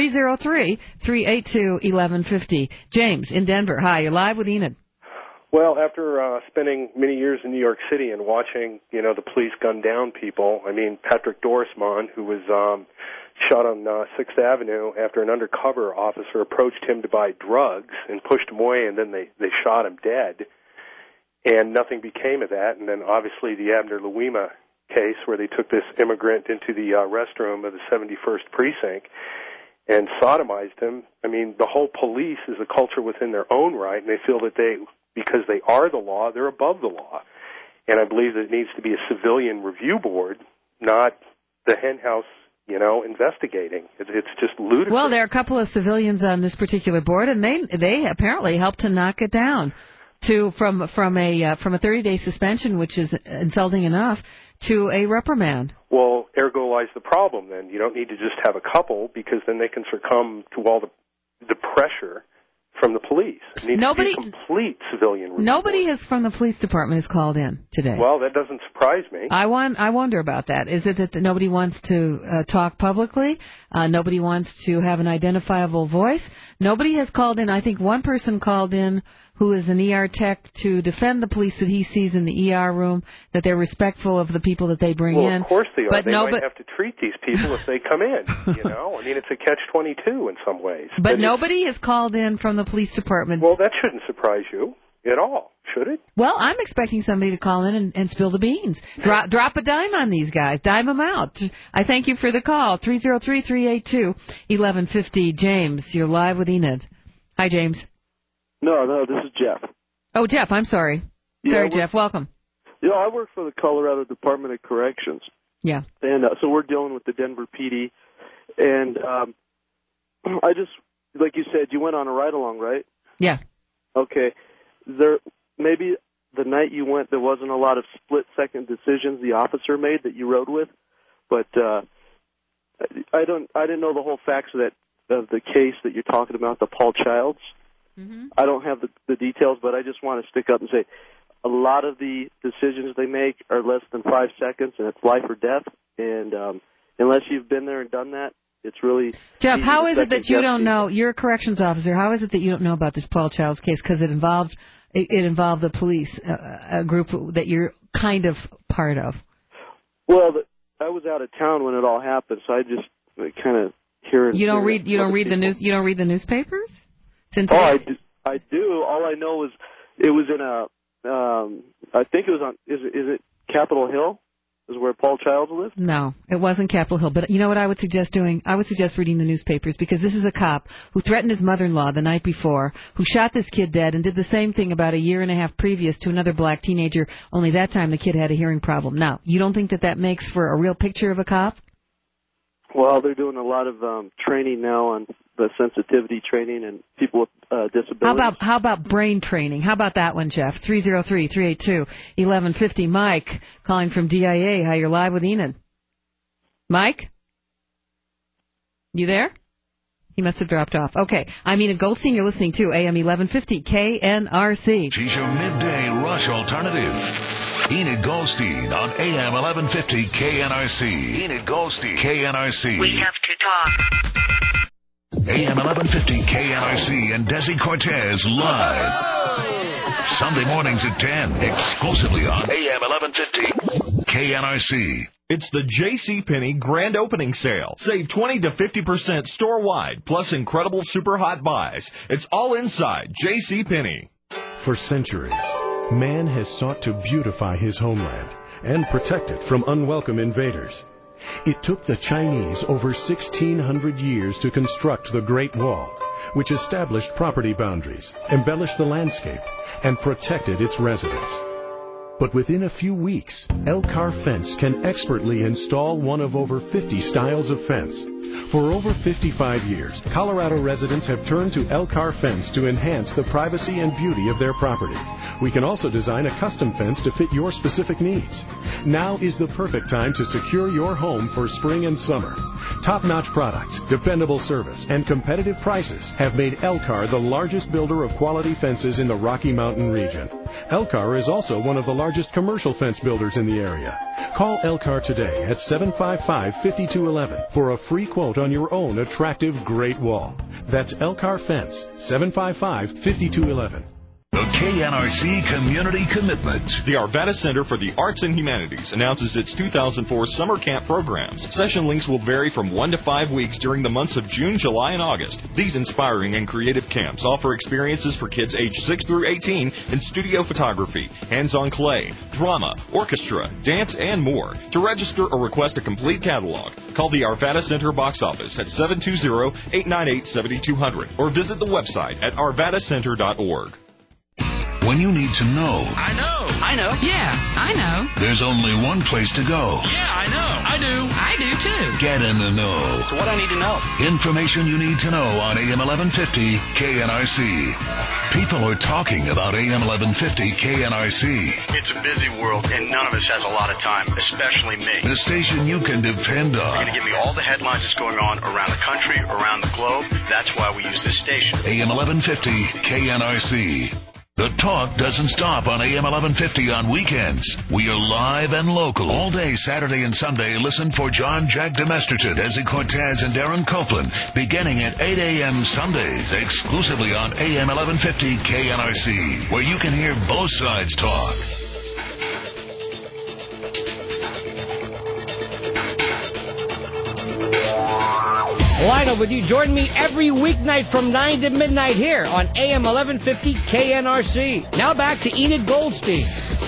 303-382-1150. James in Denver. Hi, you're live with Enid. Well, after spending many years in New York City and watching, the police gun down people, I mean, Patrick Dorismond, who was shot on 6th Avenue after an undercover officer approached him to buy drugs and pushed him away, and then they shot him dead, and nothing became of that. And then, obviously, the Abner Louima case where they took this immigrant into the restroom of the 71st Precinct and sodomized him. I mean, the whole police is a culture within their own right, and they feel that because they are the law, they're above the law. And I believe that it needs to be a civilian review board, not the hen house, investigating. It's just ludicrous. Well, there are a couple of civilians on this particular board, and they apparently helped to knock it down from a 30-day suspension, which is insulting enough, to a reprimand. Well, ergo lies the problem. Then you don't need to just have a couple, because then they can succumb to all the pressure from the police. It needs to be a complete civilian review. Nobody from the police department has called in today. Well, that doesn't surprise me. I wonder about that. Is it that nobody wants to talk publicly? Nobody wants to have an identifiable voice? Nobody has called in. I think one person called in who is an ER tech to defend the police that he sees in the ER room, that they're respectful of the people that they bring in. Well, of course they are. But they might have to treat these people if they come in, I mean, it's a catch-22 in some ways. But nobody has called in from the police department. Well, that shouldn't surprise you at all, should it? Well, I'm expecting somebody to call in and spill the beans. Drop a dime on these guys. Dime them out. I thank you for the call. 303-382-1150. James, you're live with Enid. Hi, James. No, this is Jeff. Oh, Jeff, I'm sorry. Sorry, Jeff. Welcome. I work for the Colorado Department of Corrections. Yeah. And so we're dealing with the Denver PD. And I just, like you said, you went on a ride-along, right? Yeah. Okay. Maybe the night you went, there wasn't a lot of split-second decisions the officer made that you rode with. But I didn't know the whole facts of the case that you're talking about, the Paul Childs. Mm-hmm. I don't have the details, but I just want to stick up and say a lot of the decisions they make are less than 5 seconds, and it's life or death. And unless you've been there and done that, it's really... Jeff, how is it that you don't know? You're a corrections officer. How is it that you don't know about this Paul Childs case? Because it involved the police, a group that you're kind of part of. Well, I was out of town when it all happened, so I just kind of hear it. You don't read the news. You don't read the newspapers? I do. All I know is it was in I think it was on, is it Capitol Hill? is where Paul Childs lived? No, it wasn't Capitol Hill. But you know what I would suggest doing? I would suggest reading the newspapers, because this is a cop who threatened his mother-in-law the night before, who shot this kid dead, and did the same thing about a year and a half previous to another black teenager, only that time the kid had a hearing problem. Now, you don't think that makes for a real picture of a cop? Well, they're doing a lot of training now on the sensitivity training and people with disabilities. How about brain training? How about that one, Jeff? 303-382-1150. Mike, calling from DIA. Hi, you're live with Enid. Mike? You there? He must have dropped off. Okay. I'm Enid Goldstein. You're listening to AM 1150 KNRC. She's your midday rush alternative. Enid Goldstein on AM 1150 KNRC. Enid Goldstein, KNRC. We have to talk. AM 1150 KNRC and Desi Cortez live. Sunday mornings at 10, exclusively on AM 1150 KNRC. It's the JCPenney Grand Opening Sale. Save 20 to 50% store-wide, plus incredible super hot buys. It's all inside JCPenney. For centuries, man has sought to beautify his homeland and protect it from unwelcome invaders. It took the Chinese over 1,600 years to construct the Great Wall, which established property boundaries, embellished the landscape, and protected its residents. But within a few weeks, Elcar Fence can expertly install one of over 50 styles of fence. For over 55 years, Colorado residents have turned to Elcar Fence to enhance the privacy and beauty of their property. We can also design a custom fence to fit your specific needs. Now is the perfect time to secure your home for spring and summer. Top-notch products, dependable service, and competitive prices have made Elcar the largest builder of quality fences in the Rocky Mountain region. Elcar is also one of the largest commercial fence builders in the area. Call Elcar today at 755-5211 for a free quote on your own attractive Great Wall. That's Elcar Fence, 755-5211. The KNRC Community Commitment. The Arvada Center for the Arts and Humanities announces its 2004 summer camp programs. Session lengths will vary from 1 to 5 weeks during the months of June, July, and August. These inspiring and creative camps offer experiences for kids aged 6 through 18 in studio photography, hands-on clay, drama, orchestra, dance, and more. To register or request a complete catalog, call the Arvada Center box office at 720-898-7200 or visit the website at arvadacenter.org. When you need to know. I know. Yeah, I know. There's only one place to go. Yeah, I know. I do, too. Get in the know. So what I need to know. Information you need to know on AM 1150 KNRC. People are talking about AM 1150 KNRC. It's a busy world, and none of us has a lot of time, especially me. The station you can depend on. You're going to give me all the headlines that's going on around the country, around the globe. That's why we use this station. AM 1150 KNRC. The talk doesn't stop on AM 1150 on weekends. We are live and local. All day Saturday and Sunday, listen for John Jack DeMesterton, Desi Cortez, and Darren Copeland, beginning at 8 a.m. Sundays, exclusively on AM 1150 KNRC, where you can hear both sides talk. Lionel, would you join me every weeknight from 9 to midnight here on AM 1150 KNRC? Now back to Enid Goldstein.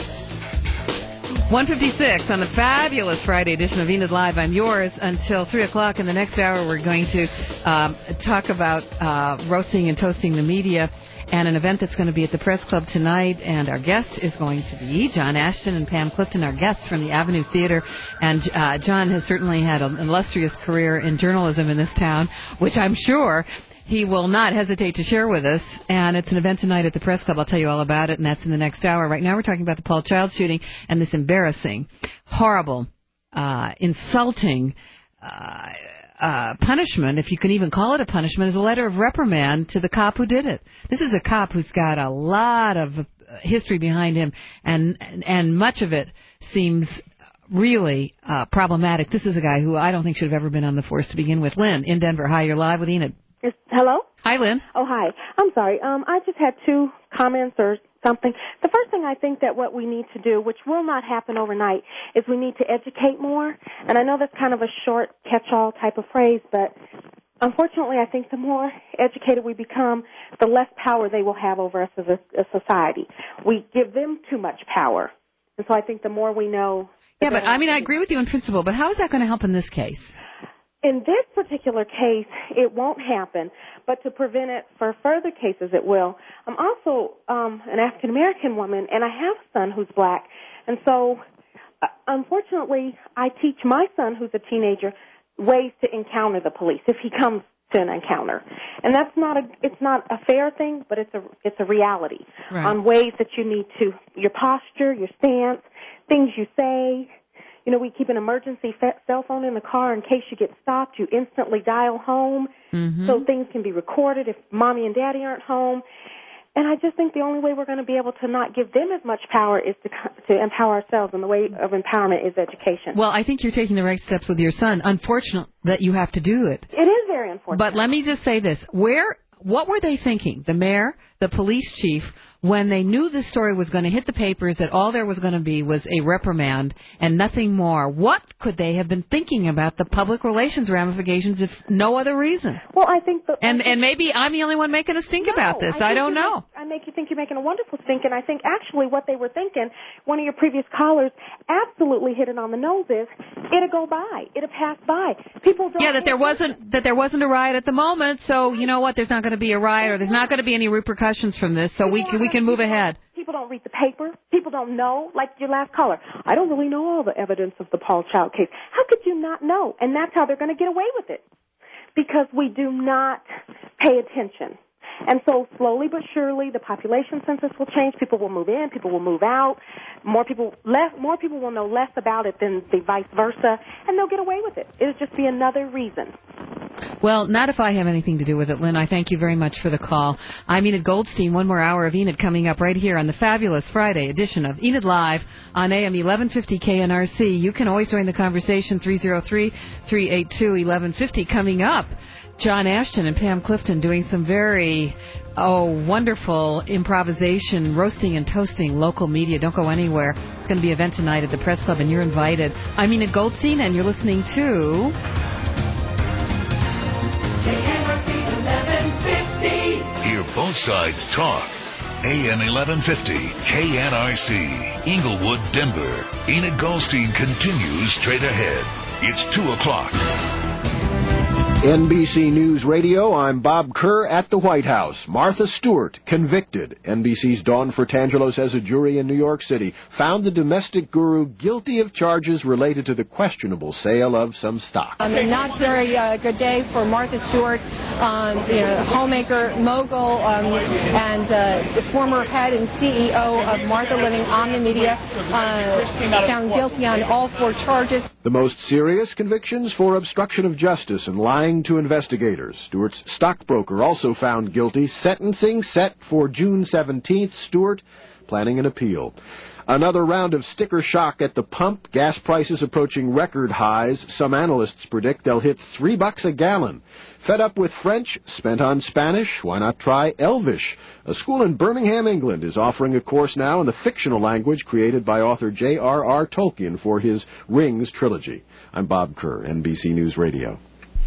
1:56 on the fabulous Friday edition of Enid Live. I'm yours until 3 o'clock. In the next hour, we're going to talk about roasting and toasting the media and an event that's going to be at the Press Club tonight. And our guest is going to be John Ashton and Pam Clifton, our guests from the Avenue Theater. And John has certainly had an illustrious career in journalism in this town, which I'm sure he will not hesitate to share with us. And it's an event tonight at the Press Club. I'll tell you all about it, and that's in the next hour. Right now we're talking about the Paul Childs shooting and this embarrassing, horrible, insulting punishment, if you can even call it a punishment, is a letter of reprimand to the cop who did it. This is a cop who's got a lot of history behind him, and much of it seems really problematic. This is a guy who I don't think should have ever been on the force to begin with. Lynn, in Denver. Hi, you're live with Enid. Hello? Hi, Lynn. Oh, hi. I'm sorry. I just had two comments or something. The first thing I think that what we need to do, which will not happen overnight, is we need to educate more. And I know that's kind of a short catch-all type of phrase, but unfortunately I think the more educated we become, the less power they will have over us as a society. We give them too much power. And so I think the more we know Yeah, but I mean, I agree with you in principle, but how is that going to help in this case? In this particular case, it won't happen, but to prevent it for further cases, it will. I'm also an African-American woman, and I have a son who's black, and so unfortunately, I teach my son, who's a teenager, ways to encounter the police if he comes to an encounter. And it's not a fair thing, but it's a reality on ways that you need to, your posture, your stance, things you say. You know, we keep an emergency cell phone in the car in case you get stopped. You instantly dial home so things can be recorded if mommy and daddy aren't home. And I just think the only way we're going to be able to not give them as much power is to empower ourselves, and the way of empowerment is education. Well, I think you're taking the right steps with your son. Unfortunate that you have to do it. It is very unfortunate. But let me just say this. What were they thinking, the mayor, the police chief, when they knew this story was going to hit the papers, that all there was going to be was a reprimand and nothing more? What could they have been thinking about the public relations ramifications if no other reason? Well, I think and maybe I'm the only one making a stink about this. I don't know. I make you think you're making a wonderful stink, and I think actually what they were thinking, one of your previous callers absolutely hit it on the nose, is it'll go by. It'll pass by. People don't. Yeah, that there wasn't a riot at the moment, so you know what? There's not going to be a riot, or there's not going to be any repercussions from this, so we can move ahead. People don't read the paper. People don't know. Like your last caller, I don't really know all the evidence of the Paul Child case. How could you not know? And that's how they're going to get away with it, because we do not pay attention. And so slowly but surely, the population census will change. People will move in. People will move out. More people will know less about it than the vice versa, and they'll get away with it. It'll just be another reason. Well, not if I have anything to do with it, Lynn. I thank you very much for the call. I'm Enid Goldstein. One more hour of Enid coming up right here on the fabulous Friday edition of Enid Live on AM 1150 KNRC. You can always join the conversation, 303-382-1150. Coming up, John Ashton and Pam Clifton doing some very wonderful improvisation, roasting and toasting local media. Don't go anywhere. It's going to be an event tonight at the Press Club, and you're invited. I'm Enid Goldstein, and you're listening to KNRC 1150. Hear both sides talk. AM 1150, KNRC, Inglewood, Denver. Enid Goldstein continues straight ahead. It's 2 o'clock. NBC News Radio, I'm Bob Kerr at the White House. Martha Stewart, convicted. NBC's Dawn Fratangelo says a jury in New York City found the domestic guru guilty of charges related to the questionable sale of some stock. Not very good day for Martha Stewart, homemaker, mogul, and former head and CEO of Martha Living Omnimedia, found guilty on all 4 charges. The most serious convictions for obstruction of justice and lying to investigators. Stewart's stockbroker also found guilty. Sentencing set for June 17th. Stewart planning an appeal. Another round of sticker shock at the pump. Gas prices approaching record highs. Some analysts predict they'll hit $3 a gallon. Fed up with French? Spent on Spanish? Why not try Elvish? A school in Birmingham, England is offering a course now in the fictional language created by author J.R.R. Tolkien for his Rings trilogy. I'm Bob Kerr, NBC News Radio.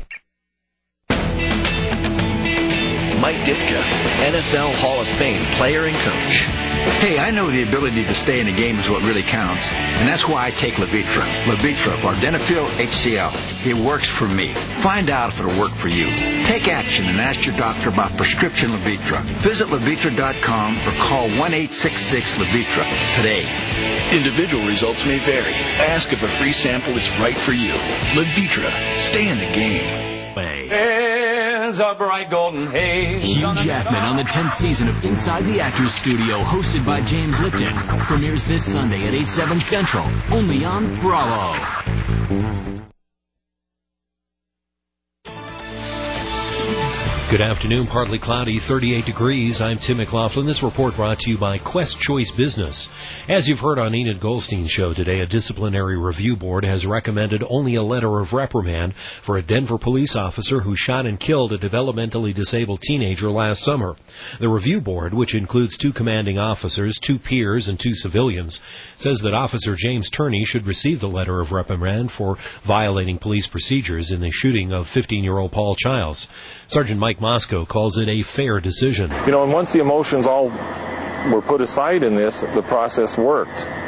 Mike Ditka, NFL Hall of Fame player and coach. Hey, I know the ability to stay in the game is what really counts, and that's why I take Levitra. Levitra, Vardenafil HCl. It works for me. Find out if it'll work for you. Take action and ask your doctor about prescription Levitra. Visit Levitra.com or call 1-866-LEVITRA today. Individual results may vary. Ask if a free sample is right for you. Levitra. Stay in the game. Hands are bright golden haze. Hugh Jackman on the 10th season of Inside the Actors Studio, hosted by James Lipton, premieres this Sunday at 8/7 Central, only on Bravo. Good afternoon. Partly cloudy, 38 degrees. I'm Tim McLaughlin. This report brought to you by Quest Choice Business. As you've heard on Enid Goldstein's show today, a disciplinary review board has recommended only a letter of reprimand for a Denver police officer who shot and killed a developmentally disabled teenager last summer. The review board, which includes 2 commanding officers, 2 peers, and 2 civilians, says that Officer James Turney should receive the letter of reprimand for violating police procedures in the shooting of 15-year-old Paul Childs. Sergeant Mike Moscow calls it a fair decision. And once the emotions all were put aside in this, the process worked.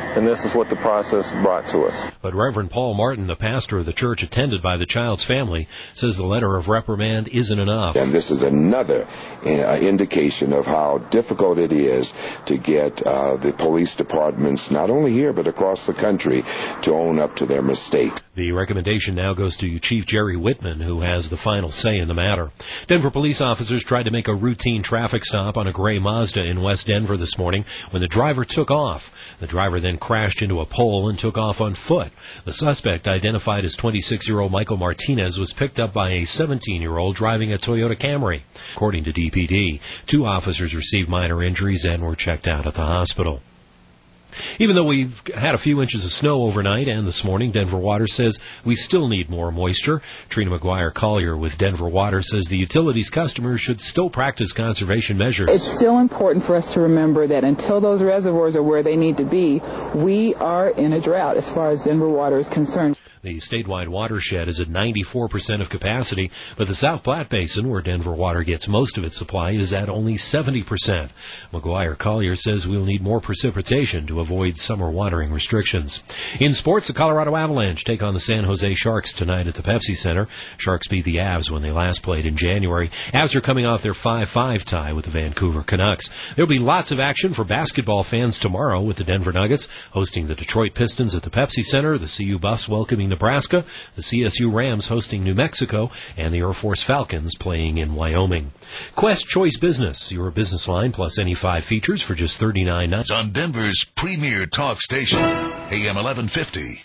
and this is what the process brought to us. But Reverend Paul Martin, the pastor of the church attended by the child's family, says the letter of reprimand isn't enough. And this is another indication of how difficult it is to get the police departments, not only here but across the country, to own up to their mistake. The recommendation now goes to Chief Jerry Whitman, who has the final say in the matter. Denver police officers tried to make a routine traffic stop on a gray Mazda in West Denver this morning when the driver took off. The driver then crashed into a pole and took off on foot. The suspect, identified as 26-year-old Michael Martinez, was picked up by a 17-year-old driving a Toyota Camry. According to DPD, 2 officers received minor injuries and were checked out at the hospital. Even though we've had a few inches of snow overnight and this morning, Denver Water says we still need more moisture. Trina McGuire Collier with Denver Water says the utilities customers should still practice conservation measures. It's still important for us to remember that until those reservoirs are where they need to be, we are in a drought as far as Denver Water is concerned. The statewide watershed is at 94% of capacity, but the South Platte Basin, where Denver Water gets most of its supply, is at only 70%. McGuire Collier says we'll need more precipitation to avoid summer watering restrictions. In sports, the Colorado Avalanche take on the San Jose Sharks tonight at the Pepsi Center. Sharks beat the Avs when they last played in January. Avs are coming off their 5-5 tie with the Vancouver Canucks. There'll be lots of action for basketball fans tomorrow with the Denver Nuggets hosting the Detroit Pistons at the Pepsi Center, the CU Buffs welcoming Nebraska, the CSU Rams hosting New Mexico, and the Air Force Falcons playing in Wyoming. Quest Choice Business, your business line plus any 5 features for just $39.99. On Denver's premier talk station, AM 1150,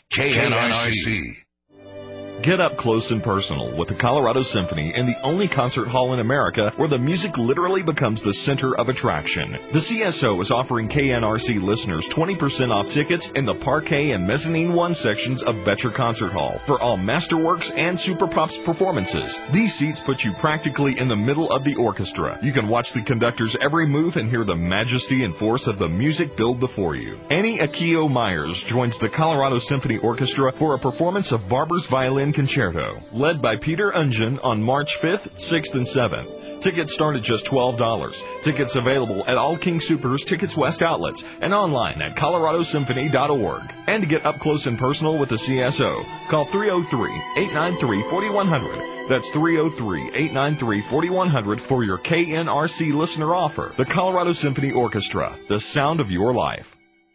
KNRC. Get up close and personal with the Colorado Symphony in the only concert hall in America where the music literally becomes the center of attraction. The CSO is offering KNRC listeners 20% off tickets in the Parquet and Mezzanine 1 sections of Betcher Concert Hall for all Masterworks and Super Pops performances. These seats put you practically in the middle of the orchestra. You can watch the conductor's every move and hear the majesty and force of the music build before you. Annie Akio Myers joins the Colorado Symphony Orchestra for a performance of Barber's Violin Concerto, led by Peter Ungen on March 5th, 6th, and 7th. Tickets start at just $12. Tickets available at all King Soopers Tickets West outlets and online at coloradosymphony.org. And to get up close and personal with the CSO, call 303-893-4100. That's 303-893-4100 for your KNRC listener offer. The Colorado Symphony Orchestra, the sound of your life.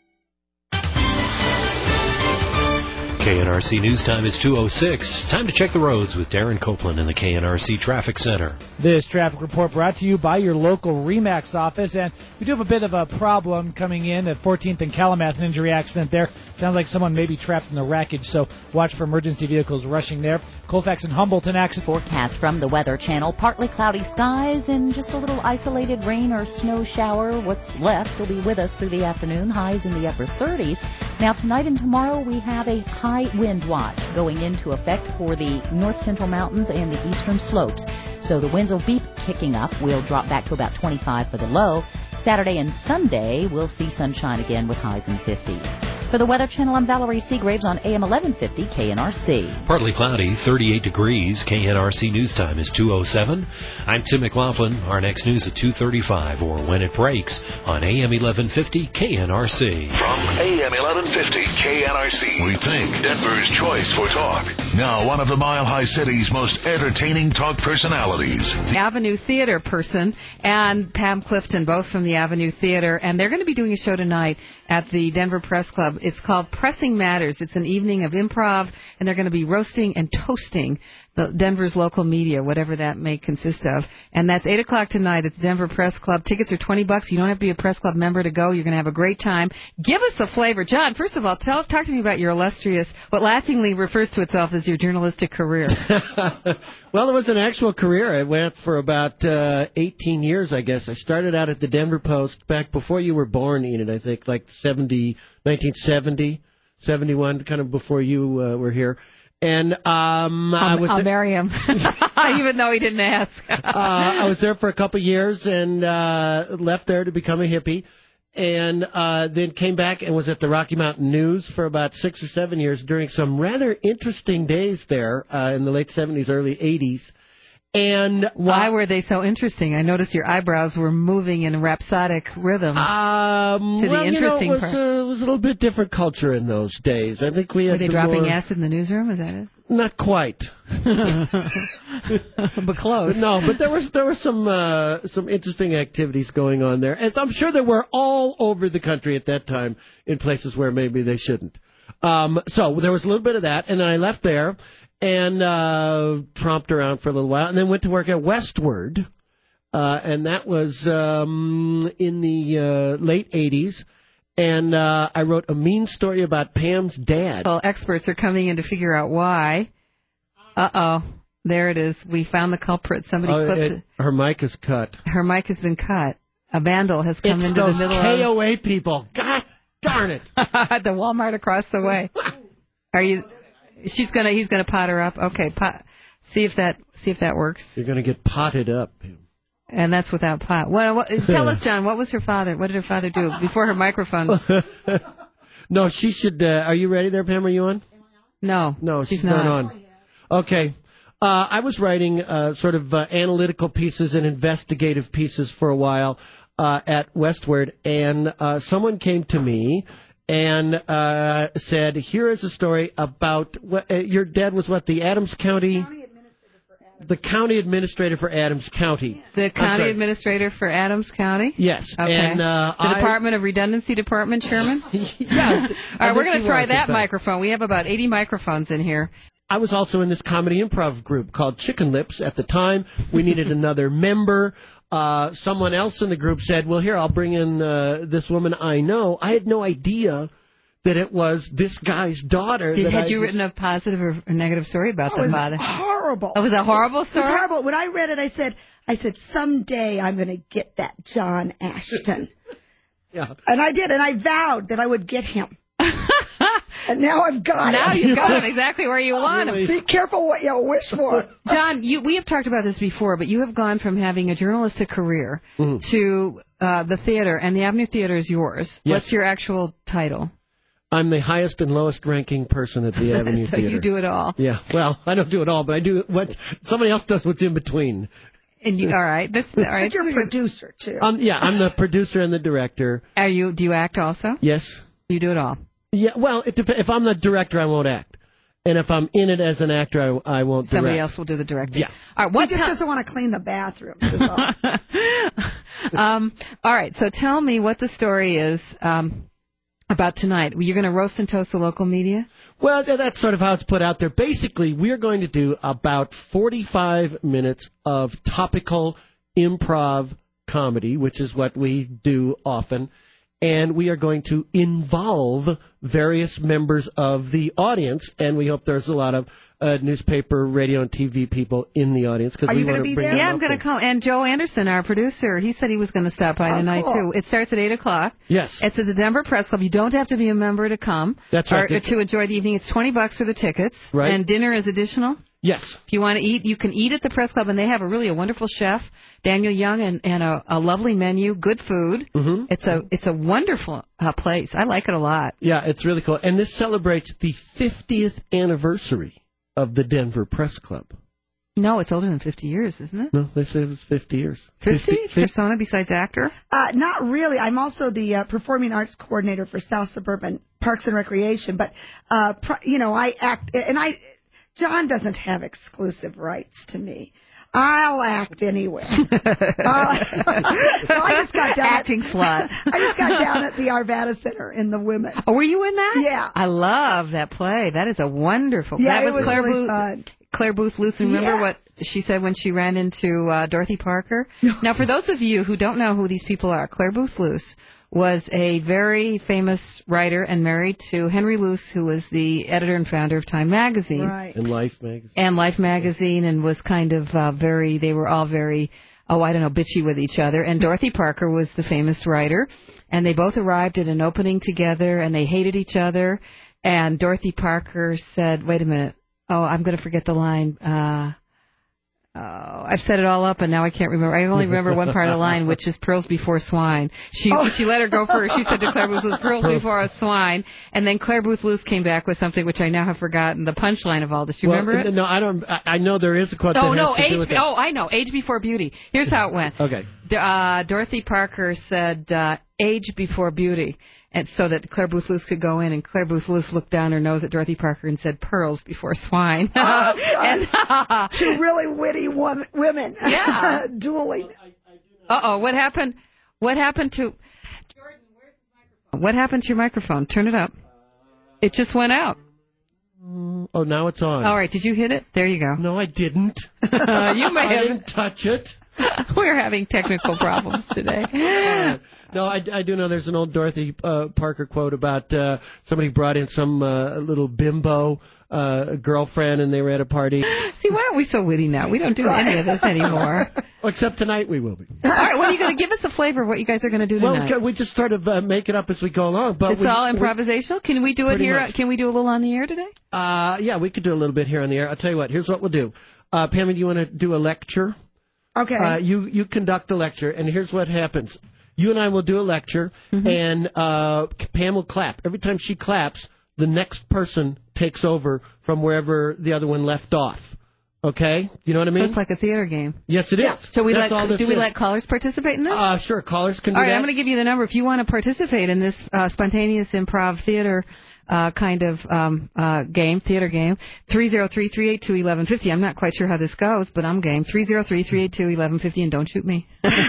KNRC News Time is 2:06. Time to check the roads with Darren Copeland in the KNRC Traffic Center. This traffic report brought to you by your local RE/MAX office. And we do have a bit of a problem coming in at 14th and Calumet, an injury accident there. Sounds like someone may be trapped in the wreckage, so watch for emergency vehicles rushing there. Colfax and Humboldt, an accident. Forecast from the Weather Channel. Partly cloudy skies and just a little isolated rain or snow shower. What's left will be with us through the afternoon. Highs in the upper 30s. Now, tonight and tomorrow, we have a high wind watch going into effect for the north central mountains and the eastern slopes. So the winds will be kicking up. We'll drop back to about 25 for the low. Saturday and Sunday, we'll see sunshine again with highs in the 50s. For the Weather Channel, I'm Valerie Seagraves on AM 1150 KNRC. Partly cloudy, 38 degrees. KNRC News Time is 2:07. I'm Tim McLaughlin. Our next news at 2:35 or when it breaks on AM 1150 KNRC. From AM 1150 KNRC, we think Denver's choice for talk. Now one of the Mile High City's most entertaining talk personalities. Avenue Theater person and Pam Clifton, both from the Avenue Theater, and they're going to be doing a show tonight at the Denver Press Club. It's called Pressing Matters. It's an evening of improv, and they're going to be roasting and toasting Denver's local media, whatever that may consist of. And that's 8 o'clock tonight at the Denver Press Club. Tickets are $20. You don't have to be a Press Club member to go. You're going to have a great time. Give us a flavor. John, first of all, talk to me about your illustrious, what laughingly refers to itself as your journalistic career. Well, it was an actual career. I went for about 18 years, I guess. I started out at the Denver Post back before you were born, Enid, I think, like 1970, 71, kind of before you were here. And I'll marry him, even though he didn't ask. I was there for a couple of years and left there to become a hippie. And then came back and was at the Rocky Mountain News for about 6 or 7 years during some rather interesting days there in the late 70s, early 80s. And why were they so interesting? I noticed your eyebrows were moving in rhapsodic rhythm. The interesting part. It was a little bit different culture in those days. I think we had. Were they dropping acid in the newsroom? Is that it? Not quite. But close. But there were some interesting activities going on there, as I'm sure there were all over the country at that time in places where maybe they shouldn't. So there was a little bit of that, and then I left there and tromped around for a little while, and then went to work at Westward, and that was in the late 80s. And I wrote a mean story about Pam's dad. Well, experts are coming in to figure out why. Uh-oh. There it is. We found the culprit. Somebody clipped it. Her mic is cut. Her mic has been cut. A vandal has come into the middle of... It's those KOA people. God darn it. The Walmart across the way. He's gonna pot her up. Okay, see if that works. You're gonna get potted up. And that's without pot. Tell us, John, what was her father? What did her father do before her microphone? No, she should. Are you ready there, Pam? Are you on? No, she's not on. Okay. I was writing sort of analytical pieces and investigative pieces for a while at Westward, and someone came to me and said, here is a story about your dad was the Adams County... The county administrator for Adams County. The county administrator for Adams County? Yes. Okay. And, the Department of Redundancy Department chairman? Yes. All right, we're going to try that microphone. We have about 80 microphones in here. I was also in this comedy improv group called Chicken Lips at the time. We needed another member. Someone else in the group said, well, here, I'll bring in this woman I know. I had no idea that it was this guy's daughter. Had you written a positive or a negative story about the father? Horrible. Oh, it was a horrible story? It was horrible. When I read it, I said, someday I'm going to get that John Ashton. Yeah. And I did, and I vowed that I would get him. And now I've got Now you've got him exactly where you want him. Be careful what you wish for. John, we have talked about this before, but you have gone from having a journalistic career to the theater, and the Avenue Theater is yours. Yes. What's your actual title? I'm the highest and lowest ranking person at the Avenue So Theater. You do it all. Yeah. Well, I don't do it all, but I do what somebody else does what's in between. And all right. That's all right. But you're a producer too. Yeah, I'm the producer and the director. Do you act also? Yes. You do it all. Yeah. Well, it depends. If I'm the director, I won't act. And if I'm in it as an actor, I won't direct. Somebody else will do the directing. Yeah. All right, he just doesn't want to clean the bathrooms. All right. So tell me what the story is about tonight. You're going to roast and toast the local media? Well, that's sort of how it's put out there. Basically, we're going to do about 45 minutes of topical improv comedy, which is what we do often. And we are going to involve various members of the audience, and we hope there's a lot of newspaper, radio, and TV people in the audience. Are you going to be there? Yeah, I'm going to come. And Joe Anderson, our producer, he said he was going to stop by tonight, too. It starts at 8 o'clock. Yes. It's at the Denver Press Club. You don't have to be a member to come. That's right. Or to enjoy the evening. It's $20 for the tickets. Right. And dinner is additional. Yes. If you want to eat, you can eat at the Press Club, and they have a wonderful chef, Daniel Young, and a lovely menu, good food. Mm-hmm. It's a wonderful place. I like it a lot. Yeah, it's really cool. And this celebrates the 50th anniversary of the Denver Press Club. No, it's older than 50 years, isn't it? No, they say it was 50 years. 50? Persona besides actor? Not really. I'm also the performing arts coordinator for South Suburban Parks and Recreation. But, I act, and John doesn't have exclusive rights to me. I'll act anywhere. I just got down acting slut. I just got down at the Arvada Center in the Women. Oh, were you in that? Yeah. I love that play. That is a wonderful play. Yeah, that was Claire really Booth. Fun. Claire Booth Luce, remember what she said when she ran into Dorothy Parker? Now, for those of you who don't know who these people are, Claire Booth Luce was a very famous writer and married to Henry Luce, who was the editor and founder of Time Magazine. Right. And Life Magazine. And Life Magazine, and was kind of they were all very, bitchy with each other. And Dorothy Parker was the famous writer. And they both arrived at an opening together, and they hated each other. And Dorothy Parker said, wait a minute. Oh, I'm going to forget the line. I'm I've set it all up, and now I can't remember. I only remember one part of the line, which is pearls before swine. She let her go first. She said to Claire Booth Lewis, pearls before a swine. And then Claire Booth Lewis came back with something which I now have forgotten, the punchline of all this. Do you remember it? No, I don't. I know there is a quote that has to do with that. Oh, I know. Age before beauty. Here's how it went. Okay. Dorothy Parker said, age before beauty. And so that Claire Booth Lewis could go in, and Claire Booth Lewis looked down her nose at Dorothy Parker and said, pearls before swine. Two really witty women. Yeah. Dueling. Uh-oh, what happened? What happened to... Jordan, where's the microphone? What happened to your microphone? Turn it up. It just went out. Oh, now it's on. All right, did you hit it? There you go. No, I didn't. You may have. I didn't touch it. We're having technical problems today. No, I do know there's an old Dorothy Parker quote about somebody brought in some little bimbo girlfriend, and they were at a party. See, why aren't we so witty now? We don't do any of this anymore. Except tonight we will be. All right, what are you going to give us a flavor of what you guys are going to do tonight? Well, we just sort of make it up as we go along. But it's all improvisational? Can we do it here? Much. Can we do a little on the air today? Yeah, we could do a little bit here on the air. I'll tell you what. Here's what we'll do. Pammy, do you want to do a lecture? Okay. You conduct a lecture, and here's what happens. You and I will do a lecture, and Pam will clap. Every time she claps, the next person takes over from wherever the other one left off. Okay? You know what I mean? So it's like a theater game. Yes, it is. So we let callers participate in this? Sure, callers can do that. All right, I'm going to give you the number. If you want to participate in this spontaneous improv theater kind of game, theater game, 303-382-1150. I'm not quite sure how this goes, but I'm game. 303-382-1150, and don't shoot me.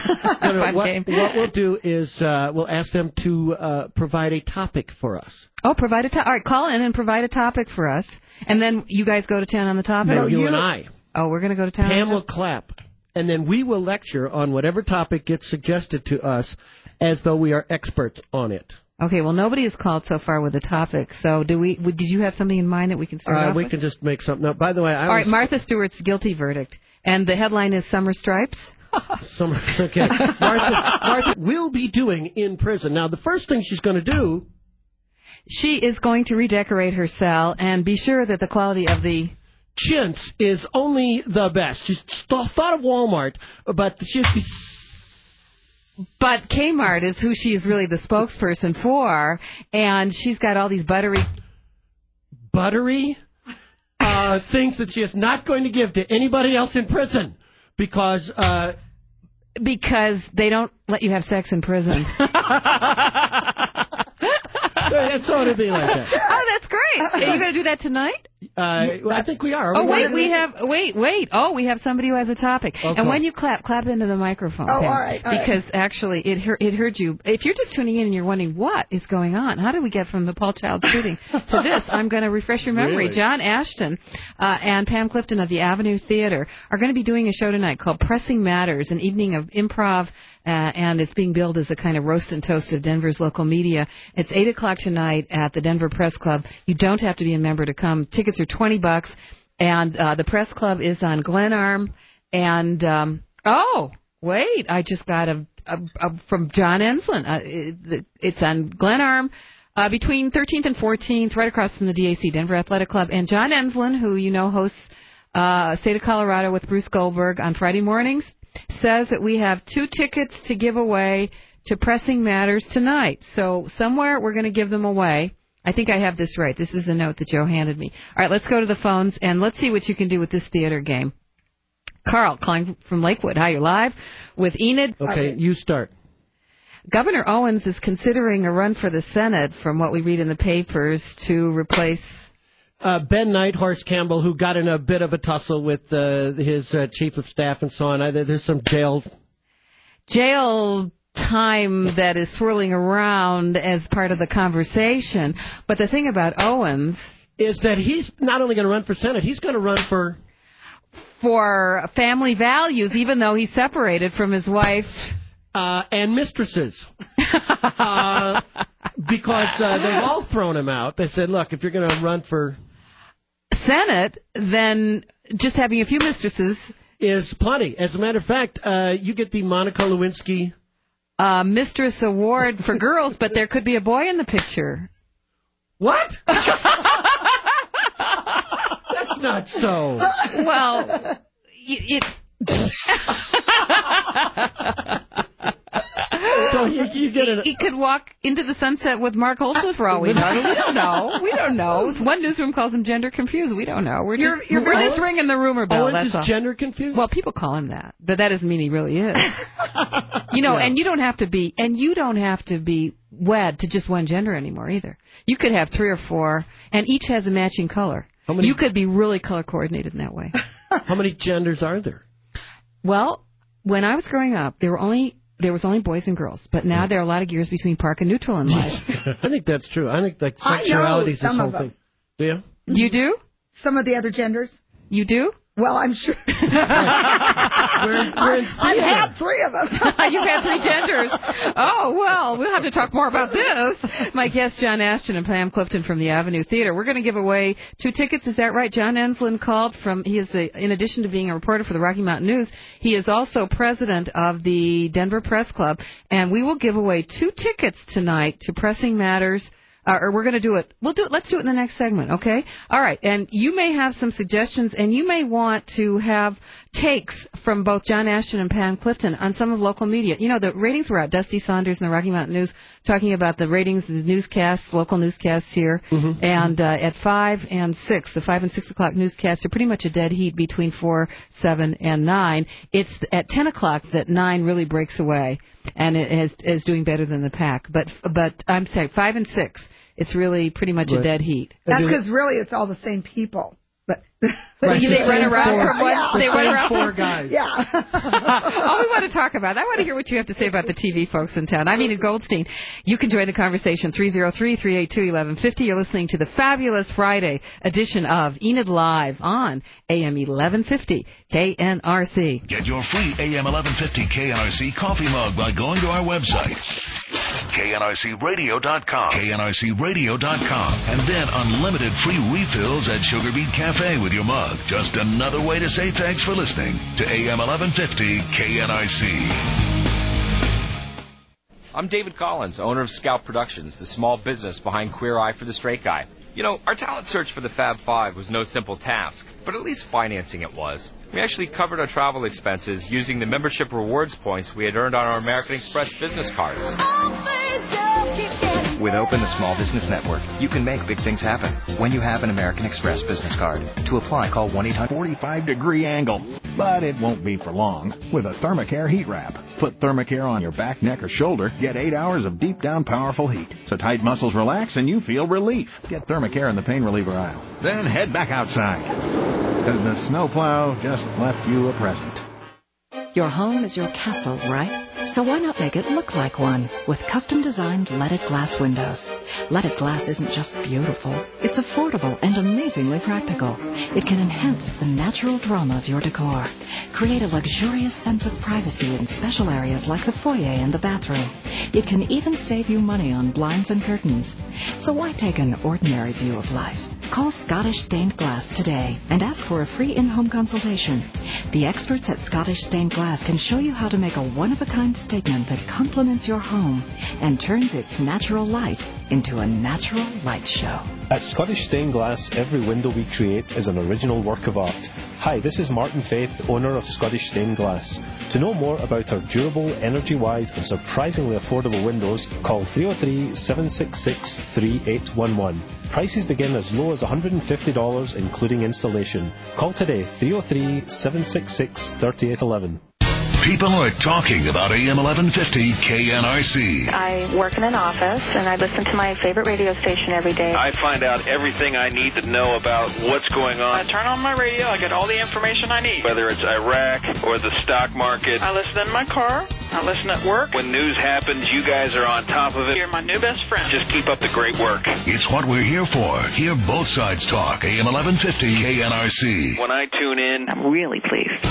What we'll do is we'll ask them to provide a topic for us. Oh, provide a topic. All right, call in and provide a topic for us. And then you guys go to town on the topic? No, you and I. Oh, we're going to go to town? Pam will clap, and then we will lecture on whatever topic gets suggested to us as though we are experts on it. Okay, well, nobody has called so far with a topic. So did you have something in mind that we can start off with? We can just make something up. By the way, all right, Martha Stewart's guilty verdict. And the headline is Summer Stripes. Okay. Martha will be doing in prison. Now, the first thing she's going to do... She is going to redecorate her cell and be sure that the quality of the... chintz is only the best. She's thought of Walmart, but But Kmart is who she is really the spokesperson for, and she's got all these buttery things that she is not going to give to anybody else in prison because they don't let you have sex in prison. It's going to be like that. Oh, that's great. Are you going to do that tonight? I think we are. Wait. Oh, we have somebody who has a topic. Okay. And when you clap into the microphone. Oh, Pam, all right. Because actually, it heard you. If you're just tuning in and you're wondering what is going on, how did we get from the Paul Child shooting to this? I'm going to refresh your memory. Really? John Ashton and Pam Clifton of the Avenue Theater are going to be doing a show tonight called Pressing Matters, an evening of improv. And it's being billed as a kind of roast and toast of Denver's local media. It's 8 o'clock tonight at the Denver Press Club. You don't have to be a member to come. Tickets are $20, and the Press Club is on Glenarm. And I just got a from John Enslin. It's on Glenarm between 13th and 14th, right across from the DAC, Denver Athletic Club. And John Enslin, who you know hosts State of Colorado with Bruce Goldberg on Friday mornings, says that we have 2 tickets to give away to Pressing Matters tonight. So somewhere we're going to give them away. I think I have this right. This is the note that Joe handed me. All right, let's go to the phones, and let's see what you can do with this theater game. Carl, calling from Lakewood. Hi, you're live with Enid. Okay, you start. Governor Owens is considering a run for the Senate, from what we read in the papers, to replace... Ben Nighthorse Campbell, who got in a bit of a tussle with his chief of staff and so on. There's some jail time that is swirling around as part of the conversation. But the thing about Owens is that he's not only going to run for Senate, he's going to run for family values, even though he's separated from his wife and mistresses. Because they've all thrown him out. They said, look, if you're going to run for Senate, then just having a few mistresses is plenty. As a matter of fact, you get the Monica Lewinsky Mistress Award for girls, but there could be a boy in the picture. What? That's not so. Well, So you get it. He could walk into the sunset with Mark Holtzman for all we know. We don't know. We don't know. One newsroom calls him gender confused. We don't know. We're just ringing the rumor bell. Owen's That's is all. gender confused? Well, people call him that, but that doesn't mean he really is. And you don't have to be wed to just one gender anymore either. You could have 3 or 4, and each has a matching color. You could be really color coordinated in that way. How many genders are there? Well, when I was growing up, there was only boys and girls, but now there are a lot of gears between park and neutral in life. I think that's true. I think sexuality is something. Do you? You do? Some of the other genders. You do? Well, I'm sure. I've had 3 of them. You've had 3 genders. Oh, well, we'll have to talk more about this. My guest, John Ashton and Pam Clifton from the Avenue Theater. We're going to give away 2 tickets. Is that right? John Enslin called he is, in addition to being a reporter for the Rocky Mountain News, he is also president of the Denver Press Club. And we will give away 2 tickets tonight to Pressing Matters. Or we're going to do it. Let's do it in the next segment, okay? All right. And you may have some suggestions, and you may want to have takes from both John Ashton and Pam Clifton on some of local media. You know, the ratings were out. Dusty Saunders and the Rocky Mountain News talking about the ratings, the newscasts, local newscasts here. Mm-hmm. And at 5 and 6, the 5 and 6 o'clock newscasts are pretty much a dead heat between 4, 7, and 9. It's at 10 o'clock that 9 really breaks away, and it is doing better than the pack. But I'm saying 5 and 6. It's really pretty much a dead heat. That's because really it's all the same people. They run around from one. Yeah. They run around 4 guys. Yeah. All we want to talk about. I want to hear what you have to say about the TV folks in town. I'm Enid Goldstein. You can join the conversation 303-382-1150. You're listening to the fabulous Friday edition of Enid Live on AM 1150 KNRC. Get your free AM 1150 KNRC coffee mug by going to our website. KNRCradio.com. KNRCradio.com. And then unlimited free refills at Sugar Beet Cafe with your mug. Just another way to say thanks for listening to AM 1150 KNRC. I'm David Collins, owner of Scout Productions, the small business behind Queer Eye for the Straight Guy. You know, our talent search for the Fab Five was no simple task, but at least financing it was. We actually covered our travel expenses using the membership rewards points we had earned on our American Express business cards. With Open, the Small Business Network, you can make big things happen when you have an American Express business card. To apply, call 1-800... 45-degree angle, but it won't be for long. With a Thermacare heat wrap. Put Thermacare on your back, neck, or shoulder. Get 8 hours of deep-down powerful heat. So tight muscles relax and you feel relief. Get Thermacare in the pain reliever aisle. Then head back outside. Because the snowplow just left you a present. Your home is your castle, right? So why not make it look like one with custom-designed leaded glass windows? Leaded glass isn't just beautiful. It's affordable and amazingly practical. It can enhance the natural drama of your decor. Create a luxurious sense of privacy in special areas like the foyer and the bathroom. It can even save you money on blinds and curtains. So why take an ordinary view of life? Call Scottish Stained Glass today and ask for a free in-home consultation. The experts at Scottish Stained Glass can show you how to make a one-of-a-kind statement that complements your home and turns its natural light into a natural light show. At Scottish Stained Glass, every window we create is an original work of art. Hi, this is Martin Faith, owner of Scottish Stained Glass. To know more about our durable, energy-wise and surprisingly affordable windows, call 303-766-3811. Prices begin as low as $150, including installation. Call today, 303-766-3811. People are talking about AM 1150 KNRC. I work in an office, and I listen to my favorite radio station every day. I find out everything I need to know about what's going on. I turn on my radio, I get all the information I need. Whether it's Iraq or the stock market. I listen in my car. I listen at work. When news happens, you guys are on top of it. You're my new best friend. Just keep up the great work. It's what we're here for. Hear both sides talk. AM 1150 KNRC. When I tune in, I'm really pleased.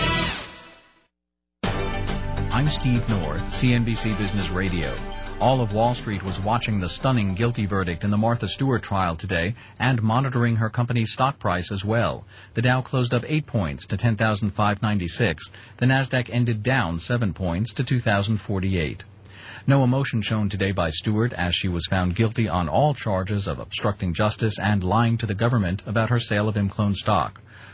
I'm Steve North, CNBC Business Radio. All of Wall Street was watching the stunning guilty verdict in the Martha Stewart trial today and monitoring her company's stock price as well. The Dow closed up 8 points to 10,596. The Nasdaq ended down 7 points to 2,048. No emotion shown today by Stewart as she was found guilty on all charges of obstructing justice and lying to the government about her sale of Imclone stock.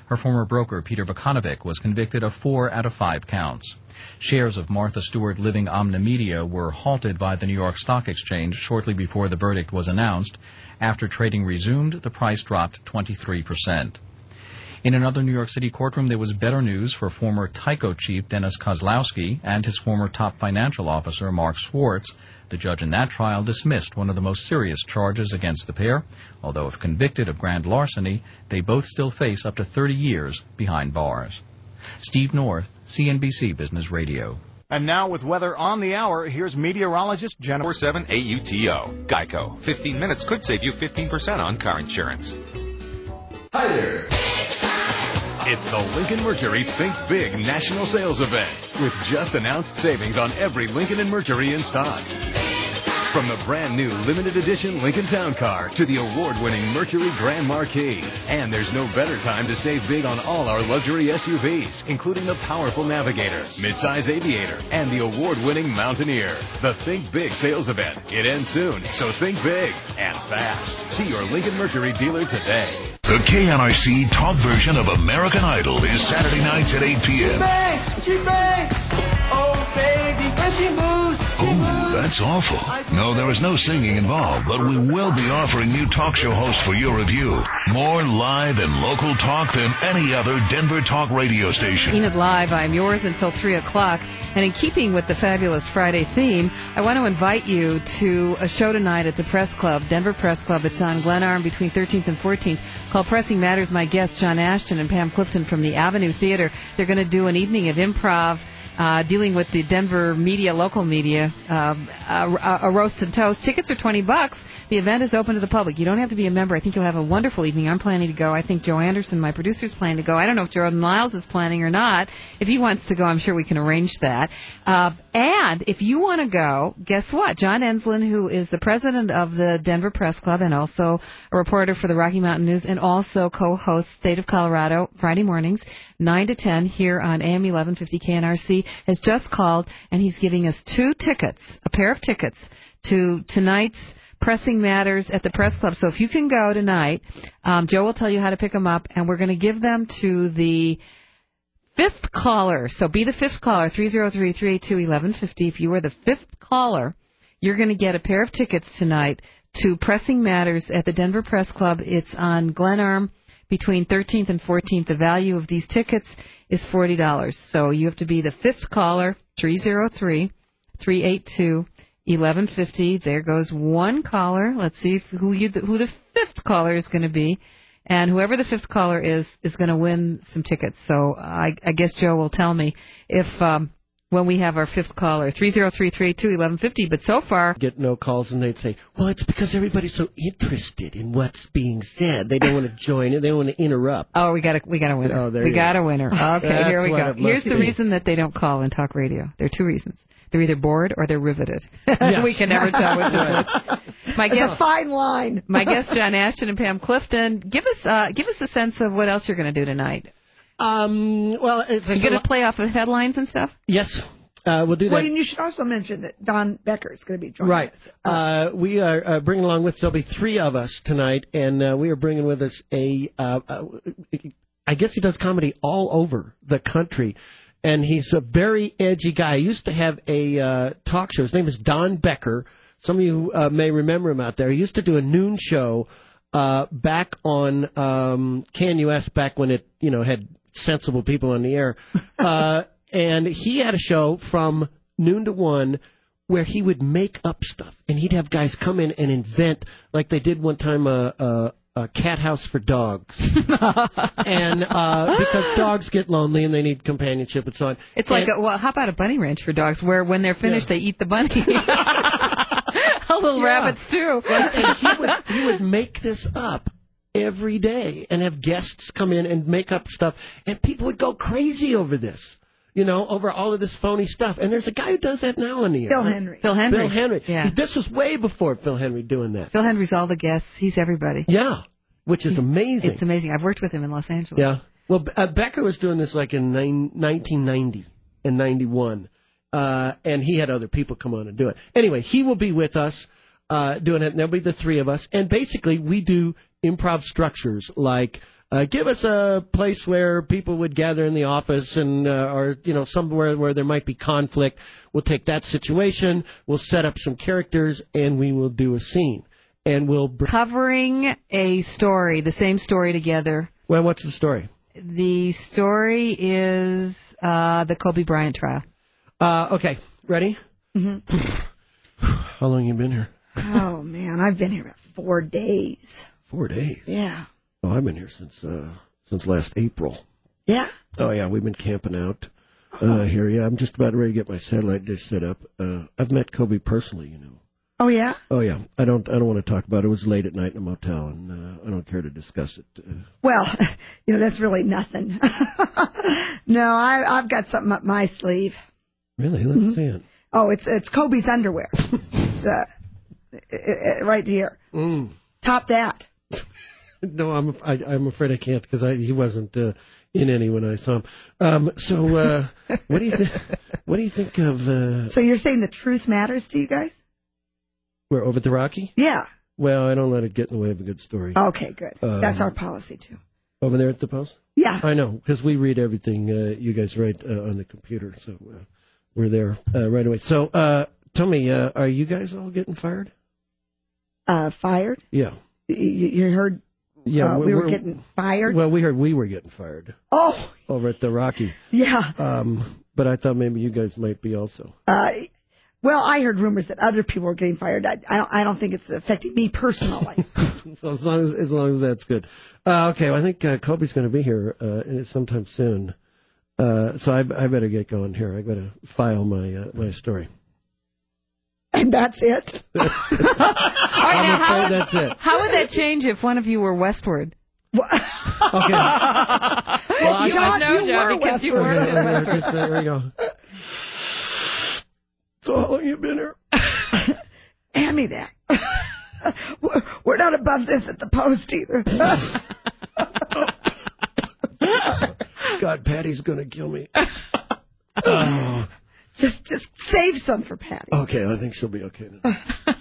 Her former broker, Peter Bukanovic, was convicted of 4 out of 5 counts. Shares of Martha Stewart Living Omnimedia were halted by the New York Stock Exchange shortly before the verdict was announced. After trading resumed, the price dropped 23%. In another New York City courtroom, there was better news for former Tyco chief Dennis Kozlowski and his former top financial officer, Mark Schwartz. The judge in that trial dismissed one of the most serious charges against the pair. Although if convicted of grand larceny, they both still face up to 30 years behind bars. Steve North, CNBC Business Radio. And now with weather on the hour, here's meteorologist Jennifer. 47 AUTO. Geico. 15 minutes could save you 15% on car insurance. Hi there. It's the Lincoln Mercury Think Big National Sales Event with just announced savings on every Lincoln & Mercury in stock. From the brand new limited edition Lincoln Town Car to the award-winning Mercury Grand Marquis. And there's no better time to save big on all our luxury SUVs, including the powerful Navigator, midsize Aviator, and the award-winning Mountaineer. The Think Big sales event. It ends soon, so think big and fast. See your Lincoln Mercury dealer today. The KNRC talk version of American Idol is Saturday nights at 8 p.m. She bang! Oh, baby, when she moves, Ooh, that's awful. No, there is no singing involved, but we will be offering you talk show hosts for your review. More live and local talk than any other Denver talk radio station. Enid Live, I'm yours until 3 o'clock. And in keeping with the Fabulous Friday theme, I want to invite you to a show tonight at the Press Club, Denver Press Club. It's on Glenarm between 13th and 14th, called Pressing Matters. My guests, John Ashton and Pam Clifton from the Avenue Theater. They're going to do an evening of improv dealing with the Denver media, local media, a roast and toast. Tickets are $20. The event is open to the public. You don't have to be a member. I think you'll have a wonderful evening. I'm planning to go. I think Joe Anderson, my producer, is planning to go. I don't know if Gerald Niles is planning or not. If he wants to go, I'm sure we can arrange that. And if you want to go, guess what? John Enslin, who is the president of the Denver Press Club and also a reporter for the Rocky Mountain News and also co-hosts State of Colorado Friday mornings, 9 to 10 here on AM 1150 KNRC, has just called, and he's giving us 2 tickets, a pair of tickets, to tonight's Pressing Matters at the Press Club. So if you can go tonight, Joe will tell you how to pick them up, and we're going to give them to the 5th caller. So be the 5th caller, 303-382-1150. If you are the 5th caller, you're going to get a pair of tickets tonight to Pressing Matters at the Denver Press Club. It's on Glenarm between 13th and 14th. The value of these tickets is $40. So you have to be the 5th caller, 303-382-1150. There goes one caller. Let's see who the 5th caller is going to be. And whoever the 5th caller is going to win some tickets. So I guess Joe will tell me if when we have our 5th caller, 303-382-1150. But so far, get no calls, and they'd say, well, it's because everybody's so interested in what's being said. They don't want to join it. They don't want to interrupt. Oh, we got a winner. Oh, we got a winner. Okay, here we go. Here's the see. reason that they don't call and talk radio. There are 2 reasons. They're either bored or they're riveted. Yes. We can never tell which is which. It's a fine line. My guests, John Ashton and Pam Clifton, give us a sense of what else you're going to do tonight. Well, it's you're going to play off of headlines and stuff. Yes. We'll do that. Well, and you should also mention that Don Becker is going to be joining us. We are bringing along with us, there'll be 3 of us tonight, and we are bringing with us I guess he does comedy all over the country, and he's a very edgy guy. He used to have a talk show. His name is Don Becker. Some of you may remember him out there. He used to do a noon show back on KNUS back when it had sensible people on the air. And he had a show from noon to 1 where he would make up stuff. And he'd have guys come in and invent, like they did one time, a cat house for dogs. And because dogs get lonely and they need companionship and so on. It's like, how about a bunny ranch for dogs where when they're finished they eat the bunny? Little rabbits, too. And he would make this up every day and have guests come in and make up stuff. And people would go crazy over this. Over all of this phony stuff. And there's a guy who does that now on the air. Phil Henry. Phil Henry. Yeah. This was way before Phil Henry doing that. Phil Henry's all the guests. He's everybody. Yeah, which is amazing. It's amazing. I've worked with him in Los Angeles. Yeah. Well, Becker was doing this like in 1990 and 91. And he had other people come on and do it. Anyway, he will be with us doing it. And there'll be the 3 of us. And basically, we do improv structures like Give us a place where people would gather in the office and or somewhere where there might be conflict. We'll take that situation, we'll set up some characters, and we will do a scene. And we'll covering a story, the same story together. Well, what's the story? The story is the Kobe Bryant trial. Okay, ready? Mm-hmm. How long you been here? Oh, man, I've been here about 4 days. 4 days? Yeah. Oh, I've been here since last April. Yeah? Oh, yeah, we've been camping out here. Yeah, I'm just about ready to get my satellite dish set up. I've met Kobe personally, Oh, yeah? Oh, yeah. I don't want to talk about it. It was late at night in a motel, and I don't care to discuss it. Well, that's really nothing. No, I've got something up my sleeve. Really? Let's see it. Oh, it's Kobe's underwear. It's right here. Top that. No, I'm afraid I can't because he wasn't in any when I saw him. So what do you think? What do you think of? So you're saying the truth matters to you guys? We're over at the Rocky? Yeah. Well, I don't let it get in the way of a good story. Okay, good. That's our policy too. Over there at the Post? Yeah. I know because we read everything you guys write on the computer, so we're there right away. So tell me, are you guys all getting fired? Fired? Yeah. You heard? Yeah, we were getting fired. Well, we heard we were getting fired. Oh. Over at the Rocky. Yeah. But I thought maybe you guys might be also. Well, I heard rumors that other people were getting fired. I don't think it's affecting me personally. So as long as that's good. Okay, well, I think Kobe's going to be here sometime soon. So I better get going here. I got to file my story. And that's it. All right, I'm now, afraid that's it. How would that change if one of you were westward? Okay. Well, you would know, Joe, because you worked in Westward. There we go. So how long you been here? Hand me that. We're not above this at the Post either. God, Patty's going to kill me. Just save some for Patty. Okay, I think she'll be okay now.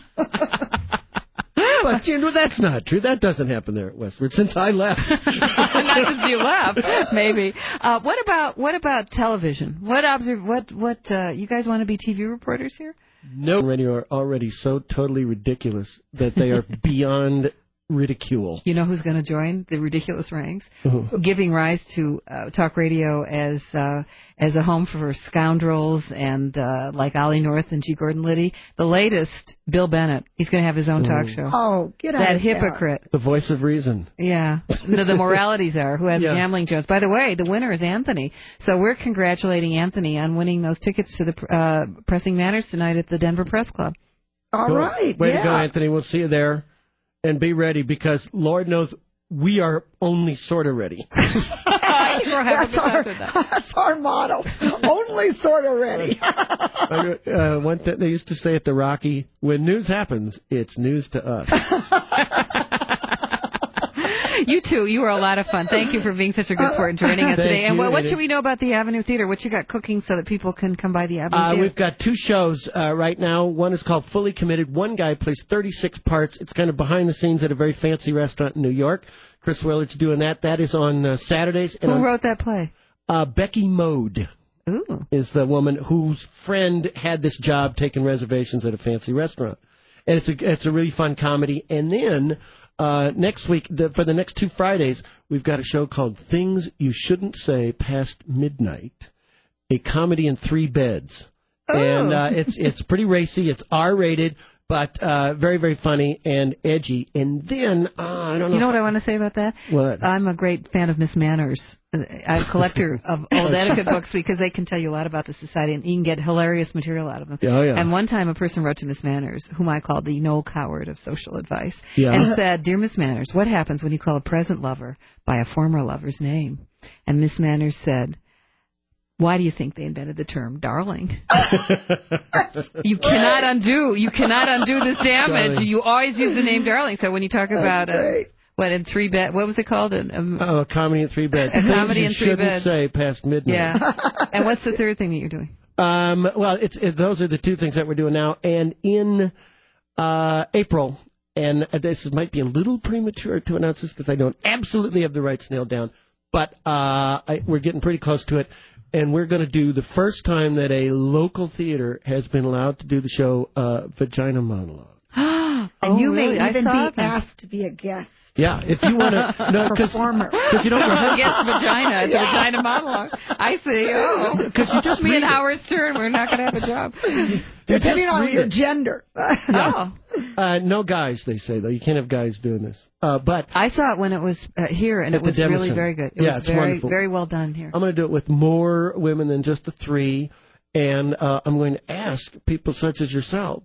But that's not true. That doesn't happen there at Westward since I left. Not since you left, maybe. What about television? What you guys want to be TV reporters here? No, radio are already so totally ridiculous that they are beyond ridicule. You know who's going to join the ridiculous ranks? Uh-huh. Giving rise to talk radio as a home for scoundrels and like Ollie North and G. Gordon Liddy. The latest, Bill Bennett. He's going to have his own talk show. Oh, get out that of here. hypocrite. The voice of reason. Yeah. The morality czar who has gambling jones. By the way, the winner is Anthony. So we're congratulating Anthony on winning those tickets to the Pressing Matters tonight at the Denver Press Club. All Cool. right. Way to go, Anthony. We'll see you there. And be ready, because Lord knows we are only sort of ready. That's our motto. Only sort of ready. They used to say at the Rocky, when news happens, it's news to us. You two, you were a lot of fun. Thank you for being such a good sport and joining us today. And what should we know about the Avenue Theater? What you got cooking so that people can come by the Avenue Theater? We've got two shows right now. One is called Fully Committed. One guy plays 36 parts. It's kind of behind the scenes at a very fancy restaurant in New York. Chris Willard's doing that. That is on Saturdays. And Who wrote that play? Becky Mode. Ooh. Is the woman whose friend had this job taking reservations at a fancy restaurant. And it's a really fun comedy. And then next week, for the next 2 Fridays, we've got a show called Things You Shouldn't Say Past Midnight, a comedy in 3 beds. Oh. And it's pretty racy. It's R-rated, but very, very funny and edgy. And then, I don't know. You know what I want to say about that? What? I'm a great fan of Miss Manners. I'm a collector of old etiquette books because they can tell you a lot about the society, and you can get hilarious material out of them. Oh, yeah. And one time a person wrote to Miss Manners, whom I called the no coward of social advice, Yeah. and said, "Dear Miss Manners, what happens when you call a present lover by a former lover's name?" And Miss Manners said, "Why do you think they invented the term darling?" You cannot undo this damage. Darling. You always use the name darling. So when you talk about what in 3 bed, what was it called? A comedy in 3 beds. A comedy you in 3 shouldn't beds. say past midnight. Yeah. And what's the third thing that you're doing? Well, those are the 2 things that we're doing now. And in April, and this might be a little premature to announce this because I don't absolutely have the rights nailed down, but we're getting pretty close to it. And we're going to do the first time that a local theater has been allowed to do the show Vagina Monologue. And you really? may even be asked to be a guest. Yeah, if you want to, performer. Because you don't rehearse. Guest vagina, the vagina monologue. I see. Oh, because you just me and Howard Stern, we're not going to have a job. Depending on your gender. No guys, they say though. You can't have guys doing this. But I saw it when it was here, and it was really very good. It was it's very, wonderful. very well done here. I'm going to do it with more women than just the three, and I'm going to ask people such as yourself,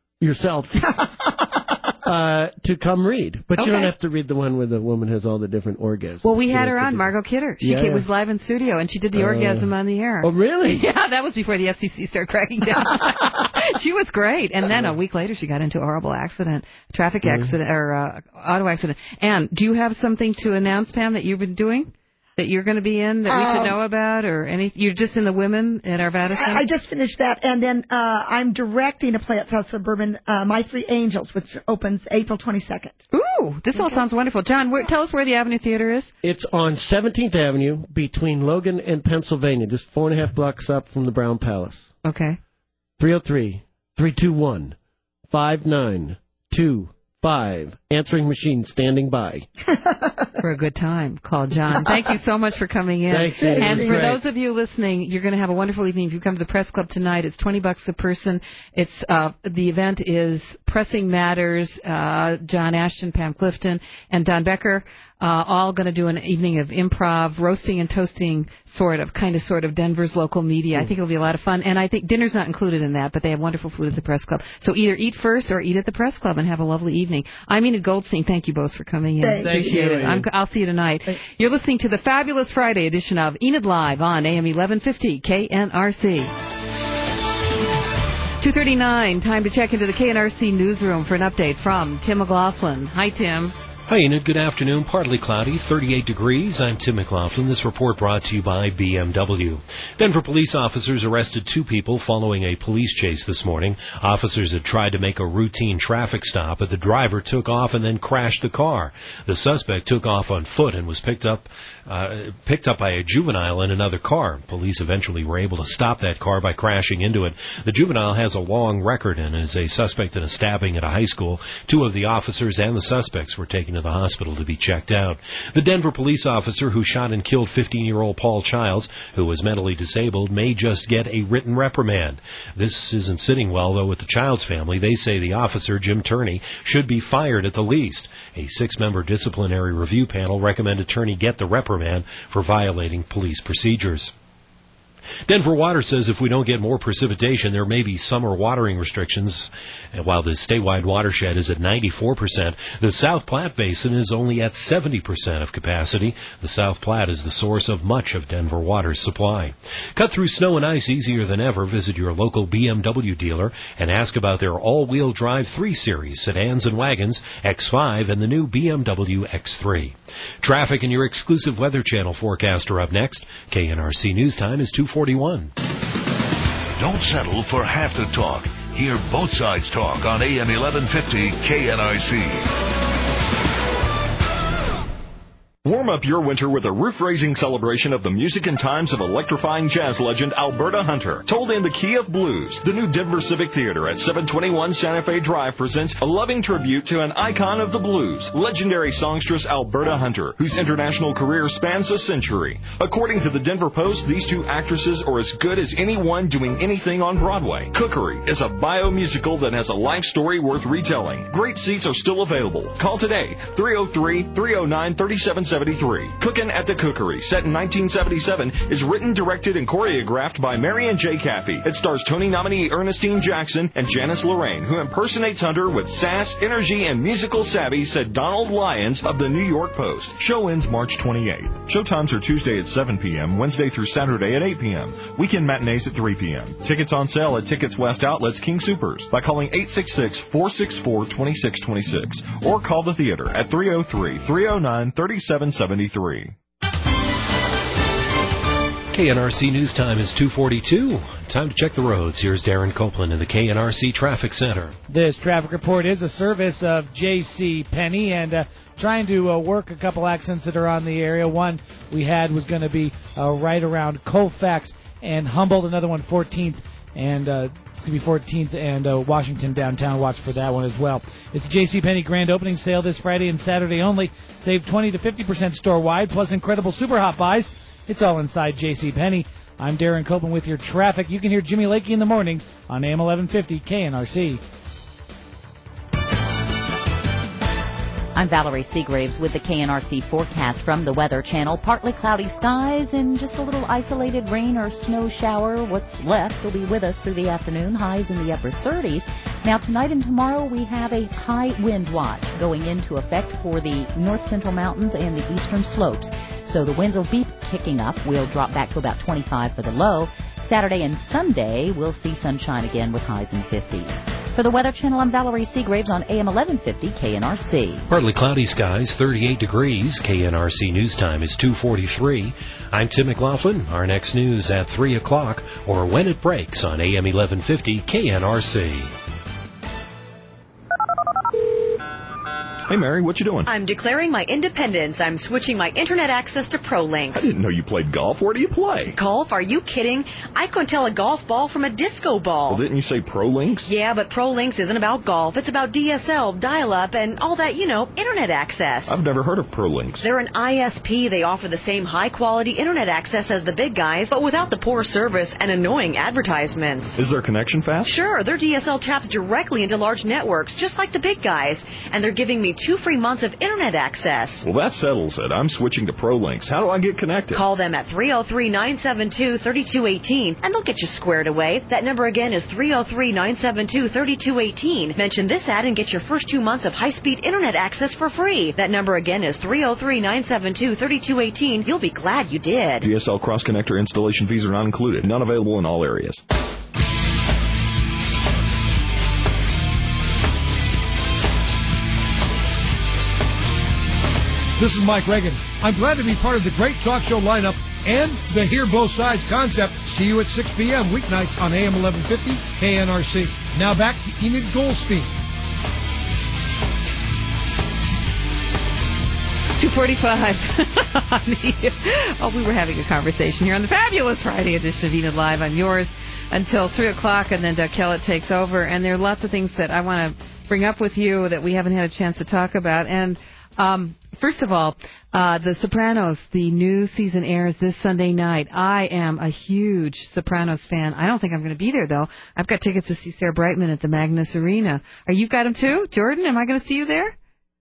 to come read. But you don't have to read the one where the woman has all the different orgasms. Well, we had her on, Margot Kidder. She Yeah. was live in studio, and she did the orgasm on the air. Oh, really? Yeah, that was before the FCC started cracking down. She was great. And then a week later, she got into a horrible accident, traffic accident, or auto accident. And do you have something to announce, Pam, that you've been doing? That you're going to be in that we should know about, or anything? You're just in the women at Arvada Center? I just finished that, and then I'm directing a play at South Suburban, My Three Angels, which opens April 22nd. Ooh, this all sounds wonderful. John, tell us where the Avenue Theater is. It's on 17th Avenue between Logan and Pennsylvania, just 4.5 blocks up from the Brown Palace. Okay. 303-321-5925. Answering machine standing by. For a good time. Call John. Thank you so much for coming in. Thanks, Ian. And for Great. those of you listening, you're going to have a wonderful evening if you come to the Press Club tonight. It's $20 a person. It's the event is Pressing Matters. John Ashton, Pam Clifton, and Don Becker. All going to do an evening of improv, roasting and toasting, sort of Denver's local media. I think it'll be a lot of fun. And I think dinner's not included in that, but they have wonderful food at the Press Club. So either eat first or eat at the Press Club and have a lovely evening. I'm Enid Goldstein. Thank you both for coming in. Appreciate it. I'll see you tonight. You're listening to the Fabulous Friday edition of Enid Live on AM 1150 KNRC. 2:39. Time to check into the KNRC newsroom for an update from Tim McLaughlin. Hi, Tim. Hi, Enid. Good afternoon. Partly cloudy, 38 degrees. I'm Tim McLaughlin. This report brought to you by BMW. Denver police officers arrested 2 people following a police chase this morning. Officers had tried to make a routine traffic stop, but the driver took off and then crashed the car. The suspect took off on foot and was picked up by a juvenile in another car. Police eventually were able to stop that car by crashing into it. The juvenile has a long record and is a suspect in a stabbing at a high school. 2 of the officers and the suspects were taken to the hospital to be checked out. The Denver police officer who shot and killed 15-year-old Paul Childs, who was mentally disabled, may just get a written reprimand. This isn't sitting well, though, with the Childs family. They say the officer, Jim Turney, should be fired at the least. A 6-member disciplinary review panel recommended Turney get the reprimand for violating police procedures. Denver Water says if we don't get more precipitation, there may be summer watering restrictions. And while the statewide watershed is at 94%, the South Platte Basin is only at 70% of capacity. The South Platte is the source of much of Denver Water's supply. Cut through snow and ice easier than ever. Visit your local BMW dealer and ask about their all-wheel drive 3 Series sedans and wagons, X5, and the new BMW X3. Traffic and your exclusive Weather Channel forecast are up next. KNRC News Time is 2:41. Don't settle for half the talk. Hear both sides talk on AM 1150 KNRC. Warm up your winter with a roof-raising celebration of the music and times of electrifying jazz legend Alberta Hunter. Told in the key of blues, the new Denver Civic Theater at 721 Santa Fe Drive presents a loving tribute to an icon of the blues, legendary songstress Alberta Hunter, whose international career spans a century. According to the Denver Post, these 2 actresses are as good as anyone doing anything on Broadway. Cookery is a bio-musical that has a life story worth retelling. Great seats are still available. Call today, 303-309-3773. Cookin' at the Cookery, set in 1977, is written, directed, and choreographed by Marion J. Caffey. It stars Tony nominee Ernestine Jackson and Janice Lorraine, who impersonates Hunter with sass, energy, and musical savvy, said Donald Lyons of the New York Post. Show ends March 28th. Showtimes are Tuesday at 7 p.m., Wednesday through Saturday at 8 p.m., weekend matinees at 3 p.m. Tickets on sale at Tickets West Outlets King Soopers by calling 866-464-2626 or call the theater at 303-309-3773. KNRC News Time is 2:42. Time to check the roads. Here's Darren Copeland in the KNRC Traffic Center. This traffic report is a service of J.C. Penney, and trying to work a couple accidents that are on the area. One we had was going to be right around Colfax and Humboldt. Another one 14th and it's going to be 14th and Washington downtown. Watch for that one as well. It's the J.C. Penney grand opening sale this Friday and Saturday only. Save 20 to 50% store-wide, plus incredible super hot buys. It's all inside J.C. Penney. I'm Darren Copeland with your traffic. You can hear Jimmy Lakey in the mornings on AM 1150 KNRC. I'm Valerie Seagraves with the KNRC forecast from the Weather Channel. Partly cloudy skies and just a little isolated rain or snow shower. What's left will be with us through the afternoon, highs in the upper 30s. Now, tonight and tomorrow, we have a high wind watch going into effect for the north central mountains and the eastern slopes. So the winds will be kicking up. We'll drop back to about 25 for the low. Saturday and Sunday, we'll see sunshine again with highs in the 50s. For the Weather Channel, I'm Valerie Seagraves on AM 1150 KNRC. Partly cloudy skies, 38 degrees. KNRC News Time is 2:43. I'm Tim McLaughlin. Our next news at 3 o'clock or when it breaks on AM 1150 KNRC. Hey, Mary, what you doing? I'm declaring my independence. I'm switching my internet access to ProLinks. I didn't know you played golf. Where do you play? Golf? Are you kidding? I couldn't tell a golf ball from a disco ball. Well, didn't you say ProLinks? Yeah, but ProLinks isn't about golf. It's about DSL, dial-up, and all that, internet access. I've never heard of ProLinks. They're an ISP. They offer the same high-quality internet access as the big guys, but without the poor service and annoying advertisements. Is their connection fast? Sure. Their DSL taps directly into large networks, just like the big guys. And they're giving me 2 free months of internet access. Well, that settles it. I'm switching to ProLinks. How do I get connected? Call them at 303-972-3218, and they'll get you squared away. That number again is 303-972-3218. Mention this ad and get your first 2 months of high-speed internet access for free. That number again is 303-972-3218. You'll be glad you did. DSL cross-connector installation fees are not included. None available in all areas. This is Mike Reagan. I'm glad to be part of the great talk show lineup and the Hear Both Sides concept. See you at 6 p.m. weeknights on AM 1150 KNRC. Now back to Enid Goldstein. 2:45. We were having a conversation here on the fabulous Friday edition of Enid Live. I'm yours until 3 o'clock, and then Doug Kellett takes over. And there are lots of things that I want to bring up with you that we haven't had a chance to talk about. And first of all, The Sopranos, the new season airs this Sunday night. I am a huge Sopranos fan. I don't think I'm going to be there, though. I've got tickets to see Sarah Brightman at the Magnus Arena. You got them, too? Jordan, am I going to see you there?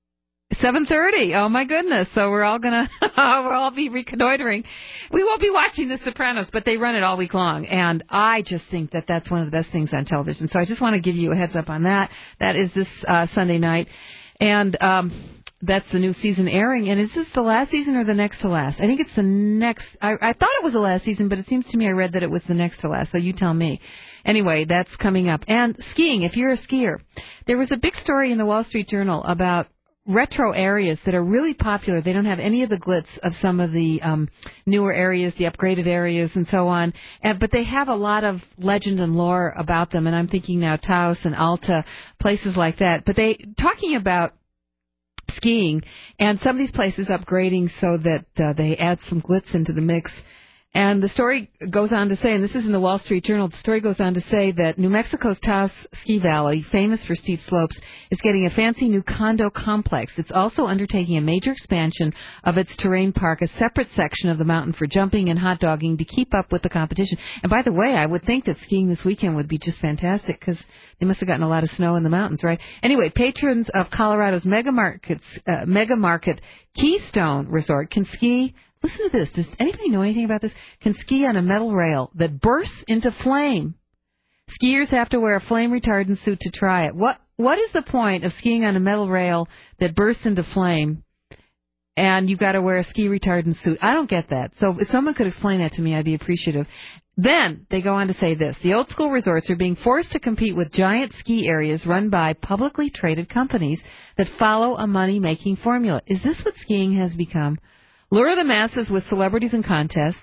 7:30. Oh, my goodness. So we're all going to we'll all be reconnoitering. We won't be watching The Sopranos, but they run it all week long. And I just think that that's one of the best things on television. So I just want to give you a heads up on that. That is this Sunday night. And that's the new season airing. And is this the last season or the next to last? I think it's the next. I thought it was the last season, but it seems to me I read that it was the next to last. So you tell me. Anyway, that's coming up. And skiing, if you're a skier. There was a big story in the Wall Street Journal about retro areas that are really popular. They don't have any of the glitz of some of the newer areas, the upgraded areas, and so on. But they have a lot of legend and lore about them. And I'm thinking now Taos and Alta, places like that. But talking about skiing and some of these places upgrading so that they add some glitz into the mix. And the story goes on to say, and this is in the Wall Street Journal, the story goes on to say that New Mexico's Taos Ski Valley, famous for steep slopes, is getting a fancy new condo complex. It's also undertaking a major expansion of its terrain park, a separate section of the mountain for jumping and hot dogging to keep up with the competition. And by the way, I would think that skiing this weekend would be just fantastic because they must have gotten a lot of snow in the mountains, right? Anyway, patrons of Colorado's mega market Keystone Resort can ski. Listen to this. Does anybody know anything about this? Can ski on a metal rail that bursts into flame. Skiers have to wear a flame retardant suit to try it. What is the point of skiing on a metal rail that bursts into flame and you've got to wear a ski retardant suit? I don't get that. So if someone could explain that to me, I'd be appreciative. Then they go on to say this. The old school resorts are being forced to compete with giant ski areas run by publicly traded companies that follow a money-making formula. Is this what skiing has become? Lure the masses with celebrities and contests,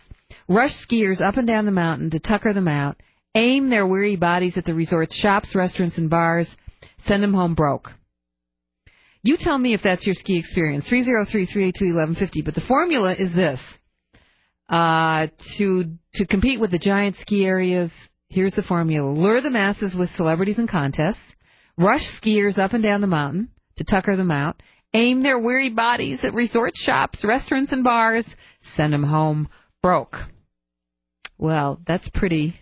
rush skiers up and down the mountain to tucker them out, aim their weary bodies at the resort's shops, restaurants, and bars, send them home broke. You tell me if that's your ski experience. 303-382-1150. But the formula is this. To compete with the giant ski areas, here's the formula. Lure the masses with celebrities and contests. Rush skiers up and down the mountain to tucker them out. Aim their weary bodies at resort shops, restaurants, and bars. Send them home broke. Well, that's pretty...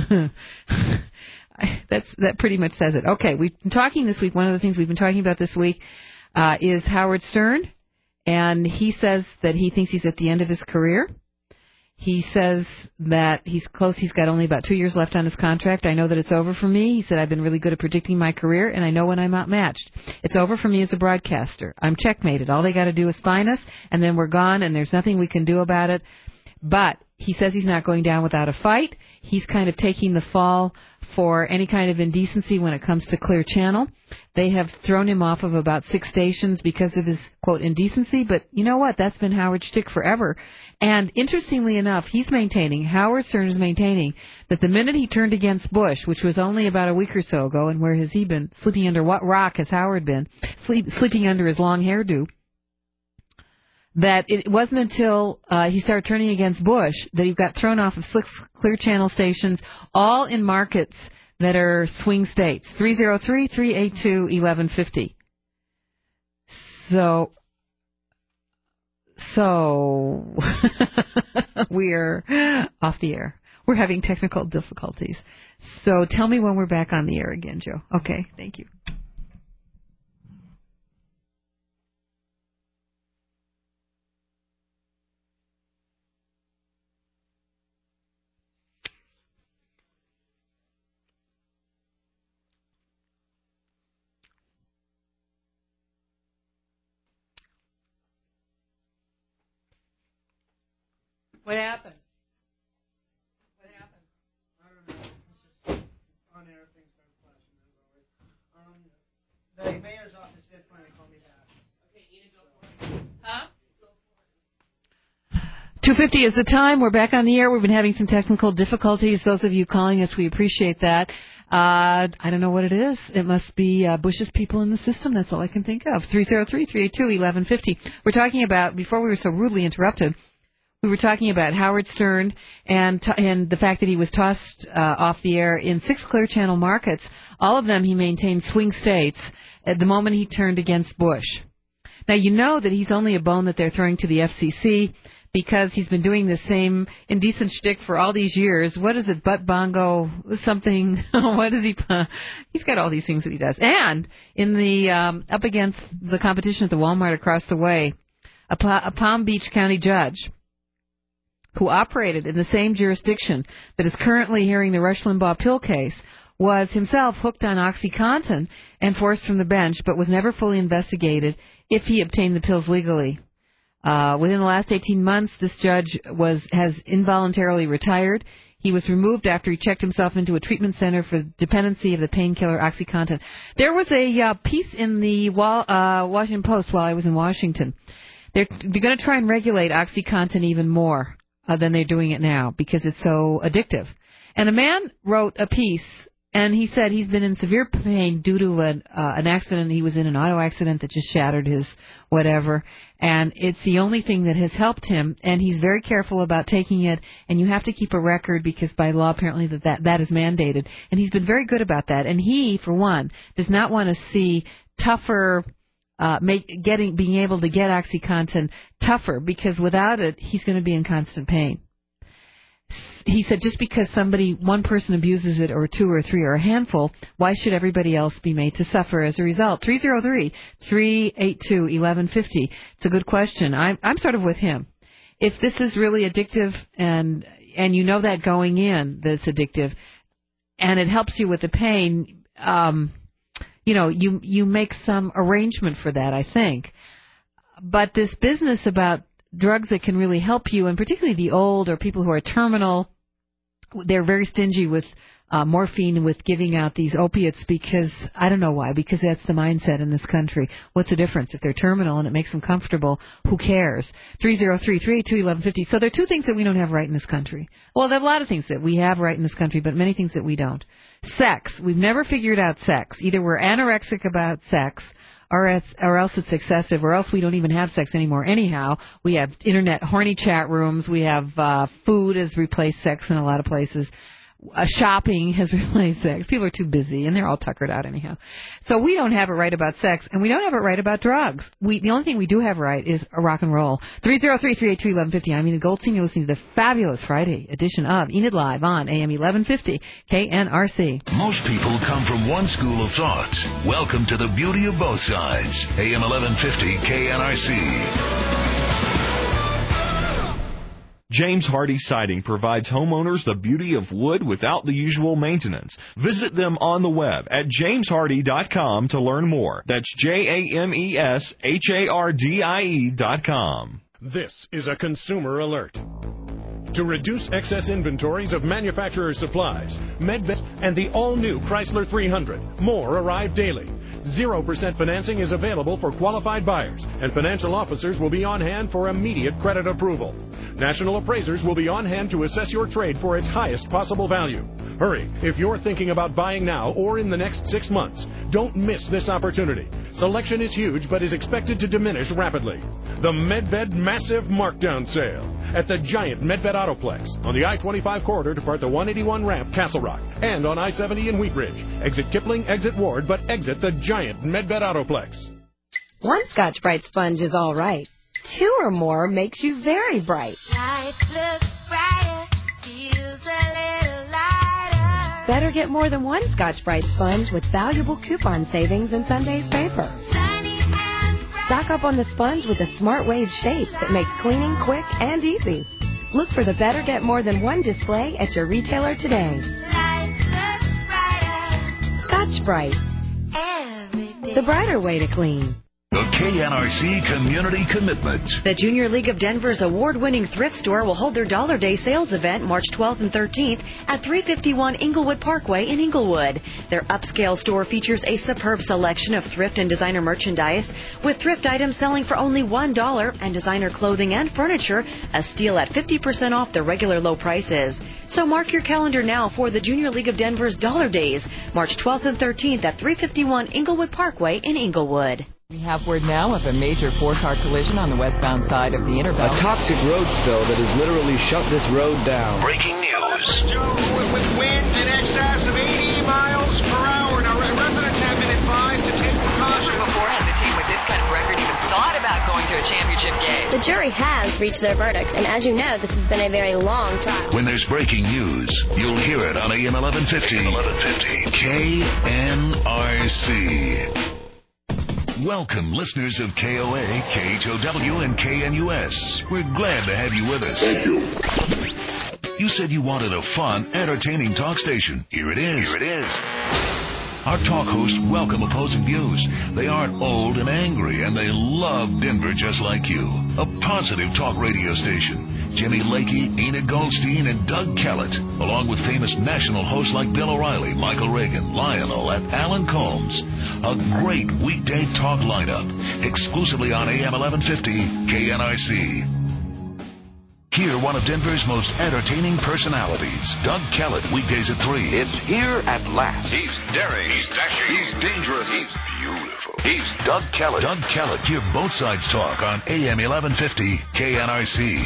that pretty much says it. Okay, we've been talking this week. One of the things we've been talking about this week is Howard Stern, and he says that he thinks he's at the end of his career. He says that he's close. He's got only about 2 years left on his contract. I know that it's over for me. He said, I've been really good at predicting my career, and I know when I'm outmatched. It's over for me as a broadcaster. I'm checkmated. All they got to do is fine us, and then we're gone, and there's nothing we can do about it. But he says he's not going down without a fight. He's kind of taking the fall for any kind of indecency when it comes to Clear Channel. They have thrown him off of about 6 stations because of his, quote, indecency. But you know what? That's been Howard's shtick forever. And interestingly enough, Howard Stern is maintaining that the minute he turned against Bush, which was only about a week or so ago, and where has he been? Sleeping under what rock has Howard been? Sleeping under his long hairdo. That it wasn't until he started turning against Bush that he got thrown off of 6 Clear Channel stations, all in markets that are swing states. 303-382-1150. So we're off the air. We're having technical difficulties. So tell me when we're back on the air again, Joe. Okay, thank you. What happened? I don't know. It's just on-air things start flashing as always. The mayor's office did finally call me back. Okay, Edith, go for it. Huh? 2:50 is the time. We're back on the air. We've been having some technical difficulties. Those of you calling us, we appreciate that. I don't know what it is. It must be Bush's people in the system. That's all I can think of. 303-382-1150. We're talking about, before we were so rudely interrupted, we were talking about Howard Stern and the fact that he was tossed off the air in 6 Clear Channel markets. All of them he maintained swing states at the moment he turned against Bush. Now, you know that he's only a bone that they're throwing to the FCC because he's been doing the same indecent shtick for all these years. What is it, butt bongo something? What is he? He's got all these things that he does. And in the up against the competition at the Walmart across the way, a Palm Beach County judge who operated in the same jurisdiction that is currently hearing the Rush Limbaugh pill case, was himself hooked on OxyContin and forced from the bench, but was never fully investigated if he obtained the pills legally. Within the last 18 months, this judge has involuntarily retired. He was removed after he checked himself into a treatment center for dependency of the painkiller OxyContin. There was a piece in the Washington Post while I was in Washington. They're going to try and regulate OxyContin even more than they're doing it now because it's so addictive. And a man wrote a piece, and he said he's been in severe pain due to an accident. He was in an auto accident that just shattered his whatever, and it's the only thing that has helped him, and he's very careful about taking it, and you have to keep a record because by law apparently that is mandated, and he's been very good about that. And he, for one, does not want to see tougher being able to get OxyContin tougher, because without it, he's going to be in constant pain. He said just because one person abuses it, or 2 or 3 or a handful, why should everybody else be made to suffer as a result? 303-382-1150. It's a good question. I'm sort of with him. If this is really addictive and you know that going in that it's addictive, and it helps you with the pain, you make some arrangement for that, I think. But this business about drugs that can really help you, and particularly the old or people who are terminal they're very stingy with morphine, with giving out these opiates, because I don't know why, because that's the mindset in this country. What's the difference? If they're terminal and it makes them comfortable, who cares? 303-382-1150. So there are two things that we don't have right in this country. Well, there are a lot of things that we have right in this country, but many things that we don't. Sex. We've never figured out sex. Either we're anorexic about sex, or else it's excessive, or else we don't even have sex anymore anyhow. We have internet horny chat rooms. We have food has replaced sex in a lot of places. Shopping has replaced sex. People are too busy, and they're all tuckered out anyhow. So we don't have it right about sex, and we don't have it right about drugs. The only thing we do have right is rock and roll. 303-382-1150. I'm Enid Goldstein. You're listening to the fabulous Friday edition of Enid Live on AM 1150 KNRC. Most people come from one school of thought. Welcome to the beauty of both sides. AM 1150 KNRC. James Hardy Siding provides homeowners the beauty of wood without the usual maintenance. Visit them on the web at jameshardy.com to learn more. That's JamesHardie.com. This is a consumer alert. To reduce excess inventories of manufacturer's supplies, MedVet and the all-new Chrysler 300. More arrive daily. 0% financing is available for qualified buyers, and financial officers will be on hand for immediate credit approval. National appraisers will be on hand to assess your trade for its highest possible value. Hurry, if you're thinking about buying now or in the next 6 months. Don't miss this opportunity. Selection is huge, but is expected to diminish rapidly. The MedVet Massive Markdown Sale at the giant MedVet Autoplex on the I-25 corridor to part the 181 ramp, Castle Rock, and on I-70 in Wheat Ridge. Exit Kipling, exit Ward, but exit the giant MedVet Autoplex. One Scotch Brite sponge is all right. 2 or more makes you very bright. Life looks brighter, feels a little lighter. Better get more than one Scotch Brite sponge with valuable coupon savings in Sunday's paper. Stock up on the sponge with a Smart Wave shape that makes cleaning quick and easy. Look for the Better Get More Than One display at your retailer today. Scotch Brite. The brighter way to clean. The KNRC Community Commitment. The Junior League of Denver's award-winning thrift store will hold their Dollar Day sales event March 12th and 13th at 351 Inglewood Parkway in Inglewood. Their upscale store features a superb selection of thrift and designer merchandise, with thrift items selling for only $1 and designer clothing and furniture a steal at 50% off their regular low prices. So mark your calendar now for the Junior League of Denver's Dollar Days, March 12th and 13th at 351 Inglewood Parkway in Inglewood. We have word now of a major four-car collision on the westbound side of the Interbelt. A toxic road spill that has literally shut this road down. Breaking news. With winds in excess of 80 miles per hour. Now, residents have been advised to take precautions. Beforehand, the team with this kind of record even thought about going to a championship game. The jury has reached their verdict, and as you know, this has been a very long trial. When there's breaking news, you'll hear it on AM 1150. KNRC. Welcome, listeners of KOA, KHOW, and KNUS. We're glad to have you with us. Thank you. You said you wanted a fun, entertaining talk station. Here it is. Here it is. Our talk hosts welcome opposing views. They aren't old and angry, and they love Denver just like you. A positive talk radio station. Jimmy Lakey, Enid Goldstein, and Doug Kellett, along with famous national hosts like Bill O'Reilly, Michael Reagan, Lionel, and Alan Combs. A great weekday talk lineup, exclusively on AM 1150 KNRC. Hear one of Denver's most entertaining personalities, Doug Kellett, weekdays at 3. It's here at last. He's daring. He's dashing. He's dangerous. He's beautiful. He's Doug Kellett. Doug Kellett. Hear both sides talk on AM 1150 KNRC.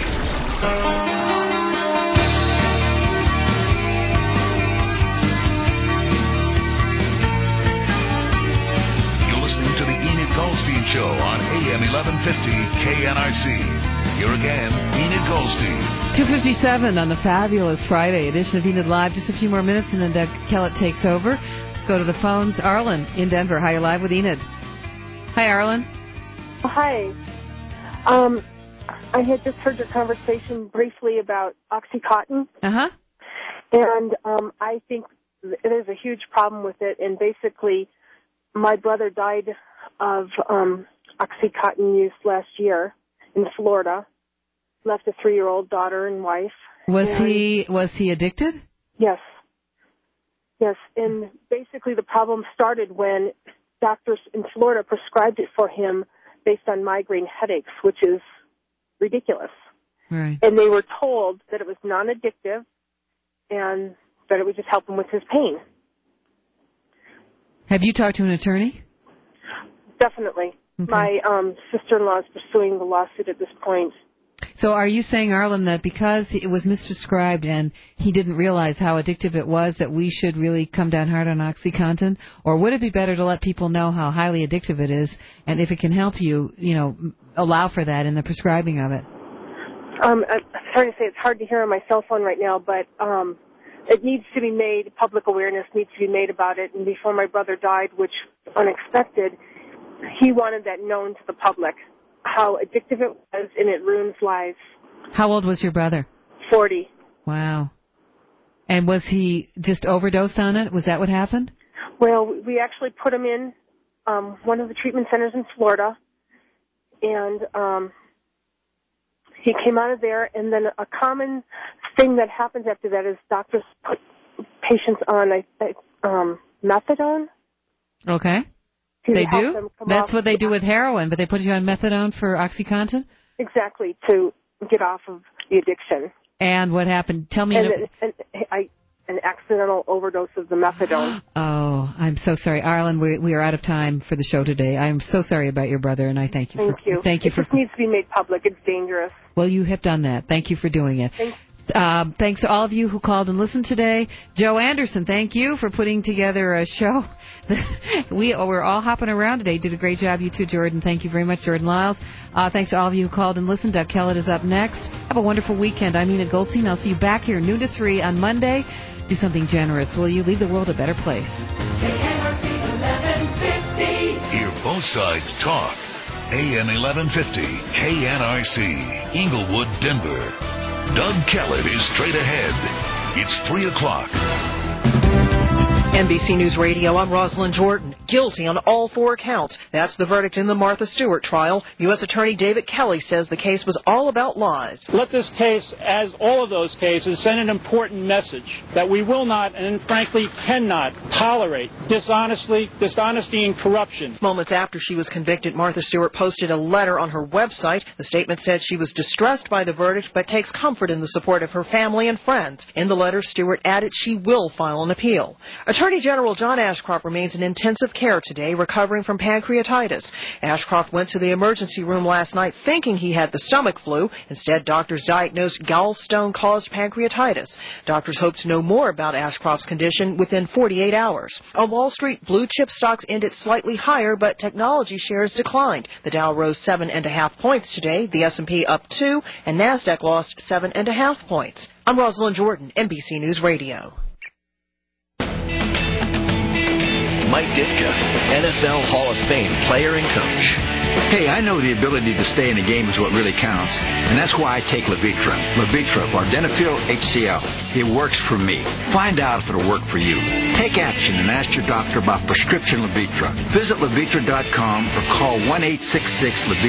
You're listening to the Enid Goldstein Show on AM 1150 KNRC. Here again, Enid Goldstein. 2:57 on the fabulous Friday edition of Enid Live. Just a few more minutes and then Doug Kellett takes over. Let's go to the phones. Arlen in Denver. Hi, you're live with Enid. Hi, Arlen. Hi. I had just heard your conversation briefly about OxyContin. Uh-huh. And I think there's a huge problem with it. And basically, my brother died of OxyContin use last year in Florida. Left a 3-year-old daughter and wife. Was he addicted? Yes. Yes, and basically the problem started when doctors in Florida prescribed it for him based on migraine headaches, which is ridiculous. Right. And they were told that it was non-addictive and that it would just help him with his pain. Have you talked to an attorney? Definitely. Okay. My sister-in-law is pursuing the lawsuit at this point. So are you saying, Arlen, that because it was misprescribed and he didn't realize how addictive it was, that we should really come down hard on OxyContin? Or would it be better to let people know how highly addictive it is, and if it can help you, allow for that in the prescribing of it? I'm sorry to say it's hard to hear on my cell phone right now, but it needs to be made, public awareness needs to be made about it. And before my brother died, which was unexpected, he wanted that known to the public, how addictive it was, and it ruins lives. How old was your brother? 40. Wow. And was he just overdosed on it? Was that what happened? Well, we actually put him in one of the treatment centers in Florida, and he came out of there, and then a common thing that happens after that is doctors put patients on methadone. Okay. They do? That's what they do with heroin, but they put you on methadone for OxyContin? Exactly, to get off of the addiction. And what happened? Tell me. An accidental overdose of the methadone. Oh, I'm so sorry. Arlen, we are out of time for the show today. I'm so sorry about your brother, and I thank you. Thank you. It just needs to be made public. It's dangerous. Well, you have done that. Thank you for doing it. Thanks to all of you who called and listened today. Joe Anderson, thank you for putting together a show. We're all hopping around today. You did a great job, you too, Jordan. Thank you very much, Jordan Lyles. Thanks to all of you who called and listened. Doug Kellett is up next. Have a wonderful weekend. I'm Enid Goldstein. I'll see you back here noon to 3 on Monday. Do something generous, will you? Leave the world a better place. Hear both sides talk. AM 1150, KNRC, Inglewood, Denver. Doug Kellett is straight ahead. It's 3 o'clock. NBC News Radio, I'm Rosalind Jordan. Guilty on all 4 counts. That's the verdict in the Martha Stewart trial. U.S. Attorney David Kelly says the case was all about lies. Let this case, as all of those cases, send an important message that we will not and frankly cannot tolerate dishonesty and corruption. Moments after she was convicted, Martha Stewart posted a letter on her website. The statement said she was distressed by the verdict but takes comfort in the support of her family and friends. In the letter, Stewart added she will file an appeal. Attorney General John Ashcroft remains in intensive care today, recovering from pancreatitis. Ashcroft went to the emergency room last night thinking he had the stomach flu. Instead, doctors diagnosed gallstone-caused pancreatitis. Doctors hope to know more about Ashcroft's condition within 48 hours. On Wall Street, blue chip stocks ended slightly higher, but technology shares declined. The Dow rose 7.5 points today, the S&P up 2, and NASDAQ lost 7.5 points. I'm Rosalind Jordan, NBC News Radio. Mike Ditka, NFL Hall of Fame player and coach. Hey, I know the ability to stay in a game is what really counts, and that's why I take Levitra. Levitra, Vardenafil HCl. It works for me. Find out if it'll work for you. Take action and ask your doctor about prescription Levitra. Visit Levitra.com or call 1-866-LEVITRA.